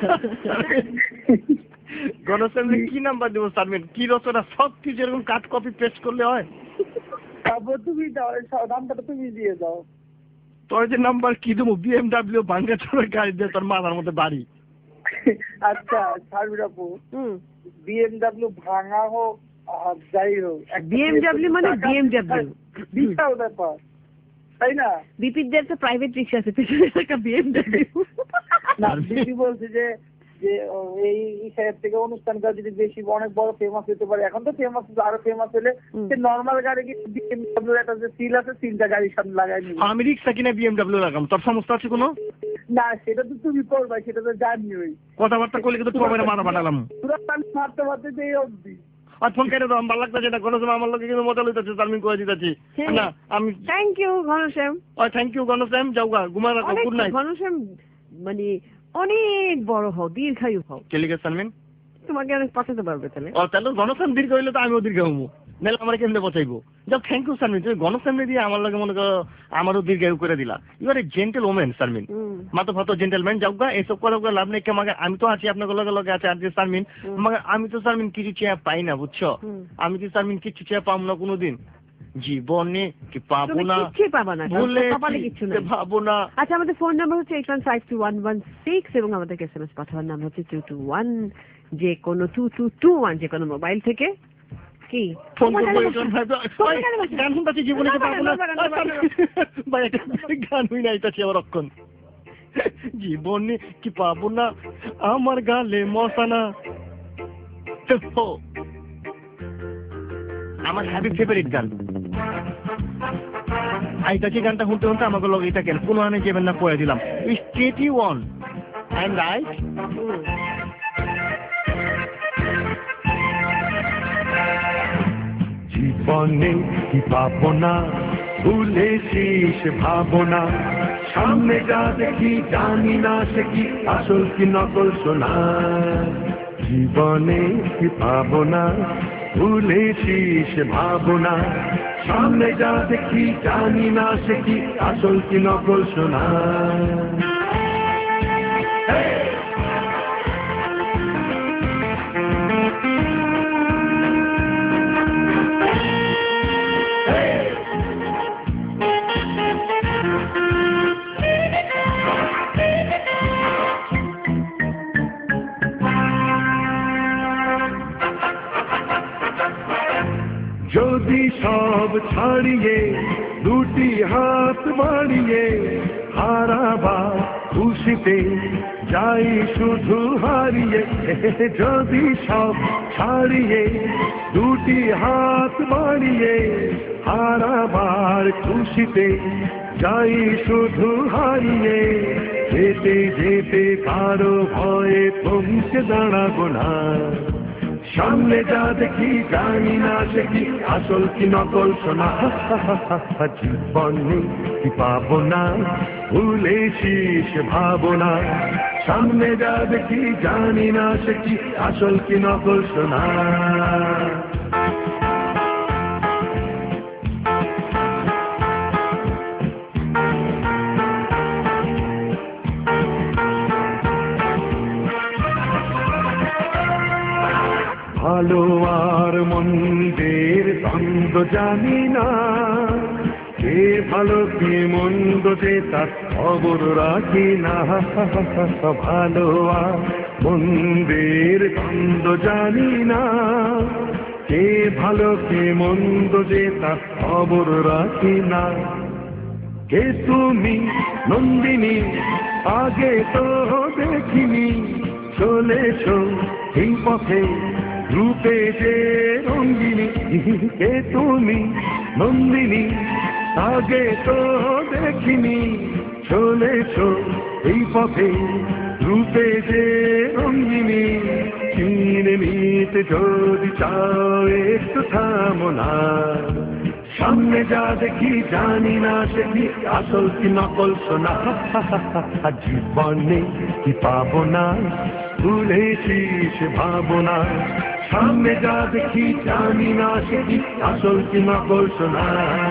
গণশ্যামে কি নাম্বার দেবো সারমিন? কি রচনা সব কিছু এরকম কাট কপি পেস্ট করলে হয়? তারপর তুমি দাও নাম্বারটা তুমি দিয়ে দাও। তোর যে নাম্বার কি দেবো? বিএমডাব্লিউ ভাঙ্গাচোরা গাড়ি দিয়ে তোর মাথার মধ্যে বাড়ি। আচ্ছা শারমিন আপু বিএমডাব্লিউ ভাঙা হোক আর যাই হোক বিএমডাব্লিউ মানে বিএমডাব্লিউ বিশাল ব্যাপার তাই না? বিপিদের তো প্রাইভেট রিক্সা আছে, পিছনে একটা বিএমডাব্লিউ। না বিপি বলছে যে যে এই সাইড থেকে অনুষ্ঠানটা যদি বেশি অনেক বড় ফেমাস হতে পারে। এখন তো ফেমাস, আরো ফেমাস হলে নর্মাল গাড়ি কি বিএমডব্লিউ একটা যে সিল আছে সিলটা গাড়ির সামনে লাগাই নিবি। আমি রিক্সা কিনে বিএমডব্লিউ লাগাম, তোর সমস্যা আছে কোনো? না সেটা তো তুমি করবা, সেটা তো জানি। ওই কথাবার্তা করলে কিন্তু তোমার মারা বানালাম পুরো মারতে মারতে যে অবধি আর ফোন কেটে দাও, আমার লাগতেছে না কোনো সময়, আমার লোকে কিন্তু মজা লইতেছে, তার আমি কয়ে দিতেছি না আমি। Thank you Ghanshyam. ওই থ্যাংক ইউ ঘনশ্যাম, যাও গা ঘুমা রাখো, গুড নাইট। ঘনশ্যাম মানে অনেক বড় হও, দীর্ঘায়ু হও। চলে সালমিন তোমাকে অনেক পছন্দ পারবে তাহলে। ও তাহলে ঘনশ্যাম দীর্ঘ হইলে তো আমিও দীর্ঘ হবো, নাহলে আমার কেমনে বসাইবো। যাও থ্যাংক ইউ সালমিন, তুমি ঘনশ্যামে দিয়ে আমার লাগে মনে করো আমারও দীর্ঘায়ু করে দিলা। You are a gentlewoman Salmin, মাতো ফাতো জেন্টেলম্যান। যাও গা এসব করে ওগুলো লাভ নেই। আমাকে আমি তো আছি আপনার লগে লগে আছে আর যে সালমিন, আমাকে আমি তো সালমিন কিছু চেয়ে পাই না বুঝছো। আমি কি সালমিন কিছু চেয়ে পাবো না কোনোদিন জীবনে, কি পাবো না, কিচ্ছু পাবো না, কপালে কিচ্ছু না, ভাবো না। আচ্ছা আমাদের ফোন নাম্বার হচ্ছে eight one five two one one six এবং আমাদেরকে এসএমএস পাঠানোর নাম হচ্ছে টু টু ওয়ান, যে কোনো টু টু টু ওয়ান যে কোনো মোবাইল থেকে। কি ফোন করবো গান শুনতেছি জীবনে কি পাবো না ভাই, একটা গান হই না এটা আবার অক্ষণ। জীবনে কি পাবো না আমার গালে মশানা, আমার হ্যাপি ফেভারিট গান। আইতাছি গানটা শুনতে শুনতে আমাকে লগে এটা কেন কোনো আনে যাবেন না করে দিলাম। স্টেটি ওয়ান আই এম রাইট। জীবনে কি পাবো না ভুলেছিস ভাবনা, সামনে যা দেখি জানি না সে কি আসল কি নকল শোনা। জীবনে কি পাবো না ভুলেছিস ভাবনা, সামনে যা দেখি জানি না সে কি আসল কি নকল শোনা। যদি সব ছাড়িয়ে দুটি হাত বাড়িয়ে হারাবা খুশিতে যাই শুধু হারিয়ে, যদি সব ছাড়িয়ে দুটি হাত বাড়িয়ে হারাবার খুশিতে যাই শুধু হারিয়ে, যেতে যেতে কারো ভয়ে থমকে দাঁড়াবো না। সামনে যা দেখি জানি না সে কি আসল কি নকল শোনা। জীবনে কি পাবো না ভুলেছিস ভাবনা, সামনে যা দেখি জানি না সে কি আসল কি নকল শোনা। ভালো আর মন্দের দ্বন্দ্ব জানি না, কে ভালো কে মন্দ যে তার খবর রাখি না। ভালো আর মন্দের দ্বন্দ্ব জানি না, কে ভালো কে মন্দ যে তার খবর রাখি না। কে তুমি নন্দিনী আগে তো দেখিনি, চলেছো এই পথে রূপে যে রঙ্গিনী। কে তুমি নন্দিনী আগে তো দেখিনি, চলেছো এই পথে রূপে যে রঙ্গিনী। চিনে নিতে যদি চাও একটু থামো না, সামনে যা দেখি জানি না সে কি আসল কি নকল শোনা। জীবনে কি পাবো না ভুলেছিস ভাবনা, সামনে যা দেখি জানি না সে কি আসল কি নকল শোনা।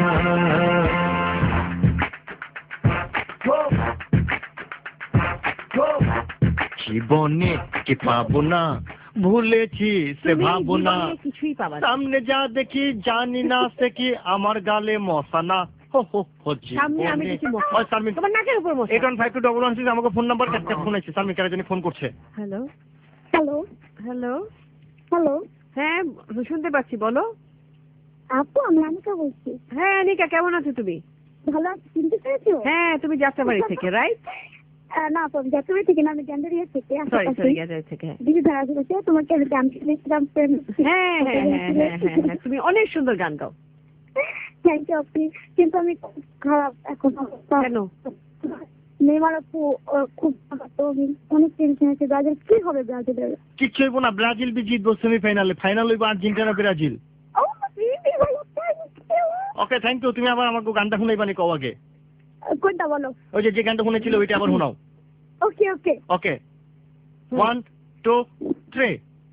জীবনে কি পাবো না ভুলেছি সে ভাবো না, কিছুই পাবা না। সামনে যা দেখি জানি না সে কি আমার গালে মশানা। সামনে আমি কিছু তোমার নাকের উপর মশা। Eight one five two double one six আমাকে ফোন নাম্বার একটা ফোন আছে, সালমি কারা জানি ফোন করছে। হ্যালো হ্যালো হ্যালো হ্যালো হ্যাঁ শুনতে পাচ্ছি, বলো। আপু আমি অনিকা বলছি। হ্যাঁ অনিকা, কেমন আছো তুমি? ভালো আছি, চিনতে পেরেছো? হ্যাঁ তুমি যাত্রাবাড়ি থেকে, রাইট? আহ, না আপু, আমি যাত্রাবাড়ি থেকে না, আমি গ্যান্ডারিয়া থেকে সরি সরি গ্যাজারি থেকে হ্যাঁ দিদি ধারা করেছে তোমাকে আমি গান শুনেছিলাম। হ্যাঁ হ্যাঁ হ্যাঁ হ্যাঁ হ্যাঁ হ্যাঁ তুমি অনেক সুন্দর গান গাও। থ্যাংক ইউ আপনি, কিন্তু আমি খুব খারাপ এখন অবস্থা। কেন? নেইমার আপু আহ, খুব খারাপ, তো আমি অনেক টেনশন আছে। ব্রাজিল কি হবে? ব্রাজিলের কিচ্ছু হইব না, ব্রাজিল বি জিতবো সেমিফাইনালে, ফাইনাল হইব আর্জেন্টিনা ব্রাজিল। ও দিদি ভাই, thank you. Okay thank you. তুমি আবার আমাকে গানটা শুনাইবানি কও আগে। কোনটা বলো? ওই যে যে গানটা শুনেছিল ওইটা আবার শোনাও। Okay okay. Okay one two three.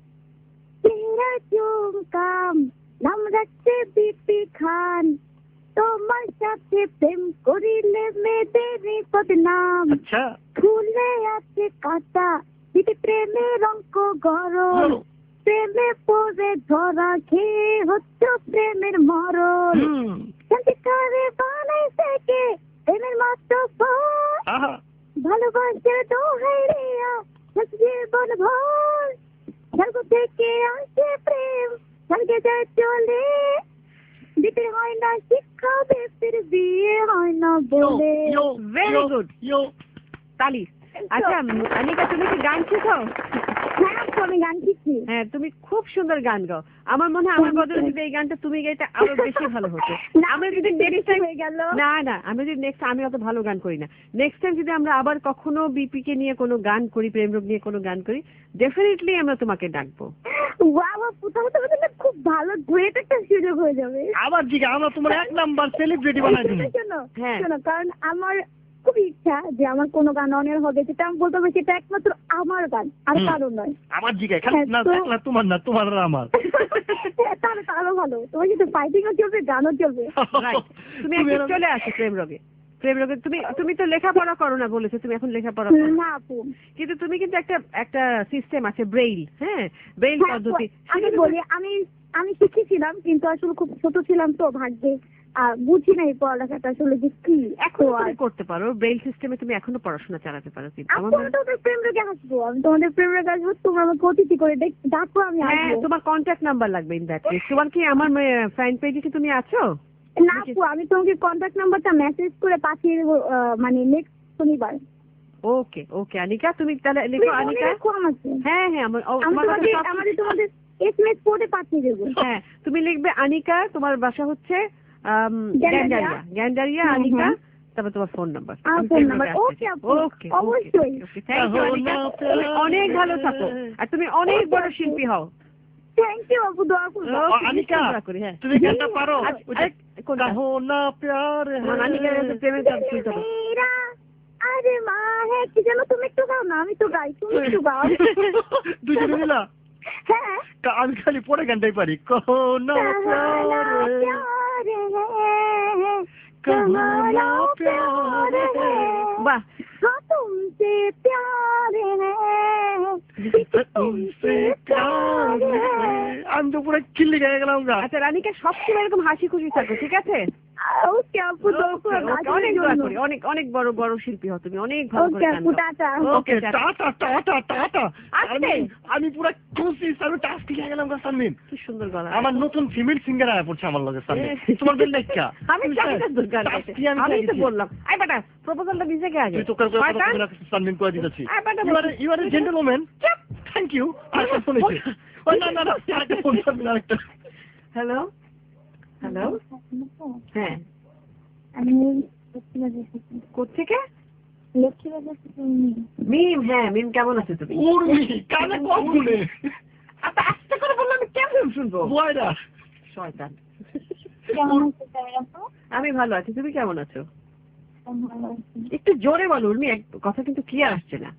तेरा जो काम नाम রাখছে বিপি খান, তোমার সাথে প্রেম করিলে মেয়েদের বদনাম। আচ্ছা ফুলে আছে কাঁটা, বিপি প্রেমের অঙ্ক গরম, প্রেমে পড়ে ধরা খেয়ে হচ্ছে প্রেমের মরণ। শান্তি করে বানাইছে কে প্রেমের মাত্র ফল, আহা ভালোবাসে দোহাই রিয়া জীবন ভর। স্বর্গ থেকে আসে প্রেম, স্বর্গে যায় চলে, দিতে হয় না শিক্ষা, বেশির বিয়ে হয় না বলে। ভেরি গুড, তালি। আচ্ছা আনিকা, তুমি কি গান শিখো? হ্যাঁ আপু, আমি গান শিখছি। হ্যাঁ তুমি খুব সুন্দর গান গাও। আমার মনে হয় আমার বদলে যদি এই গানটা তুমি গাইতে আরো বেশি ভালো হতো। আমরা যদি নেক্সট টাইম হয়ে গেল। না না আমি যদি নেক্সট, আমি অত ভালো গান করি না, নেক্সট টাইম যদি আমরা আবার কখনো বিপি কে নিয়ে কোনো গান করি, প্রেম রোগ নিয়ে কোনো গান করি, ডেফিনেটলি আমরা তোমাকে ডাকবো। ওয়াও আপু, তাহলে তো আমাদের খুব ভালো গ্রেট একটা সুযোগ হয়ে যাবে। আবার জিগা, আমরা তোমার এক নাম্বার সেলিব্রিটি বানাই দিই। শোনো হ্যাঁ শোনো, কারণ আমার খুব ইচ্ছা যে আমার কোনো গান অনের হবে, যেটা আমি বলতে পারছি সেটা একমাত্র আমার গান, আর কারো নয়। আমার জিগা খালি না, না তোমার না, তোমার আর আমার। তাহলে তো আরো ভালো, তোমার সাথে ফাইটিংও চলবে, গানও চলবে। রাইট, তুমি এখন চলে আসো প্রেম রোগে। প্রেম রোগে তুমি তুমি তো লেখাপড়া করো না বলেছো, তুমি এখন লেখাপড়া করো না আপু, কিন্তু তুমি কিন্তু একটা একটা সিস্টেম আছে ব্রেইল, হ্যাঁ ব্রেইল হ্যাঁ আপু, পদ্ধতি। আমি বলি, আমি আমি শিখেছিলাম, কিন্তু আসলে খুব ছোট ছিলাম তো, ভাগ্যে আর বুঝি নাই পড়ালেখাটা আসলে যে কি। এখন তুমি করতে পারো ব্রেইল সিস্টেমে, তুমি এখনো পড়াশোনা চালাতে পারো। আমি তোমাদের প্রেম রোগে আসবো, আমি তোমাদের প্রেম রোগে আসবো, তোমরা আমাকে অতিথি করে দেখ- ডাকো, আমি হ্যাঁ আসবো। তোমার কন্ট্যাক্ট নাম্বার লাগবে ইন দ্যাট কেস। তোমার কি আমার ফ্যান পেজে কি তুমি আছো? না আপু, আমি তোমাকে কন্ট্যাক্ট নাম্বারটা মেসেজ করে পাঠিয়ে দেবো, আহ, মানে নেক্সট শনিবার। ওকে ওকে আনিকা, তুমি তাহলে লিখো আনিকা। হ্যাঁ হ্যাঁ আমার ও, আমি তোমার তোমাকে কাছে সব- আমাদের তোমাদের এসএমএস করে পাঠিয়ে দেবো। হ্যাঁ তুমি লিখবে আনিকা, তোমার বাসা হচ্ছে আম, গ্যান্ডারিয়া। গ্যান্ডারিয়া গ্যান্ডারিয়া হুম, আনিকা, হুম। তারপর তোমার ফোন নাম্বার। আমার ফোন নাম্বার। ওকে আপু, ওকে অবশ্যই। থ্যাংক ইউ আনিকা, তুমি অনেক ভালো থাকো আর তুমি অনেক বড় শিল্পী হও। থ্যাংক ইউ আপু, দোয়া করবো। ও, আনিকা, হ্যাঁ তুমি গানটা পারো? আচ্ছা, আরে, কোনটা? কাহো না প্যার আমার আনিকার কাছে প্রেমের গান শুনতে হবে। মেরা আরে মা হ্যাঁ, কি যেন, তুমি একটু গাও না, আমি তো গাই, তুমি একটু গাও। দুজনে মিলা? হ্যাঁ, কা- আমি খালি পরে গানটাই পারি। কাহো না कहाँ ना প্যার प्यार है, कहाँ कहाँ ना ना प्यार प्यार है, है, বাহ हाँ तुमसे प्यार है, तुमसे प्यार है। আমি তো পুরো চিল্লি গেয়ে গেলাম গা। আচ্ছা রানিকা, সবসময় এরকম হাসি খুশি থাকো, ঠিক আছে? ওকে আপু, দোয়া করো ওকে, গানের অনেক দোয়া জন্য। করি, অনেক অনেক বড় বড় শিল্পী হও তুমি, অনেক ভালো ওকে করে গান আপু, গাও। Tata. Okay tata tata tata. আস্তে। আমি আমি পুরো খুশি, আমি টাস্ক গেয়ে গেলাম গা সানমিন। কি সুন্দর গলা। আমার নতুন ফিমেল সিঙ্গার আয়া পড়ছে আমার লগে সামনে। এ। তোমার বেল দেখা আমি জানি না তোর গান গাইতে। আমি তো বললাম আই বেটা প্রপোজালটা দিছে কে আগে? তুই তো করে শয়তান। সানমিন কই দিতেছি। আই বেটা you are you are a gentleman. Thank you. আর শুনেছি। ওই না না না, আরেকটা ফোন সানমিন, আরেকটা। হ্যালো হ্যালো, হ্যাঁ আমি লক্ষ্মীবাজার থেকে। কোত্থেকে? লক্ষ্মীবাজার থেকে আমি। মিম, হ্যাঁ মিম, কেমন আছো তুমি? উর্মি কানে কম শুনে। আচ্ছা আস্তে করে বললাম, আমি কেমন শুনবো? বয়রা। শয়তান। কেমন আছো তুমি আপু? আমি ভালো আছি, তুমি কেমন আছো? আমি ভালো আছি। একটু জোরে বলো উর্মি, এক কথা কিন্তু ক্লিয়ার আসছে না।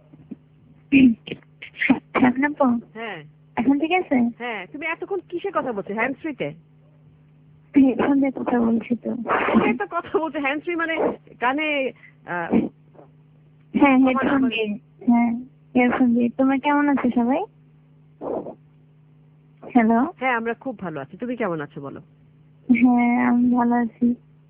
এখন আপু, হ্যাঁ এখন ঠিক আছে? হ্যাঁ, তুমি এতক্ষণ কিসে কথা বলছো? হ্যান্ড ফ্রিতে? হেডফোন দিয়ে কথা বলছি তো। তুমি একটা কথা বলছো হ্যান্ড ফ্রি মানে কানে আহ, হ্যাঁ, তোমার হেডফোন আমার- দিয়ে। হ্যাঁ, ইয়ারফোন দিয়ে। তোমরা কেমন আছো সবাই? হ্যালো। হ্যাঁ আমরা খুব ভালো আছি, তুমি কেমন আছো বলো? হ্যাঁ, আমি ভালো আছি।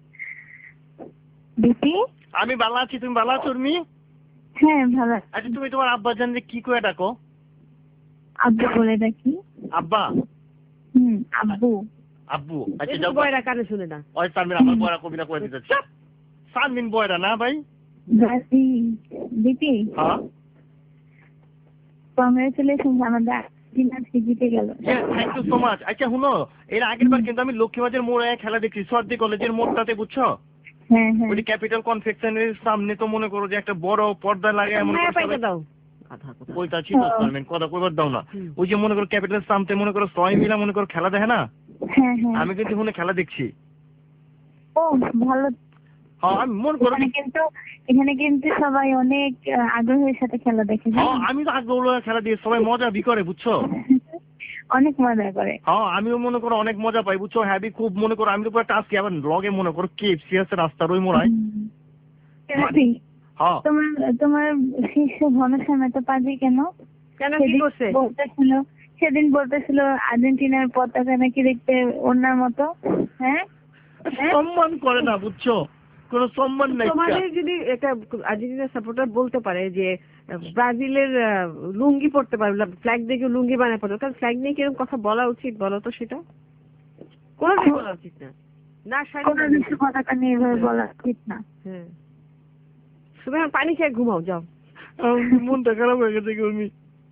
দিদি? আমি ভালো আছি, তুমি ভালো আছো উর্মি? হ্যাঁ, ভালো আছি। আচ্ছা তুমি তোমার আব্বা জানলে কি করে ডাকো? আব্বু বলে ডাকি। আব্বা? হুম, আব্বু। আব্বু। আচ্ছা এটা যাও। তো বয়রা কানে শুনে না। ওই সানমিন আমার বয়রা কবিরা করে দিতেছে। সানমিন বয়রা না ভাই? দাদি। দিতি হ্যাঁ কংগ্রেচুলেশন, আমাদের আর্জেন্টিনা আজকে জিতে গেল। Thank you so much. আচ্ছা শুনো, এর আগের বার কিন্তু আমি লক্ষ্মীবাজার মোড়ে খেলা দেখছি, সর্দি কলেজের মোড়টাতে, বুঝছো? হ্যাঁ হ্যাঁ ওই ক্যাপিটাল কনফেকশনের সামনে তো মনে করো যে একটা বড় পর্দা লাগে এমন হ্যাঁ করে পাইকে সবাই- দাও ওইটা ছিল সালমিন, কথা কইবার দাও না। ওই যে মনে করো ক্যাপিটাল সামনে মনে করো সবাই মিলা মনে করো খেলা দেখে না, হ্যাঁ হ্যাঁ আমি কিন্তু ওখানে খেলা দেখছি। ও ভালো। হ্যাঁ আমি মনে করো এখানে কিন্তু এখানে কিন্তু সবাই অনেক আহ, আগ্রহের সাথে খেলা দেখে, হ্যাঁ জানো? আমি তো আগ্রহ খেলা দিয়ে সবাই মজা বি করে, বুঝছো? অনেক মজা করে। হ্যাঁ আমিও মনে করো অনেক মজা পাই, বুঝছো? হ্যাবি খুব মনে করো আমি তো পুরো টাস্কি, আবার লগে মনে করো কেএফসি আছে রাস্তার ওই মোড়ায়। হুম। রাফি, হ্যাঁ তোমার তোমার শিষ্য ঘনশ্যাম এত পাজি কেন? কেন কি সেদিন করছে? বলতেছিল সেদিন বলতেছিল আর্জেন্টিনার পতাকা নাকি দেখতে ওনার মতো। হ্যাঁ হ্যাঁ? সম্মান করে না, বুঝছো? কোনো সম্মান নাই। তোমাদের যদি একটা আর্জেন্টিনা সাপোর্টার বলতে পারে যে ব্রাজিলের আহ, লুঙ্গি পড়তে পারে, ফ্ল্যাগ দেখে লুঙ্গি বানায় পড়তে, কারণ ফ্ল্যাগ নিয়ে কিরকম কথা বলা উচিত বলো তো? সেটা কোনো দিন বলা উচিত না। না শাড়ি কোনো দেশের পতাকা নিয়ে এভাবে বলা উচিত না। হ্যাঁ তুমি এখন পানি খেয়ে ঘুমাও যাও। আমার মনটা খারাপ হয়ে গেছে গরমি।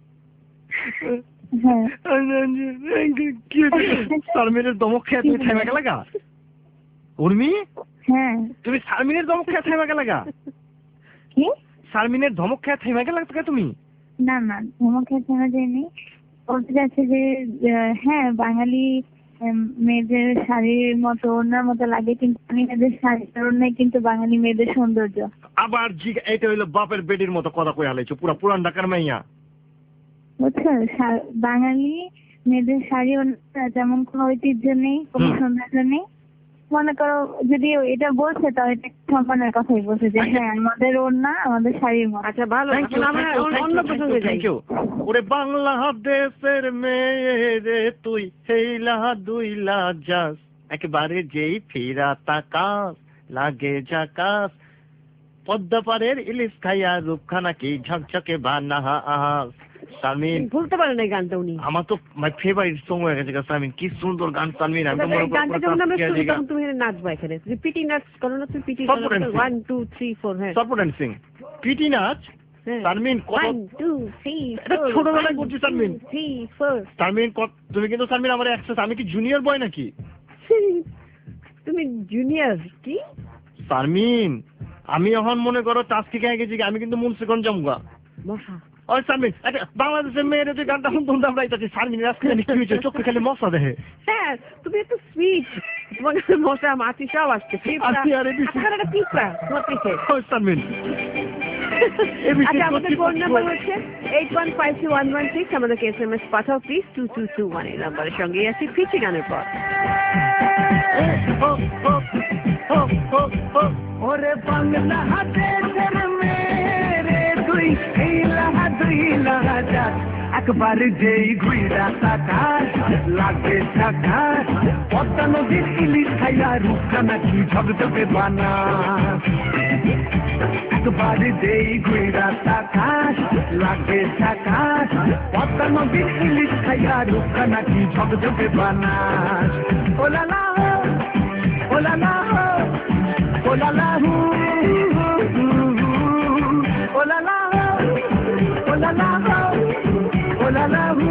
হ্যাঁ কি সালমিনের দমক খেয়ে তুমি থাইমা গেলা গা? উর্মি হ্যাঁ তুমি সালমিনের ধমক খেয়ে থাইমা গেলা গা? কি? সালমিনের ধমক খেয়ে থাইমা গেলা তো তুমি? না না ধমকে শোনা যায়নি। বলতে যাচ্ছে যে আহ, হ্যাঁ বাঙালি উম, মেয়েদের শাড়ির মতো ওনার মতো লাগে, কিন্তু বাঙালি মেয়েদের শাড়ির কারণে কিন্তু বাঙালি মেয়েদের সৌন্দর্য। আবার জি এটা হইলো বাপের বেডির মতো কথা কই হালাইছো, পুরা পুরান ঢাকার মাইয়া। বুঝছো, শা- বাঙালি মেয়েদের শাড়ি ওনার যেমন কোনো ঐতিহ্য নেই, কোনো হুম। সৌন্দর্য নেই। মনে করো যদি এটা বলছে তাও এটা সম্মানের কথাই বলছে যে হ্যাঁ আমাদের ওড়না আমাদের শাড়ির মতো। আচ্ছা ভালো, Thank you, এখন আমরা thank you, thank অন্য you, thank প্রসঙ্গে you, যাই। thank you. ওরে বাংলাদেশের মেয়ে রে তুই হেইলা দুইলা যাস, একেবারে যেই ফিরা তাকাস লাগে জাকাস, পদ্মা পারের ইলিশ খাইয়া রূপখানা কি ঝকঝকে বানাহা আহাস। সালমিন ভুলতে পারে না এই গানটা উনি। আমার তো মাই ফেভারিট সং হয়ে গেছে সালমিন, কি সুন্দর গান সালমিন। আমি তো মনে এই করি গানটা পুরো যখন আমরা টাস্কি শুনি আজকে তখন তুমি এখানে নাচবা, এখানে তুমি পিটি নাচ করো না, তুমি PT Support and sing. One two three four. হ্যাঁ সাপোর্ট এন্ড সিং পিটি নাচ। সালমিন কত ওয়ান টু থ্রি এটা ছোটবেলায় করছি সালমিন। Three four. সালমিন কত তুমি কিন্তু সালমিন আমার অ্যাক্সেস, আমি কি জুনিয়র বয় নাকি? তুমি জুনিয়র কি? সালমিন আমি এখন মনে করো টাস্কি খেয়ে গেছি, আমি কিন্তু মুন্সিগঞ্জ যামগা। মশা ওই সালমিন একটা বাংলাদেশের মেয়েরা যে গানটা শুনতাম আমরা এটা সালমিন আজকে জানি কি হয়েছে, চোখে খালি মশা দেখে। হ্যাঁ তুমি একটু সুইট, তোমার কাছে মশা মাছি সব আসছে। আসছি আর এদিকে। আপনার একটা পিঁপড়া তোমার পিছে। ওই সালমিন আচ্ছা আমাদের ফোন নাম্বার হচ্ছে eight one five two one one six, আমাদেরকে এস এম এস পাঠাও please two two two one. এই নাম্বারের সঙ্গে আছি ফিচি গানের পর। ওরে বাংলাদেশের মেরে তুই হেইলা দুইলা যাস, একবার যেই ঘুইরা তাকাস লাগে ঝাকাস, পদ্মা নদীর ইলিশ খাইয়া রূপখানা কি ঝকঝকে বানাস, একবার যেই ঘুইরা তাকাস লাগে ঝাকাস, পদ্মা নদীর ইলিশ খাইয়া রূপখানা কি ঝকঝকে বানাস। ওলা লা ওলা লা ওলা লা হু ওলা লা ওলা লা ওলা লা হু।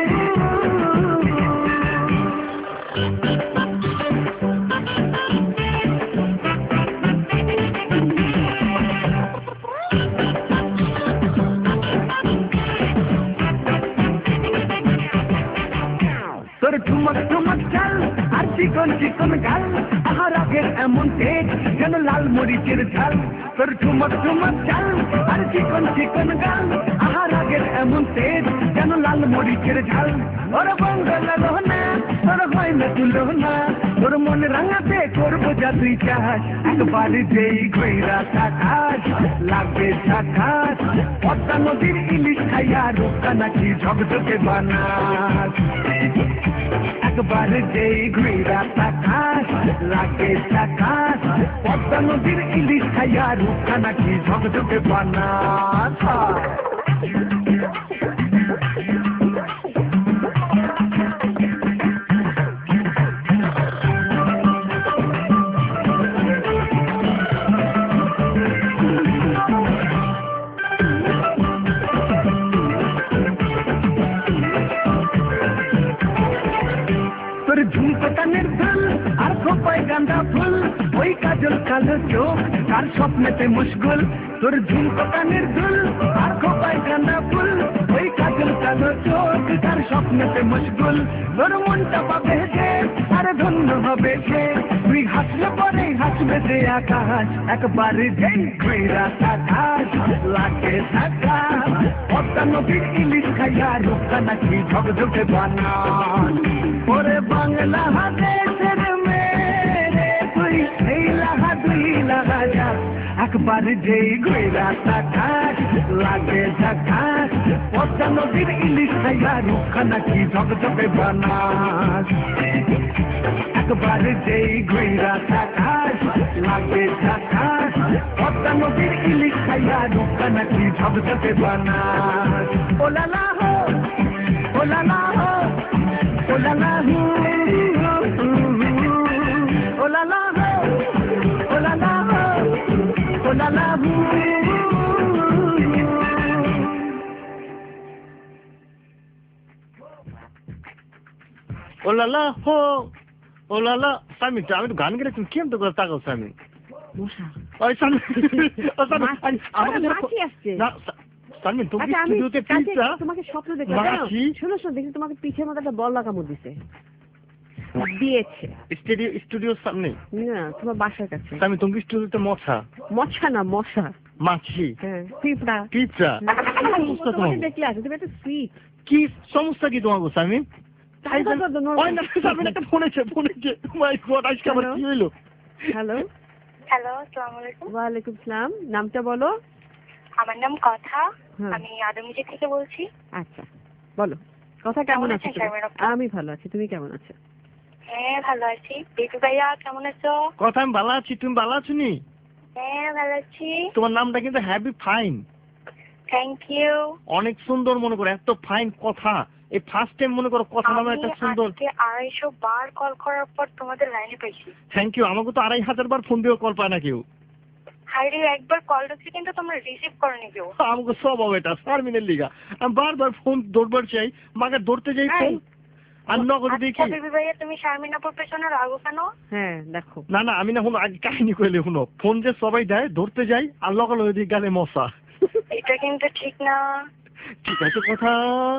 তোর ঠুমক ঠুমক চাল আর চিকন চিকন গাল, আহার আগের এমন তেজ যেন লাল মরিচের ঝাল। তোর ঠুমক ঠুমক চাল আর চিকন চিকন গাল, আহার আগের এমন তেজ যেন লাল মরিচের ঝাল। ওর বঙ্গলা লোহনা তোর হয় না তুলনা, তোর মন রাঙাতে করবো যা তুই চাস, একবার যেই ঘুইরা তাকাস লাগবে ঝাকাস, পদ্মা নদীর ইলিশ খাইয়া রূপখানা কি ঝকঝকে বানাস, একবার যেই ঘুইরা তাকাস লাগে ঝাকাস, পদ্মা নদীর ইলিশ খাইয়া রূপখানা কি ঝকঝকে বানাস। কানের দুল আর খোপায় গাঁদা ফুল ওই কাজল কালো চোখ কার স্বপ্নেতে মুশগুল তোর ঝুমকো কানের দুল আর খোপায় গাঁদা ফুল ওই কাজল কালো চোখ কার স্বপ্নেতে মুশগুল তোর মনটা পাবে যে আর ধন্য হবে সে তুই হাসলে পরে হাসবে যে আকাশ একবার যেই ঘুরা আকাশ লাগে থাকা পদ্মা নদীর ইলিশ খাইয়া রূপটা নাকি ঝকঝকে বানান ওরে বাংলা দেশের মেরে তুই এই লাহা দুই লাগা যা একবার যেই ঘুরা আকাশ লাগে ঝাকাশ পদ্মা নদীর ইলিশ খাইয়া রূপটা নাকি ঝকঝকে বানান একবার যেই ঘুরা আকাশ লাগে ঝাকাশ পদ্মা নদীর ইলিশ খাইয়া রূপটা নাকি ঝকঝকে বানান ও লালা হো ও লালা হো ও লালা হো ও লালা হো ও লালা হো ও লালা হো ও লালা হো ও লালা সামি আমি তো গান গেলে তুমি কেমন তো করে তাকাও সামি মশা ওই সামি ও সামি আমাকে মাছি আসছে না সামি তুমি আচ্ছা আমি স্টুডিওতে কাছে পিজ্জা তোমাকে স্বপ্ন দেখলাম জানো মাছি শোনো শোনো দেখি তোমাকে পিঠের মধ্যে একটা বল লাগামো দিছে দিয়েছে স্টুডিও স্টুডিওর সামনে না তোমার বাসার কাছে সামি তুমি স্টুডিওতে মশা মশা না মশা মাছি হ্যাঁ পিঁপড়া পিজ্জা সমস্যা তোমাকে তোমার দেখলে আছে তুমি একটা সুইট কি সমস্যা কি তোমার গো সামি হ্যালো হ্যালো আসসালামু আলাইকুম ওয়ালাইকুম সালাম নামটা বলো আমার নাম কথা হ্যাঁ। আমি আদমজি থেকে বলছি আচ্ছা বলো কথা কেমন কেমন আছো আছেন তুমি? শারমিন আপু? আমি ভালো আছি তুমি কেমন আছো হ্যাঁ ভালো আছি বেবি ভাইয়া কেমন আছো কথা আমি ভালো আছি তুমি ভালো আছো নি হ্যাঁ ভালো আছি তোমার নামটা কিন্তু হ্যাপি ফাইন থ্যাংক ইউ অনেক সুন্দর মনে করো এত ফাইন কথা এই ফার্স্ট টাইম মনে করো কথা নামে আমি একটা সুন্দর আজকে আড়াইশো বার কল করার পর তোমাদের লাইনে পাইছি থ্যাংক ইউ আমাকে তো আড়াই হাজার বার ফোন দিয়েও কল পায় না কেউ হাইরে একবার কল ঢুকছে কিন্তু তোমরা রিসিভ করনি কেউ আমাকে সব হবে এটা সারমিনের লিগা আমি বারবার ফোন ধরবার চাই মাকে ধরতে যাই ফোন আর নগদ দেখি আচ্ছা বেবি ভাইয়া তুমি শারমিন আপুর পেছনে লাগো কেন হ্যাঁ দেখো না না আমি না শুনো আগে কাহিনী কইলে শুনো ফোন যে সবাই দেয় ধরতে যাই আর লগালো ওই গালে মশা এটা কিন্তু ঠিক না ঠিক আছে কথা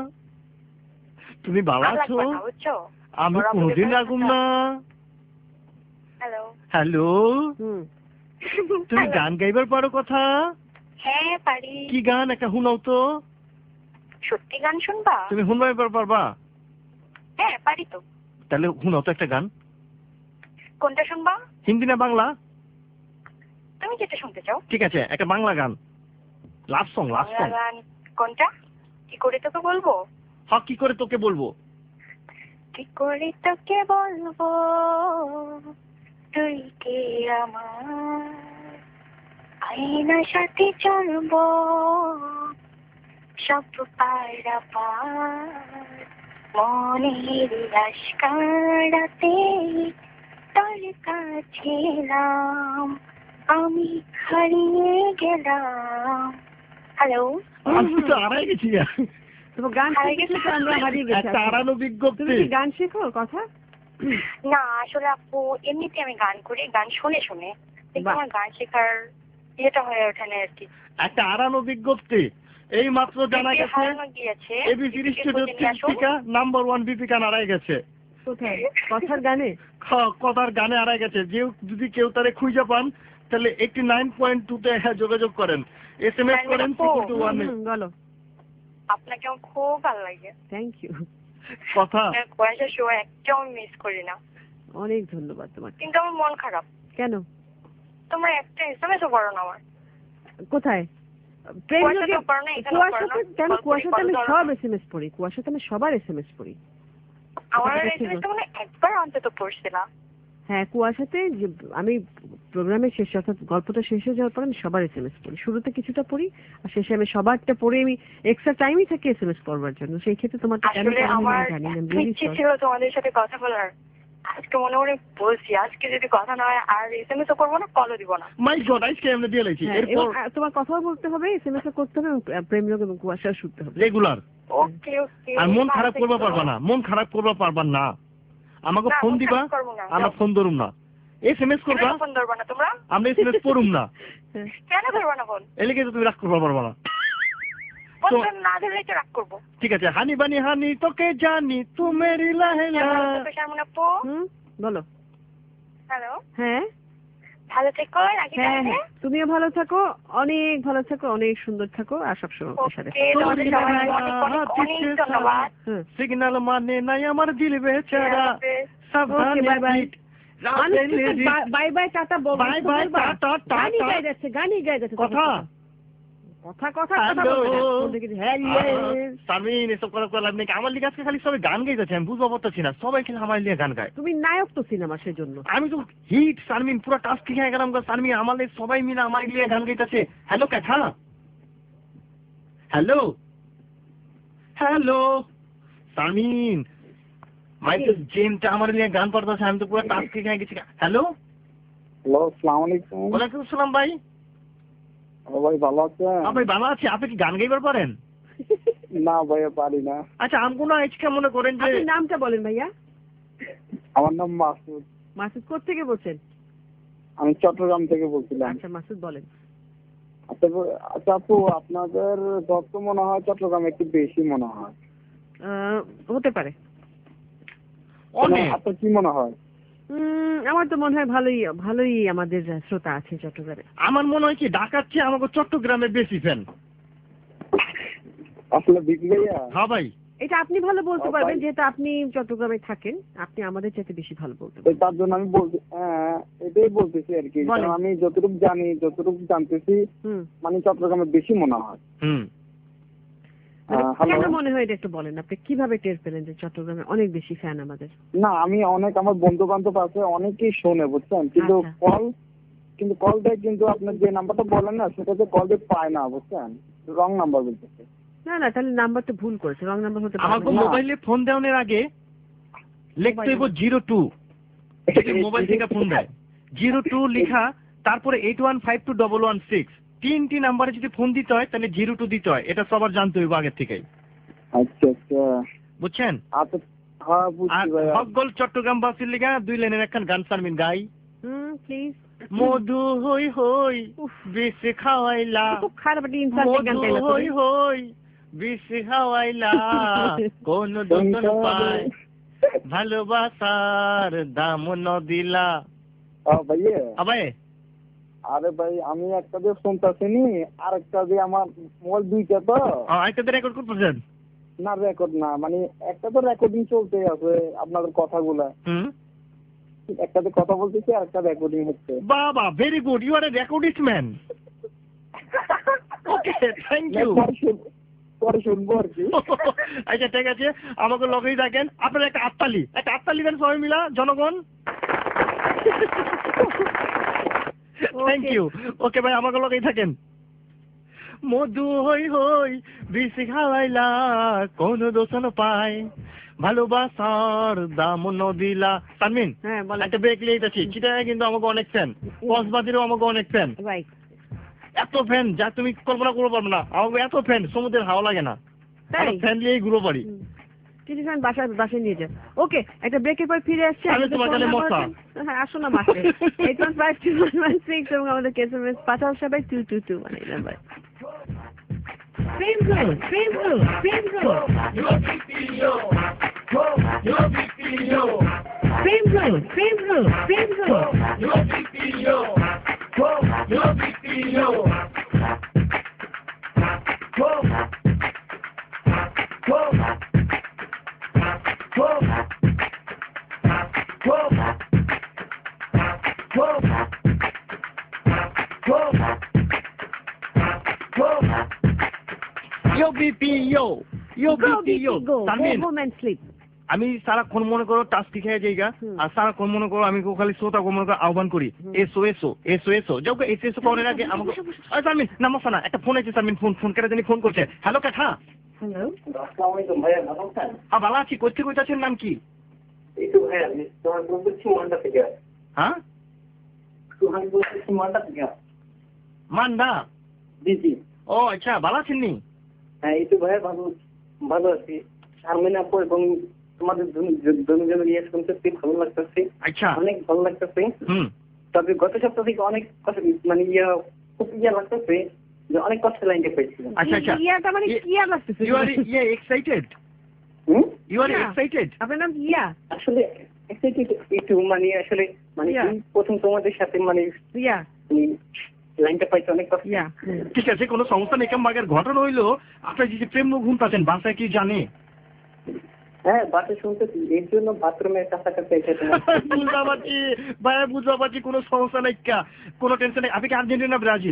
তুমি ভালো আর আছো লাগবে না, বুঝছো আমি ওরা কোনোদিন বলে রাখুম না হ্যালো হ্যালো হুম তুমি গান গাইবার পারো কথা হ্যাঁ পারি কি গান একটা শুনাও তো সত্যি গান শুনবা তুমি শুনবার পারবা হ্যাঁ পারি তো তাহলে শুনাও তো একটা গান কোনটা শুনবা হিন্দি না বাংলা তুমি যেটা শুনতে চাও ঠিক আছে একটা বাংলা গান love song love Bangla song গান কোনটা কি করে তোকে বলবো হ্যাঁ কি করে তোকে বলবো কি করে তোকে বলবো তুই কে আমার আইনার সাথে চলবো সব পায়রা পার মনের লাশ কাড়াতে তোর কাছে এলাম আমি হারিয়ে গেলাম হ্যালো আমি তো আড়াই গেছি তোমার গান হারিয়ে শিখেছো গেছে তো আমরা হারিয়ে গেছি একটা আড়ানো তুমি বিজ্ঞপ্তি কি গান শেখো কথা না আসলে আপু এমনিতে আমি গান করি গান শুনে শুনে কিন্তু বাহ। আমার গান শেখার ইয়েটা হয়ে ওঠে না আর কি একটা আড়ানো বিজ্ঞপ্তি এই মাত্র জানা বিপি গেছে হারানো গিয়েছে এবিসি বিপিকে স্টুডিও খুঁজে নিয়ে আসো। টিকা নাম্বার ওয়ান বিপিকা আড়াই গেছে কোথায় কথার গানে খ- কথার গানে আড়াই গেছে যে যদি কেউ তারে খুঁজে পান তাহলে এইটি নাইন পয়েন্ট টু তে হ্যাঁ যোগাযোগ করেন এস এম এস করেন সিক্স টু ওয়ান হুম, বলো আপনাকে আমার খুব ভালো লাগে থ্যাংক ইউ কথা আপনার কুয়াশার শো একটাও আমি মিস করি না অনেক ধন্যবাদ তোমাকে কিন্তু আমার মন খারাপ কেন তোমরা একটা এস এম এসও করো না আমার কোথায় প্রেম কুয়াশাতেও যোগে করো না, এখানেও করো না। কুয়াশাতে কেন কল করি, কুয়াশাতে আমি কল ধরো সব না। এস এম এস পড়ি কুয়াশাতে আমি সবার এস এম এস পড়ি আমার এটা এস এম ঠিক এস মানে একবার অন্তত পড়ছে না হ্যাঁ কুয়াশাতে যে আমি প্রোগ্রামের শেষে অর্থাৎ গল্পটা শেষ হয়ে যাওয়ার পর আমি সবার এস এম এস পড়ি শুরুতে কিছুটা পড়ি আর শেষে আমি সবারটা পড়ে আমি এক্সট্রা টাইমই থাকে এস এম এস পড়বার জন্য সেই ক্ষেত্রে তোমার কেন আসলে পড়া হয় আমার না জানি না এত really ইচ্ছে sorry. ছিল তোমাদের সাথে কথা বলার আজকে মনে মনে বলছি আজকে যদি কথা না হয় আর এস এম এস ও করবো না কলও দিব না মাই গড আজকে আমরা দিয়ে লাইছি হ্যাঁ, এবং এরপর আ- তোমার কথাও বলতে হবে এস এম এস ও করতে হবে এবং প্রেম যোগ এবং কুয়াশা শুনতে হবে রেগুলার ওকে ওকে আর মন খারাপ করবা পারবা না মন খারাপ করবা পারবা না আমাকে না, ফোন আমি দিবা, কাজ করবো না, আমরা যাও। ফোন ধরুম না, এসএমএস করবা, কেন ফোন ধরবা না তোমরা? আমরা এসএমএস পড়ুম না, কেন ধরবা না ফোন? এলিগে তো তুমি রাগ করবা পারবা না। ফোন তো- তো না ধরলেই তো রাগ করবো। ঠিক আছে, হানি বানি হানি তোকে জানি তু মেরি লাহেলা। শারমিন আপু, হুম, বলো। হ্যালো, হ্যাঁ ভালো থেকো, রাখি হ্যাঁ তাহলে। হ্যাঁ, তুমিও ভালো থাকো, অনেক ভালো থাকো, অনেক সুন্দর থাকো, আর সবসময় আমার সাথে। ওকে, তোমাদের সবাইকে অনেক অনেক অনেক ধন্যবাদ। হুম, সিগন্যাল মানে নাই আমার দিল বেচারা, ওকে, বাই বাই। সাবধানে বাই বাই, টাটা, বলবো। Bye bye, tata, tata. গানই গায়ে যাচ্ছে, গানই গায়ে যাচ্ছে। কথা কথা কথা কথা হ্যালো বলবে না। হ্যালো, সামিন, এসব করার করার লাভ নেই। আমার লিগে আজকে খালি সবাই গান গাইতেছে, আমি বুঝতে পারতেছি না, সবাই খালি আমার লিগে গান গায়। তুমি নায়ক তো সিনেমা, সেজন্য। আমি তো হিট সারমিন, পুরো টাস্ক খেয়ে গেলাম গো সারমিন, আমাদের সবাই মিলে আমার লিগে গান গাইতেছে। হ্যালো কথা, হ্যালো হ্যালো সারমিন, মাইকেল জেমটা আমার লিগে গান করতেছে, আমি তো পুরো টাস্ক খেয়ে গেছি। হ্যালো হ্যালো, আসসালামু আলাইকুম। ওয়ালাইকুম আসসালাম ভাই। ভাই ভালো আছেন? হ্যাঁ ভাই ভালো আছি, আপনি কি গান গাইবার পারেন? না ভাইয়া, পারি না। আচ্ছা আমগো না আজকে মনে করেন যে, আপনার নামটা বলেন ভাইয়া। আমার নাম মাসুদ। মাসুদ কোথেকে বলছেন? আমি চট্টগ্রাম থেকে বলছিলাম। আচ্ছা মাসুদ বলেন। আচ্ছা ব- আচ্ছা আপু, আপনাদের ভক্ত মনে হয় চট্টগ্রামে একটু বেশি মনে হয়। আহ, হতে পারে। অনেক। আপনার কি মনে হয়? উম, আমার তো মনে হয় ভালোই ভালোই আমাদের শ্রোতা আছে চট্টগ্রামে। আমার মনে হয় কি ঢাকার চেয়ে আমাকে চট্টগ্রামে বেশি ফ্যান। আসলে বিগ ভাইয়া, হ্যাঁ ভাই, এটা আপনি ভালো বলতে ও পারবেন, ভাই। যেহেতু আপনি চট্টগ্রামে থাকেন, আপনি আমাদের চাইতে বেশি ভালো বলতে তো পারবেন। তার জন্য আমি বলছি, হ্যাঁ, এটাই বলতেছি আর কি। বলেন। কারণ আমি যতটুকু জানি, যতটুকু জানতেছি, হুম, মানে চট্টগ্রামে বেশি মনে হয়। হুম মানে আহ, হ্যালো। কেন মনে হয় এটা একটু বলেন, আপনি কিভাবে টের পেলেন যে চট্টগ্রামে অনেক বেশি ফ্যান আমাদের? না, আমি অনেক, আমার বন্ধু বান্ধব আছে, অনেকেই শোনে বুঝছেন, কিন্তু আচ্ছা। কল কিন্তু কল দেয়, কিন্তু আপনার যে নাম্বারটা বলেন না, সেটাতে কল দিয়ে পায় না বুঝছেন, রং নাম্বার বলতেছে। না না, তাহলে নাম্বারটা ভুল করেছে, রং নাম্বার হতে পারে আমাকে না। মোবাইলে ফোন দেওয়ার আগে লিখতে হইব জিরো টু, যদি মোবাইল থেকে ফোন দেয় জিরো টু লিখা, তারপরে eight one five two double one six, তিনটি নাম্বারে যদি ফোন দিতে হয় তাহলে জিরো টু দিতে হয়, এটা সবার জানতে হইব আগের থেকেই। আচ্ছা আচ্ছা, বুঝছেন? আচ্ছা, হ্যাঁ আর বুঝছি ভাইয়া। হকগোল চট্টগ্রাম বাসির লিগা দুই লাইনের একখান গান সারমিন গাই। হুম, প্লিজ। মধু হই হই বিষ খাওয়াইলা, খুব খারাপ একটা ইনসাল্টিং গান মধু গাইলা হই তুমি। হই বিষ খাওয়াইলা, কোন দোষণ পায় ভালোবাসার দাম ন দিলা। আহ, ভাইয়া, আবাই আরে ভাই, আমি একটা দিয়ে শুনতেছি নি, আর একটা দিয়ে আমার মোবাইল দুইটা তো। আরেকটা রেকর্ড করতেছেন? না, রেকর্ড না, মানে একটা তো রেকর্ডিং চলতেই আছে আপনাদের কথাগুলা, হুম, একটাতে কথা বলতেছি আর একটা রেকর্ডিং হচ্ছে। বাবা very good, you are a recordist man. Okay, thank না, ইউ। পরে শুন- পরে শুনবো আর কি। আচ্ছা ঠিক আছে, আমাকে লগেই থাকেন। আপনারা একটা আত্মালি একটা আত্মালি দেন সবাই মিলা, জনগণ। Thank you. ওকে ভাই, আমাকে লগেই থাকেন। মধু হই হই বিষ খাওয়াইলা, কোন দোষণ পায় ভালোবাসার দাম ন দিলা। তানমিন, হ্যাঁ বলেন। একটা ব্রেক লিয়েছি। চিটাগাং কিন্তু আমাকে অনেক ফ্যান, কক্সবাজারেও আমাকে অনেক ফ্যান। রাইট। এত ফ্যান যা তুমি কল্পনা করতে পারবে না, আমাকে এত ফ্যান, সমুদ্রের হাওয়া লাগে না, তাই? ফ্যান নিয়েই ঘুরো পারি। হুম। কিছু সময় বাসায় বাসায় নিয়ে যাও। ওকে, একটা ব্রেকের পর ফিরে আসছে। আমি তোমার কাছে মশা। হ্যাঁ, আসো না মাসে। Eight one five two one one six এবং আমাদের কেসএমএস পাঠাও সবাই টু টু টু মানে number. Prem road, Prem road, Prem road, Prem road, Prem road, Prem road. Yo BP yo, yo Go, BP yo. Vicky, go. Go Tanmin, home and sleep. আমি সারাক্ষণ মনে করো টাস্কি খেয়ে যাইগা, হুম। আর সারাক্ষণ মনে করো আমি খালি শ্রোতা মনে করো আহ্বান করি, এসো এসো এসো এসো যাও, এসো এসো করার আগে আমাকে। আরে সারমিন নামো না, একটা ফোন আছে সারমিন, ফোন ফোন কেটে জানি ফোন করছে। হ্যালো কাঠা। হ্যালো। আসসালামু আলাইকুম ভাইয়া, ভালো আছেন? হ্যাঁ ভালো আছি, কোথা থেকে আছেন, নাম কি? এই তো ভাইয়া, আমি তোমার ফোন করছি মান্ডা থেকে। হ্যাঁ সুহান বলতেছি মান্ডা থেকে। মান্ডা। জি জি। ও আচ্ছা, ভালো আছেন নি? হ্যাঁ, এই তো ভাইয়া, ভালো ভালো আছি। শারমিন আপু এবং তোমাদের দুজনের ইয়ে শুনতে ভালো লাগতেছে। আচ্ছা, অনেক ভালো লাগতেছে। হুম, তবে গত সপ্তাহ থেকে অনেক কথা মানে ইয়ে খুব ইয়ে লাগতেছে যে অনেক কষ্ট লাইনটা পেয়েছিলাম। আচ্ছা আচ্ছা, ইয়াটা মানে কিয়া লাগতেছে? You are yeah excited? হুম, ইউ আর এক্সাইটেড? আপনার নাম ইয়া? আসলে এক্সাইটেড একটু মানে আসলে মানে Yeah. প্রথম তোমাদের সাথে মানে ইয়া লাইনটা পাইতে অনেক কষ্ট। ইয়া ঠিক আছে, কোনো সমস্যা নেই। কামবাগের ঘটনা হইলো আপনার যে প্রেম ঘুম পাচ্ছেন বাসায় কি জানে? হ্যাঁ, বাসে শুনতেছি, এর জন্য বাথরুমের কাছাকাছি এসে তোমার বুঝতে পারছি ভাইয়া, বুঝতে পারছি, কোনো সমস্যা নেই, কোনো টেনশন নেই। আপনি কি আর্জেন্টিনা ব্রাজিল?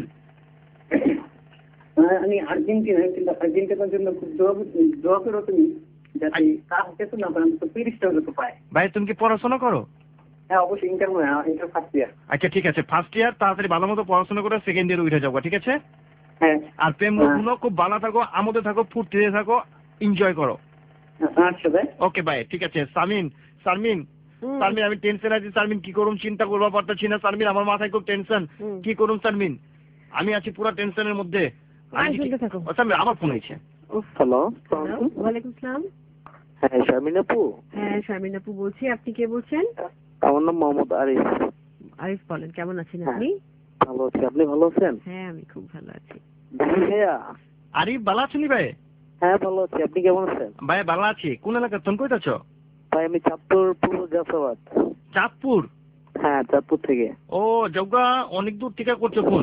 হ্যাঁ, আমি আর্জেন্টিনা, কিন্তু আর্জেন্টিনার জন্য খুব দোয়া দোয়া করো তুমি, যাতে কাজ যেত না পারে তো তিরিশটা হলে পায়। ভাই তুমি কি পড়াশোনা করো? হ্যাঁ, অবশ্যই ইন্টার ইন্টার ফার্স্ট ইয়ার। আচ্ছা ঠিক আছে, ফার্স্ট ইয়ার তাড়াতাড়ি ভালো মতো পড়াশোনা করে সেকেন্ড ইয়ার উঠে যাবো, ঠিক আছে? হ্যাঁ, আর প্রেম গুলো খুব ভালো থাকো, আমোদে থাকো, ফুর্তিতে থাকো, এনজয় করো। আচ্ছা ভাই, ওকে ভাই, ঠিক আছে। সামিন, সারমিন, সারমিন আমি টেনশন আছি। সারমিন কি করুম চিন্তা করবো পারতেছি না। সারমিন আমার মাথায় খুব টেনশন, কি করুম সারমিন? আমি আছি পুরো টেনশনের মধ্যে। সারমিন আমার ফোন হয়েছে। হ্যালো, ওয়ালাইকুম আসসালাম। হ্যাঁ শারমিন আপু। হ্যাঁ শারমিন আপু বলছি, আপনি কে বলছেন? আমার নাম মোহাম্মদ আরিফ। আরিফ বলেন, কেমন আছেন আপনি? ভালো আছি, আপনি ভালো আছেন? হ্যাঁ আমি খুব ভালো আছি। ভাইয়া আরিফ ভালো আছেন ভাই? হ্যাঁ ভালো আছি, আপনি কেমন আছেন? ভাই ভালো আছি। কোন এলাকা তুমি কইতাছো? ভাই আমি চাঁদপুর পূর্ব জাফরাবাদ। চাঁদপুর? হ্যাঁ চাঁদপুর থেকে। ও জগা, অনেক দূর থেকে করছো ফোন।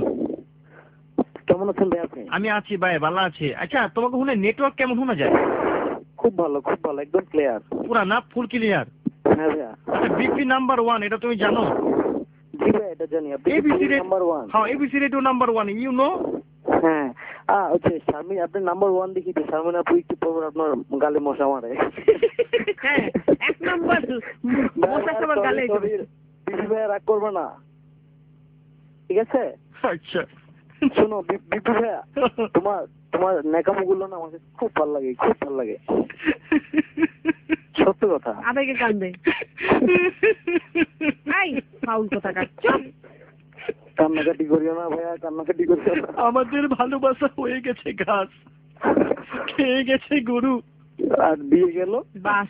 কেমন আছেন ভাই আপনি? আমি আছি ভাই, ভালো আছি। আচ্ছা তোমাকে শুনে নেটওয়ার্ক কেমন শোনা যায়? খুব ভালো, খুব ভালো, একদম ক্লিয়ার। পুরা না ফুল ক্লিয়ার? হ্যাঁ ভাইয়া। আচ্ছা বিপি নাম্বার ওয়ান এটা তুমি জানো? জি ভাই এটা জানি। আপনি এবিসি রেট নাম্বার ওয়ান? হ্যাঁ ABC rate number one, you know? হ্যাঁ আ ওকে শারমিন আপনি নাম্বার ওয়ান দেখি তো শারমিন আপু একটু পর আপনার গালে মশা মারে। হ্যাঁ এক নাম্বার মশা সবার গালে। বিপি ভাই রাগ করবে না, ঠিক আছে? আচ্ছা শোনো বিপি ভাইয়া, তোমার তোমার নেকামগুলো না আমাকে খুব ভালো লাগে, খুব ভালো লাগে, সত্য কথা। আবেগে কান্দে। আই ফাউল কথা কাটছো। কান্নাকাটি করিও না ভাইয়া, কান্নাকাটি করিও না। আমাদের ভালোবাসা হয়ে গেছে ঘাস, খেয়ে গেছে গরু, আর দিয়ে গেল বাস।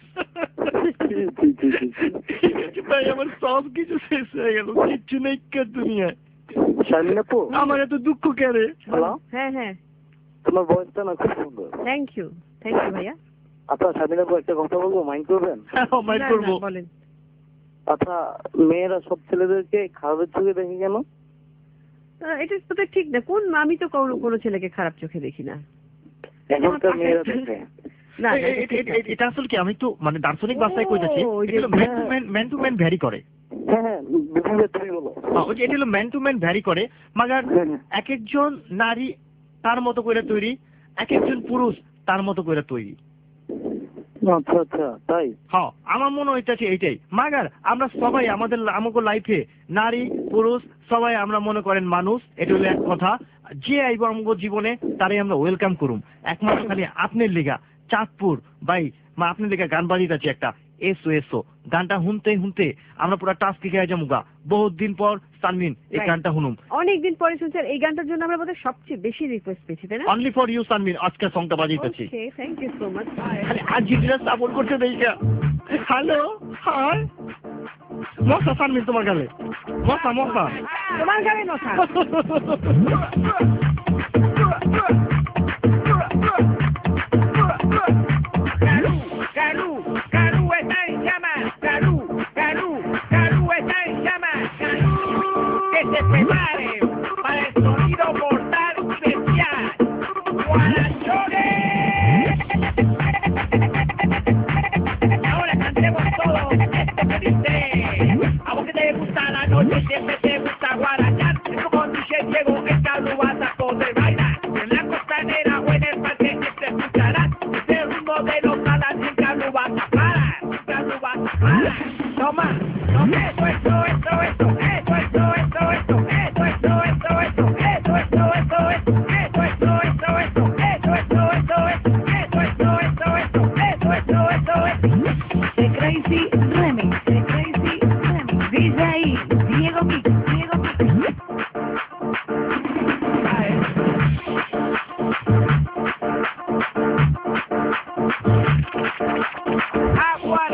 ভাই আমার সব কিছু শেষ হয়ে গেল, কিচ্ছু নেই দুনিয়ায়। শারমিন আপু আমার এত দুঃখ কেন? হ্যালো, হ্যাঁ হ্যাঁ তোমার ভয়েসটা না খুব সুন্দর। থ্যাংক ইউ, থ্যাংক ইউ ভাইয়া। আচ্ছা শারমিন আপু একটা কথা বলবো, মাইন্ড করবেন? হ্যাঁ মাইন্ড করবো। বলেন। আচ্ছা মেয়েরা সব ছেলেদেরকে খারাপের চোখে দেখে কেন? এটা তো ঠিক না। কোন আমি তো কোনো কোনো ছেলেকে খারাপ চোখে দেখি না। এখনকার মেয়েরা দেখে না। এটা আসলে কি, আমি তো মানে দার্শনিক ভাষায় কইতাছি, ম্যান টু ম্যান ভ্যারি করে। হ্যাঁ হ্যাঁ বিভিন্ন তুমি বলো। ওই যে এটা হলো ম্যান টু ম্যান ভ্যারি করে, মাগার এক একজন নারী তার মতো করে তৈরি, এক একজন পুরুষ তার মতো করে তৈরি। আচ্ছা আচ্ছা তাই? হ্যাঁ আমার মনে হইতেছে এইটাই। মাগার আমরা সবাই আমাদের আমাকে লাইফে নারী পুরুষ সবাই আমরা মনে করেন মানুষ, এটা হলো এক কথা। যে আইব আমাকে জীবনে তারাই আমরা ওয়েলকাম করুম। একমাত্র খালি আপনার লিগা চাঁদপুর ভাই মা আপনার লিগা গান বাজিয়েছে একটা, এসো এসো গানটা শুনতে শুনতে আমরা পুরো টাচ শিখে যাবো গা। বহুত দিন পর সানমিন এই গানটা শুনুম। অনেকদিন পরে শুনছেন এই গানটার জন্য আমরা বোধহয় সবচেয়ে বেশি রিকোয়েস্ট পেয়েছি, তাই না? অনলি ফর ইউ সানমিন আজকে সংটা বাজিয়েছি। Okay thank you so much. খালি আর্জেন্টিনা সাপোর্ট করতে দেইকা। হ্যালো হাই মশা সানমিন তোমার গালে মশা মশা তোমার গালে মশা। Se prepare para el sonido mortal y bestial. ¡Guarachones! Ahora cantemos todos esto que dice: a vos que te gusta la noche, siempre te gusta guarachar. Esto con D J Diego, esta lo vas a poder bailar. En la costanera o en el parque te escucharás. Este ritmo de los alas nunca lo vas a parar. Nunca lo vas a parar. Toma, toma eso, eso, eso, eso. The Crazy Remix, The Crazy Remix, D J Diego Mix, Diego Mix. Agua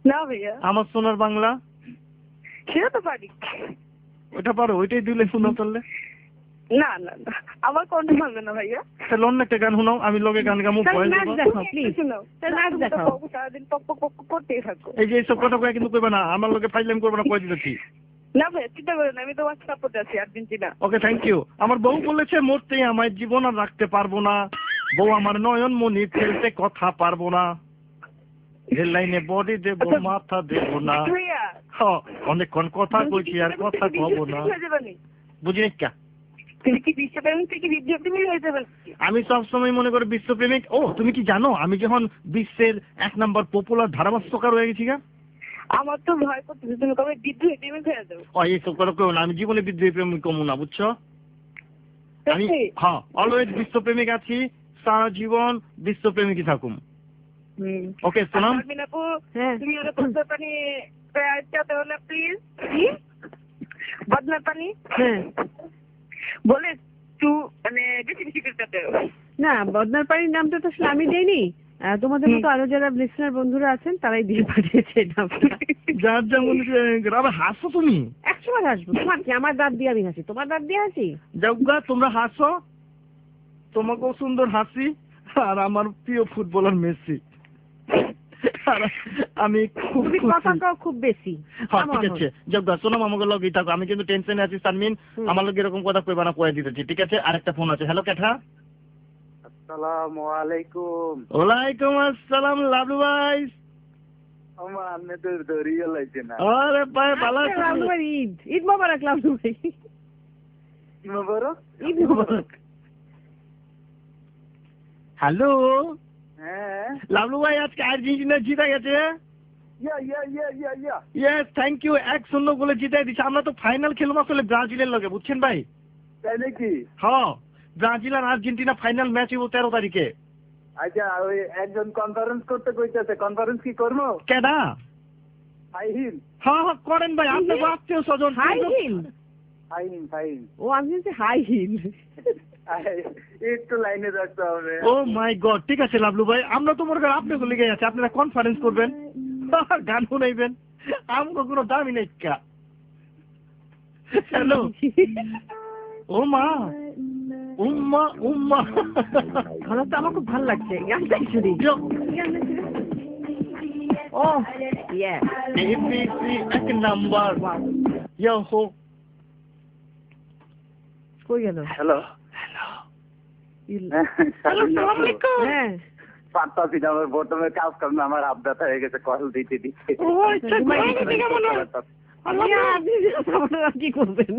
না ভাইয়া, আমার সোনার বাংলা সেটা তো পারি। ওটা পারো? ওইটাই দিলে শুনো তাহলে। না না না, আমার কণ্ঠ ভাঙবে না ভাইয়া। তাহলে অন্য একটা গান শোনাও, আমি লগে গান গামু। নাচ দেখাও প্লিজ, শোনাও, নাচ দেখাও। সারাদিন পক পক পক করতেই থাকো। এই যে এইসব কথা কয়ে কিন্তু কইবা না, আমার লগে ফাইজলাম করবে না, কয়ে দিতেছি। না ভাইয়া চিন্তা করেন, আমি তো সাপোর্টে আছি আর্জেন্টিনা। Okay, thank you. আমার বউ বলেছে মরতেই আমায় জীবন আর রাখতে পারবো না, বউ আমার নয়ন মনি ফেলতে কথা পারবো না, রেল লাইনে বডি দেবো মাথা দেবো না। ভাইয়া হ্যাঁ, অনেকক্ষণ কথা কইছি আর কথা কব না। বুঝি না? তুমি কি বিশ্বপ্রেমিক থেকে বিদ্যাপ্রেমিক হয়ে যাবেন? আমি সবসময় মনে করি বিশ্বপ্রেমিক। ও তুমি কি জানো আমি যখন বিশ্বের এক নম্বর পপুলার ধারাভাষ্যকার হয়ে গেছি গা? আমার তো ভয় করতেছে তুমি কবে বিদ্রোহী প্রেমিক হয়ে যাবে। ও এইসব কথা কেউ না, আমি জীবনে বিদ্রোহী প্রেমিক কমু না, বুঝছো? আমি হ্যাঁ অলওয়েজ বিশ্বপ্রেমিক আছি, সারা জীবন বিশ্বপ্রেমিকই থাকুম। ওকে সোনাম, তুমি আরো বদনার পানি চাতে হলে প্লিজ। কি বদনার পানি? হ্যাঁ বলে তুই মানে বেশি বেশি করে চাতে। না, বদনার পানির নামটা তো আসলে আমি দেইনি, তোমাদের মতো আরো যারা লিসনার বন্ধুরা আছেন তারাই দিয়ে পাঠিয়েছে নামটা। যার যেমন আবার হাসো তুমি। একসময় হাসবো, তোমার কি আমার দাঁত দিয়ে আমি হাসি? তোমার দাঁত দিয়ে হাসি? যাওগা তোমরা হাসো, তোমাকেও সুন্দর হাসি, আর আমার প্রিয় ফুটবলার মেসি। আমি খুব খুব বেশি। হ্যাঁ ঠিক আছে যাওগা, সোনাম আমাকে লগে থাকো, আমি কিন্তু টেনশনে আছি সানমিন, আমার লগে এরকম কথা কইবা না, কয়ে দিতেছি ঠিক আছে? আরেকটা ফোন আছে। হ্যালো ক্যাঠা। আসসালামু আলাইকুম। ওয়ালাইকুম আসসালাম লাভলু ভাই। আমার আপনি তো ধরিয়ে লাইছে না। আরে ভাই ভালো আছি। লাভলু ভাই ঈদ ঈদ মোবারক। লাভলু ভাই ঈদ মোবারক। ঈদ মোবারক। হ্যালো হ্যাঁ লাভলু ভাই, আজকে আর্জেন্টিনা জিতে গেছে। Yeah yeah yeah yeah yeah yes thank you, এক শূন্য গোলে জিতে দিচ্ছে। আমরা তো ফাইনাল খেলবো আসলে ব্রাজিলের লগে, বুঝছেন ভাই? তাই নাকি? হ্যাঁ, ব্রাজিল আর আর্জেন্টিনা ফাইনাল ম্যাচ হইব তেরো তারিখে। আচ্ছা ওই একজন কনফারেন্স করতে কইতেছে, কনফারেন্স কি করবো? কেডা? Hi hill. হ্যাঁ হ্যাঁ করেন ভাই, আপনি আত্মীয় স্বজন। Hi hill? Hi hill hi hill. ও আমি বলছি হাই হিল। একটু লাইনে রাখতে হবে। ও মাই গড, ঠিক আছে লাভলু ভাই, আমরা তো মনে করেন আপনি লিগে আছে, আপনারা কনফারেন্স করবেন, গান শুনাইবেন, আমগো কোনো দামি নেই কা। হ্যালো ও মা উম্মা উম্মা, আমার তো আমার খুব ভালো লাগছে গানটাই শুনি। ও ইয়া এবিসি এক নাম্বার ইয়া হো। কই গেল? হ্যালো হ্যালো হ্যালো আসসালামু আলাইকুম। হ্যাঁ পাঁচটা দিন আমার বর্তমানে কাজ কাম আমার আপডেট হয়ে গেছে, কল দিতে দিতে। ও আচ্ছা, কি করবেন?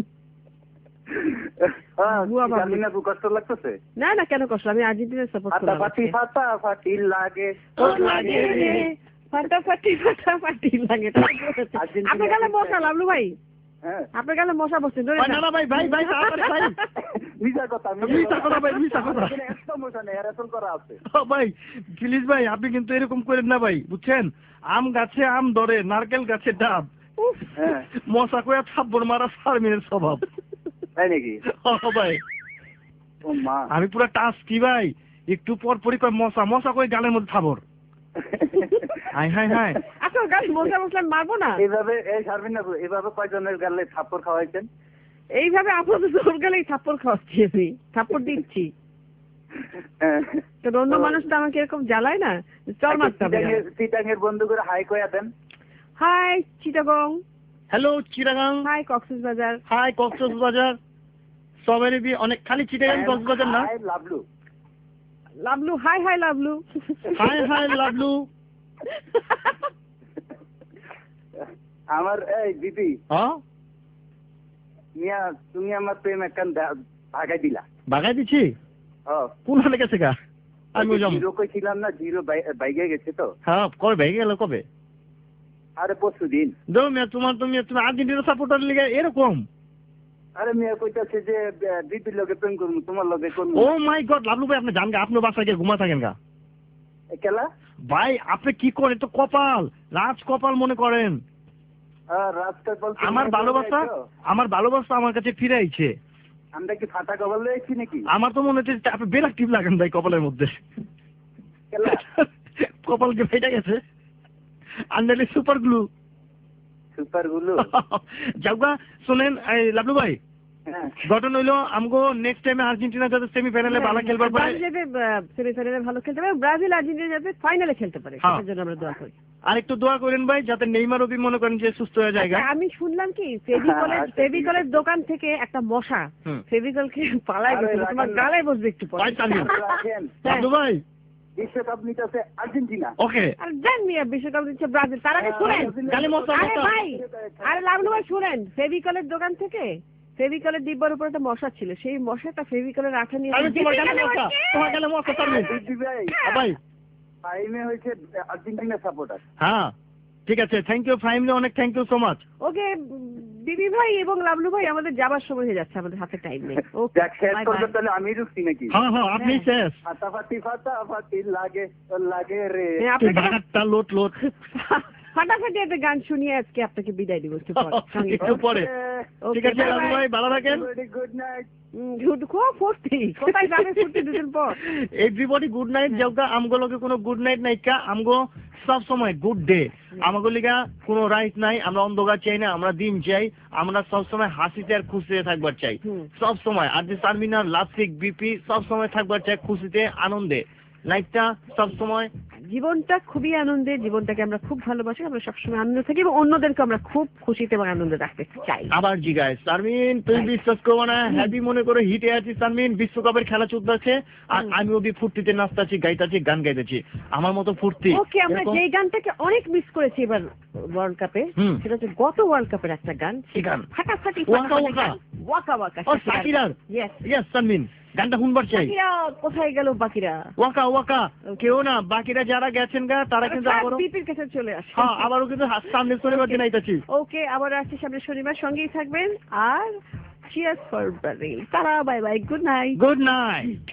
কষ্ট লাগতেছে? না না কেন কষ্ট, আমি আর্জেন্টিনা সাপোর্ট করি। ফাটাফাটি ফাটাফাটি লাগে লাগে রে, ফাটাফাটি ফাটাফাটি লাগে। আপনার গালে মশা লাভলু ভাই, আপনার গালে মশা বসছে। না না ভাই ভাই ভাই তাড়াতাড়ি ভাই, মিছা কথা মিছা কথা ভাই, মিছা কথা। একটা মশা নেই, এরকম করা আছে। ও ভাই প্লিজ ভাই, আপনি কিন্তু এরকম করেন না ভাই, বুঝছেন? আম গাছে আম ধরে, নারকেল গাছে ডাব, মশা কয়া থাপ্পড় মারা ফার্মিনের স্বভাব। তাই নাকি? ও ভাই ও মা, আমি পুরো টাস কি ভাই, একটু পর পরই কয় মশা মশা কই গালের মধ্যে থাবর। হাই হাই হাই, আচ্ছা গাল মশা মশলা মারবো না এইভাবে। এই শারমিন আপু, এইভাবে কয়জনের গালে থাপ্পড় খাওয়াইছেন? এইভাবে আপাতত ওর গালেই থাপ্পড় খাওয়াচ্ছি, আমি থাপ্পড় দিচ্ছি। তো অন্য মানুষ তো আমাকে এরকম জ্বালায় না, চল মারতে হবে। চিটাঙের বন্ধু করে হাই কয়া দেন। Hi Chittagong. Hello Chittagong. Hi Cox's Bazar. Hi Cox's Bazar. সবারই বি অনেক, খালি চিটাগাং কক্সবাজার না। Hi Lovelu. Lovelu hi hi Lovelu. Hi hi Lovelu. আমার এই দিদি, হ্যাঁ মিয়া তুমি আমার প্রেম একখান ভাগাই দিলা। ভাগাই দিছি? হ্যাঁ। কোন হালে গেছে গা? আমি যাবো। জিরো কইছিলাম না, জিরো বাইকে গেছে তো। হ্যাঁ কবে বাইকে গেল? কবে? আরে পরশু দিন। দো মিয়া তোমার তুমি তুমি আর্জেন্টিনা সাপোর্টার লিগে এরকম? আরে মিয়া কইতাছে যে দিদির লগে প্রেম করবো, তোমার লগে করবো। ও মাই গড লাভলু ভাই, আপনি জান গা, আপনি বাসায় গিয়ে ঘুমা থাকেন গা। কেলা ভাই আপনি কি করেন? তো কপাল, রাজ কপাল মনে করেন। আমার ভালোবাসা, আমার ভালোবাসা আমার কাছে ফিরে আইছে। আমরা কি ফাটা কপাল লইছি নাকি? আমার তো মনে হচ্ছে আপনি বেরাক টিপ লাগান ভাই কপালের মধ্যে। কপাল কি ফেটে গেছে? আন্ডারলি সুপার গ্লু সুপার গুলো যাওগা শুনেন এই লাবলু ভাই ঘটনা হইলো আমগো নেক্সট টাইমে আর্জেন্টিনা যাতে সেমিফাইনালে ভালো খেলবার পারে ব্রাজিল যাবে সেমিফাইনালে ভালো খেলতে পারে ব্রাজিল আর্জেন্টিনা যাবে ফাইনালে খেলতে পারে সেটার জন্য আমরা দোয়া করি আর একটু দোয়া করেন ভাই যাতে নেইমার অবি মনে করেন যে সুস্থ হয়ে যায় আমি শুনলাম কি ফেভিকলের ফেভিকলের দোকান থেকে একটা মশা ফেভিকলকে পালাই গেছে তোমার গালে বসবে একটু পরে লাবলু ভাই বিশ্বকাপ নিতেছে আর্জেন্টিনা ওকে আর জান মিয়া বিশ্বকাপ নিচ্ছে ব্রাজিল তার আগে শুনেন গালে মশা আরে ভাই আরে লাবলু ভাই শুনেন ফেভিকলের দোকান থেকে ফেভিকলের ডিব্বার উপরে একটা মশা ছিল সেই মশাটা ফেভিকলের আঠা নিয়ে আমি তোমার গালে মশা তোমার গালে মশা তার নেই ভাই ফাইমে হয়েছে আর্জেন্টিনা সাপোর্টার হ্যাঁ ঠিক আছে থ্যাংক ইউ ফাইমলে অনেক thank you so much okay বিবি ভাই এবং লাবলু ভাই আমাদের যাবার সময় হয়ে যাচ্ছে আমাদের হাতে টাইম নেই ওকে দেখ শেষ করতে তাহলে আমি রুখছি নাকি হ্যাঁ হ্যাঁ আপনি শেষ ফাটাফাটি ফাটাফাটি লাগে লাগে রে তুই ভাগটা লোট লোট ফাটাফাটি একটা গান শুনিয়ে আজকে আপনাকে বিদায় দিব একটু পরে একটু পরে ঠিক আছে লাবলু ভাই ভালো থাকেন গুড নাইট গুড কো ফোর্টি কোথায় যাবে ফোর্টি দুদিন পর এভরিবডি গুড নাইট যাওগা আমগোলকে কোনো গুড নাইট নাই কা আমগো সব সময় গুড ডে আমাগো লিগা কোনো রাইট নাই আমরা অন্ধকার চাই না আমরা দিন চাই আমরা সব সময় হাসিতে আর খুশিতে থাকবার চাই সব সময় আর যে সারমিনার লাভসিক বিপি সব সময় থাকবার চাই খুশিতে আনন্দে লাইফটা সব সময় জীবনটা খুবই আনন্দে জীবনটাকে আমরা খুব ভালোবাসি আমরা সবসময় আনন্দে থাকি এবং অন্যদেরকে আমরা খুব খুশিতে এবং আনন্দে রাখতে চাই আবার জিগায় সারমিন তুই বিশ্বাস করবো না হ্যাপি মনে করে হিটে আছি সারমিন বিশ্বকাপের খেলা চলতেছে আর আমি ওদি ফুর্তিতে নাচতেছি গাইতেছি গান গাইতেছি আমার মতো ফুর্তি ওকে আমরা যেই গানটাকে অনেক মিস করেছি এবার ওয়ার্ল্ড কাপে সেটা হচ্ছে গত ওয়ার্ল্ড কাপের একটা গান গান ফাটাফাটি ওয়াকা ওয়াকা ওয়াকা ওয়াকা ও সাকিরার ইয়েস ইয়েস সারমিন গানটা শুনবার চাই বাকিরা কোথায় গেল বাকিরা ওয়াকা ওয়াকা কেউ না বাকিরা যারা গেছেন গা তারা কিন্তু আবারও বিপির কাছে চলে আসে হ্যাঁ আবারও কিন্তু সামনে শনিবার দিন আইতাছি ওকে আবার আসছি সামনে শনিবার সঙ্গেই থাকবেন আর চিয়ার্স ফর ব্রাজিল তারা bye bye good night good night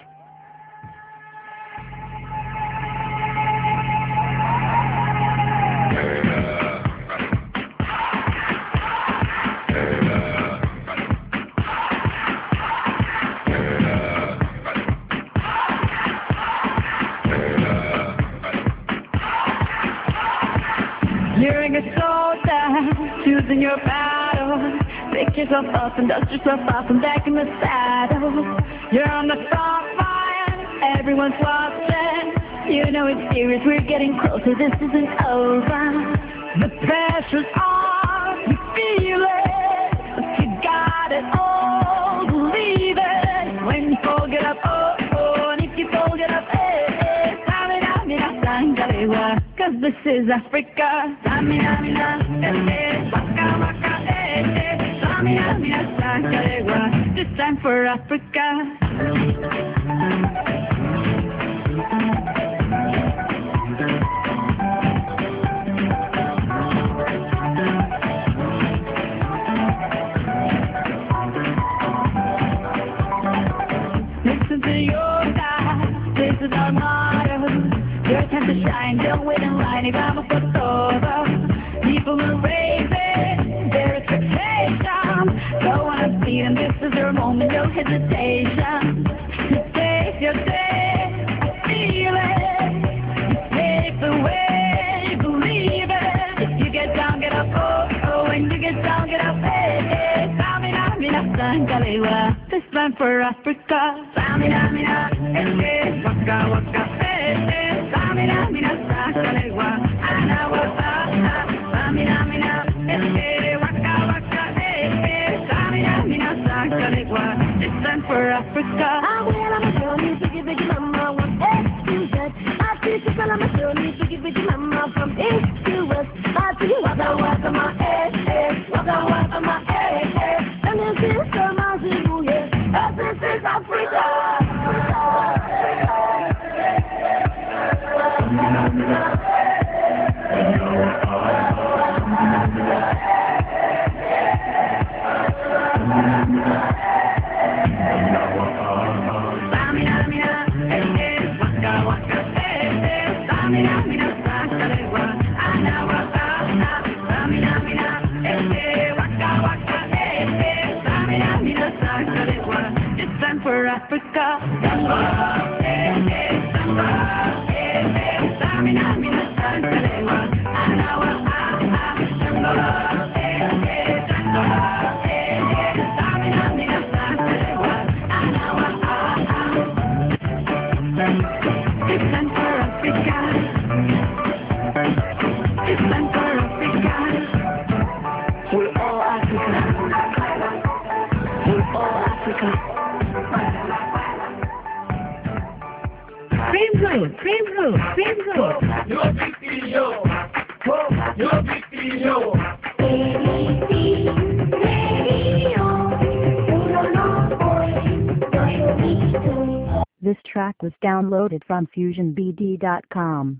You're a soldier, choosing your battle. Pick yourself up and dust yourself off and back in the saddle. You're on the front line, everyone's watching. You know it's serious, we're getting closer, this isn't over. The pressure's on, you feel it. You got it all, believe it. When you fold it up, oh, oh, and if you fold it up, eh, eh. Samina, mina, sangalewa. Cause this is Africa. Samina, mina, eh, eh. Waka, waka, eh, eh. Samina, mina, sangalewa. This time for Africa. Listen to your God, this is our motto. Your time to shine, don't wait in line, y vamos por todo. People are raising their expectations. Go on and see them, this is your moment, no hesitation. Today's your day, feel it. Take the way, believe it. If you get down, get up, oh, oh. When you get down, get up, hey, hey. Samina, mina, sangalewa. This time for Africa. Samina, mina, eh, eh. Waka, waka, eh, eh. Samina, mina, sangalewa. Ana, waka, ah. Samina, mina, eh, eh. Waka, waka, eh, eh. Samina, mina, sangalewa. This time for Africa. I will, I'm a girl, you biggie, biggie mama, one X to Z. I teach you, I'm a girl, you biggie, biggie mama, from east to west. I teach you, waka, waka, my eh, eh. Waka, waka, my eh, eh. And this is the Mazibu, yeah. And this is Africa. Samina, mina, eh, eh. Waka, waka, eh, eh. Samina, mina, sangalewa. Ana, waka, ah. Samina, mina, eh, eh. Waka, waka, eh, eh. Samina, mina, sangalewa. It's time for Africa. Samba, eh, eh. Samba, eh, eh. Samina, mina, sangalewa. Ana, all Africa. For all Africa. Cream Road, Cream Road, Cream Road. You're big yo. You're big yo. A B C Radio. Uno, dos, tres, dos, This track was downloaded from fusion b d dot com.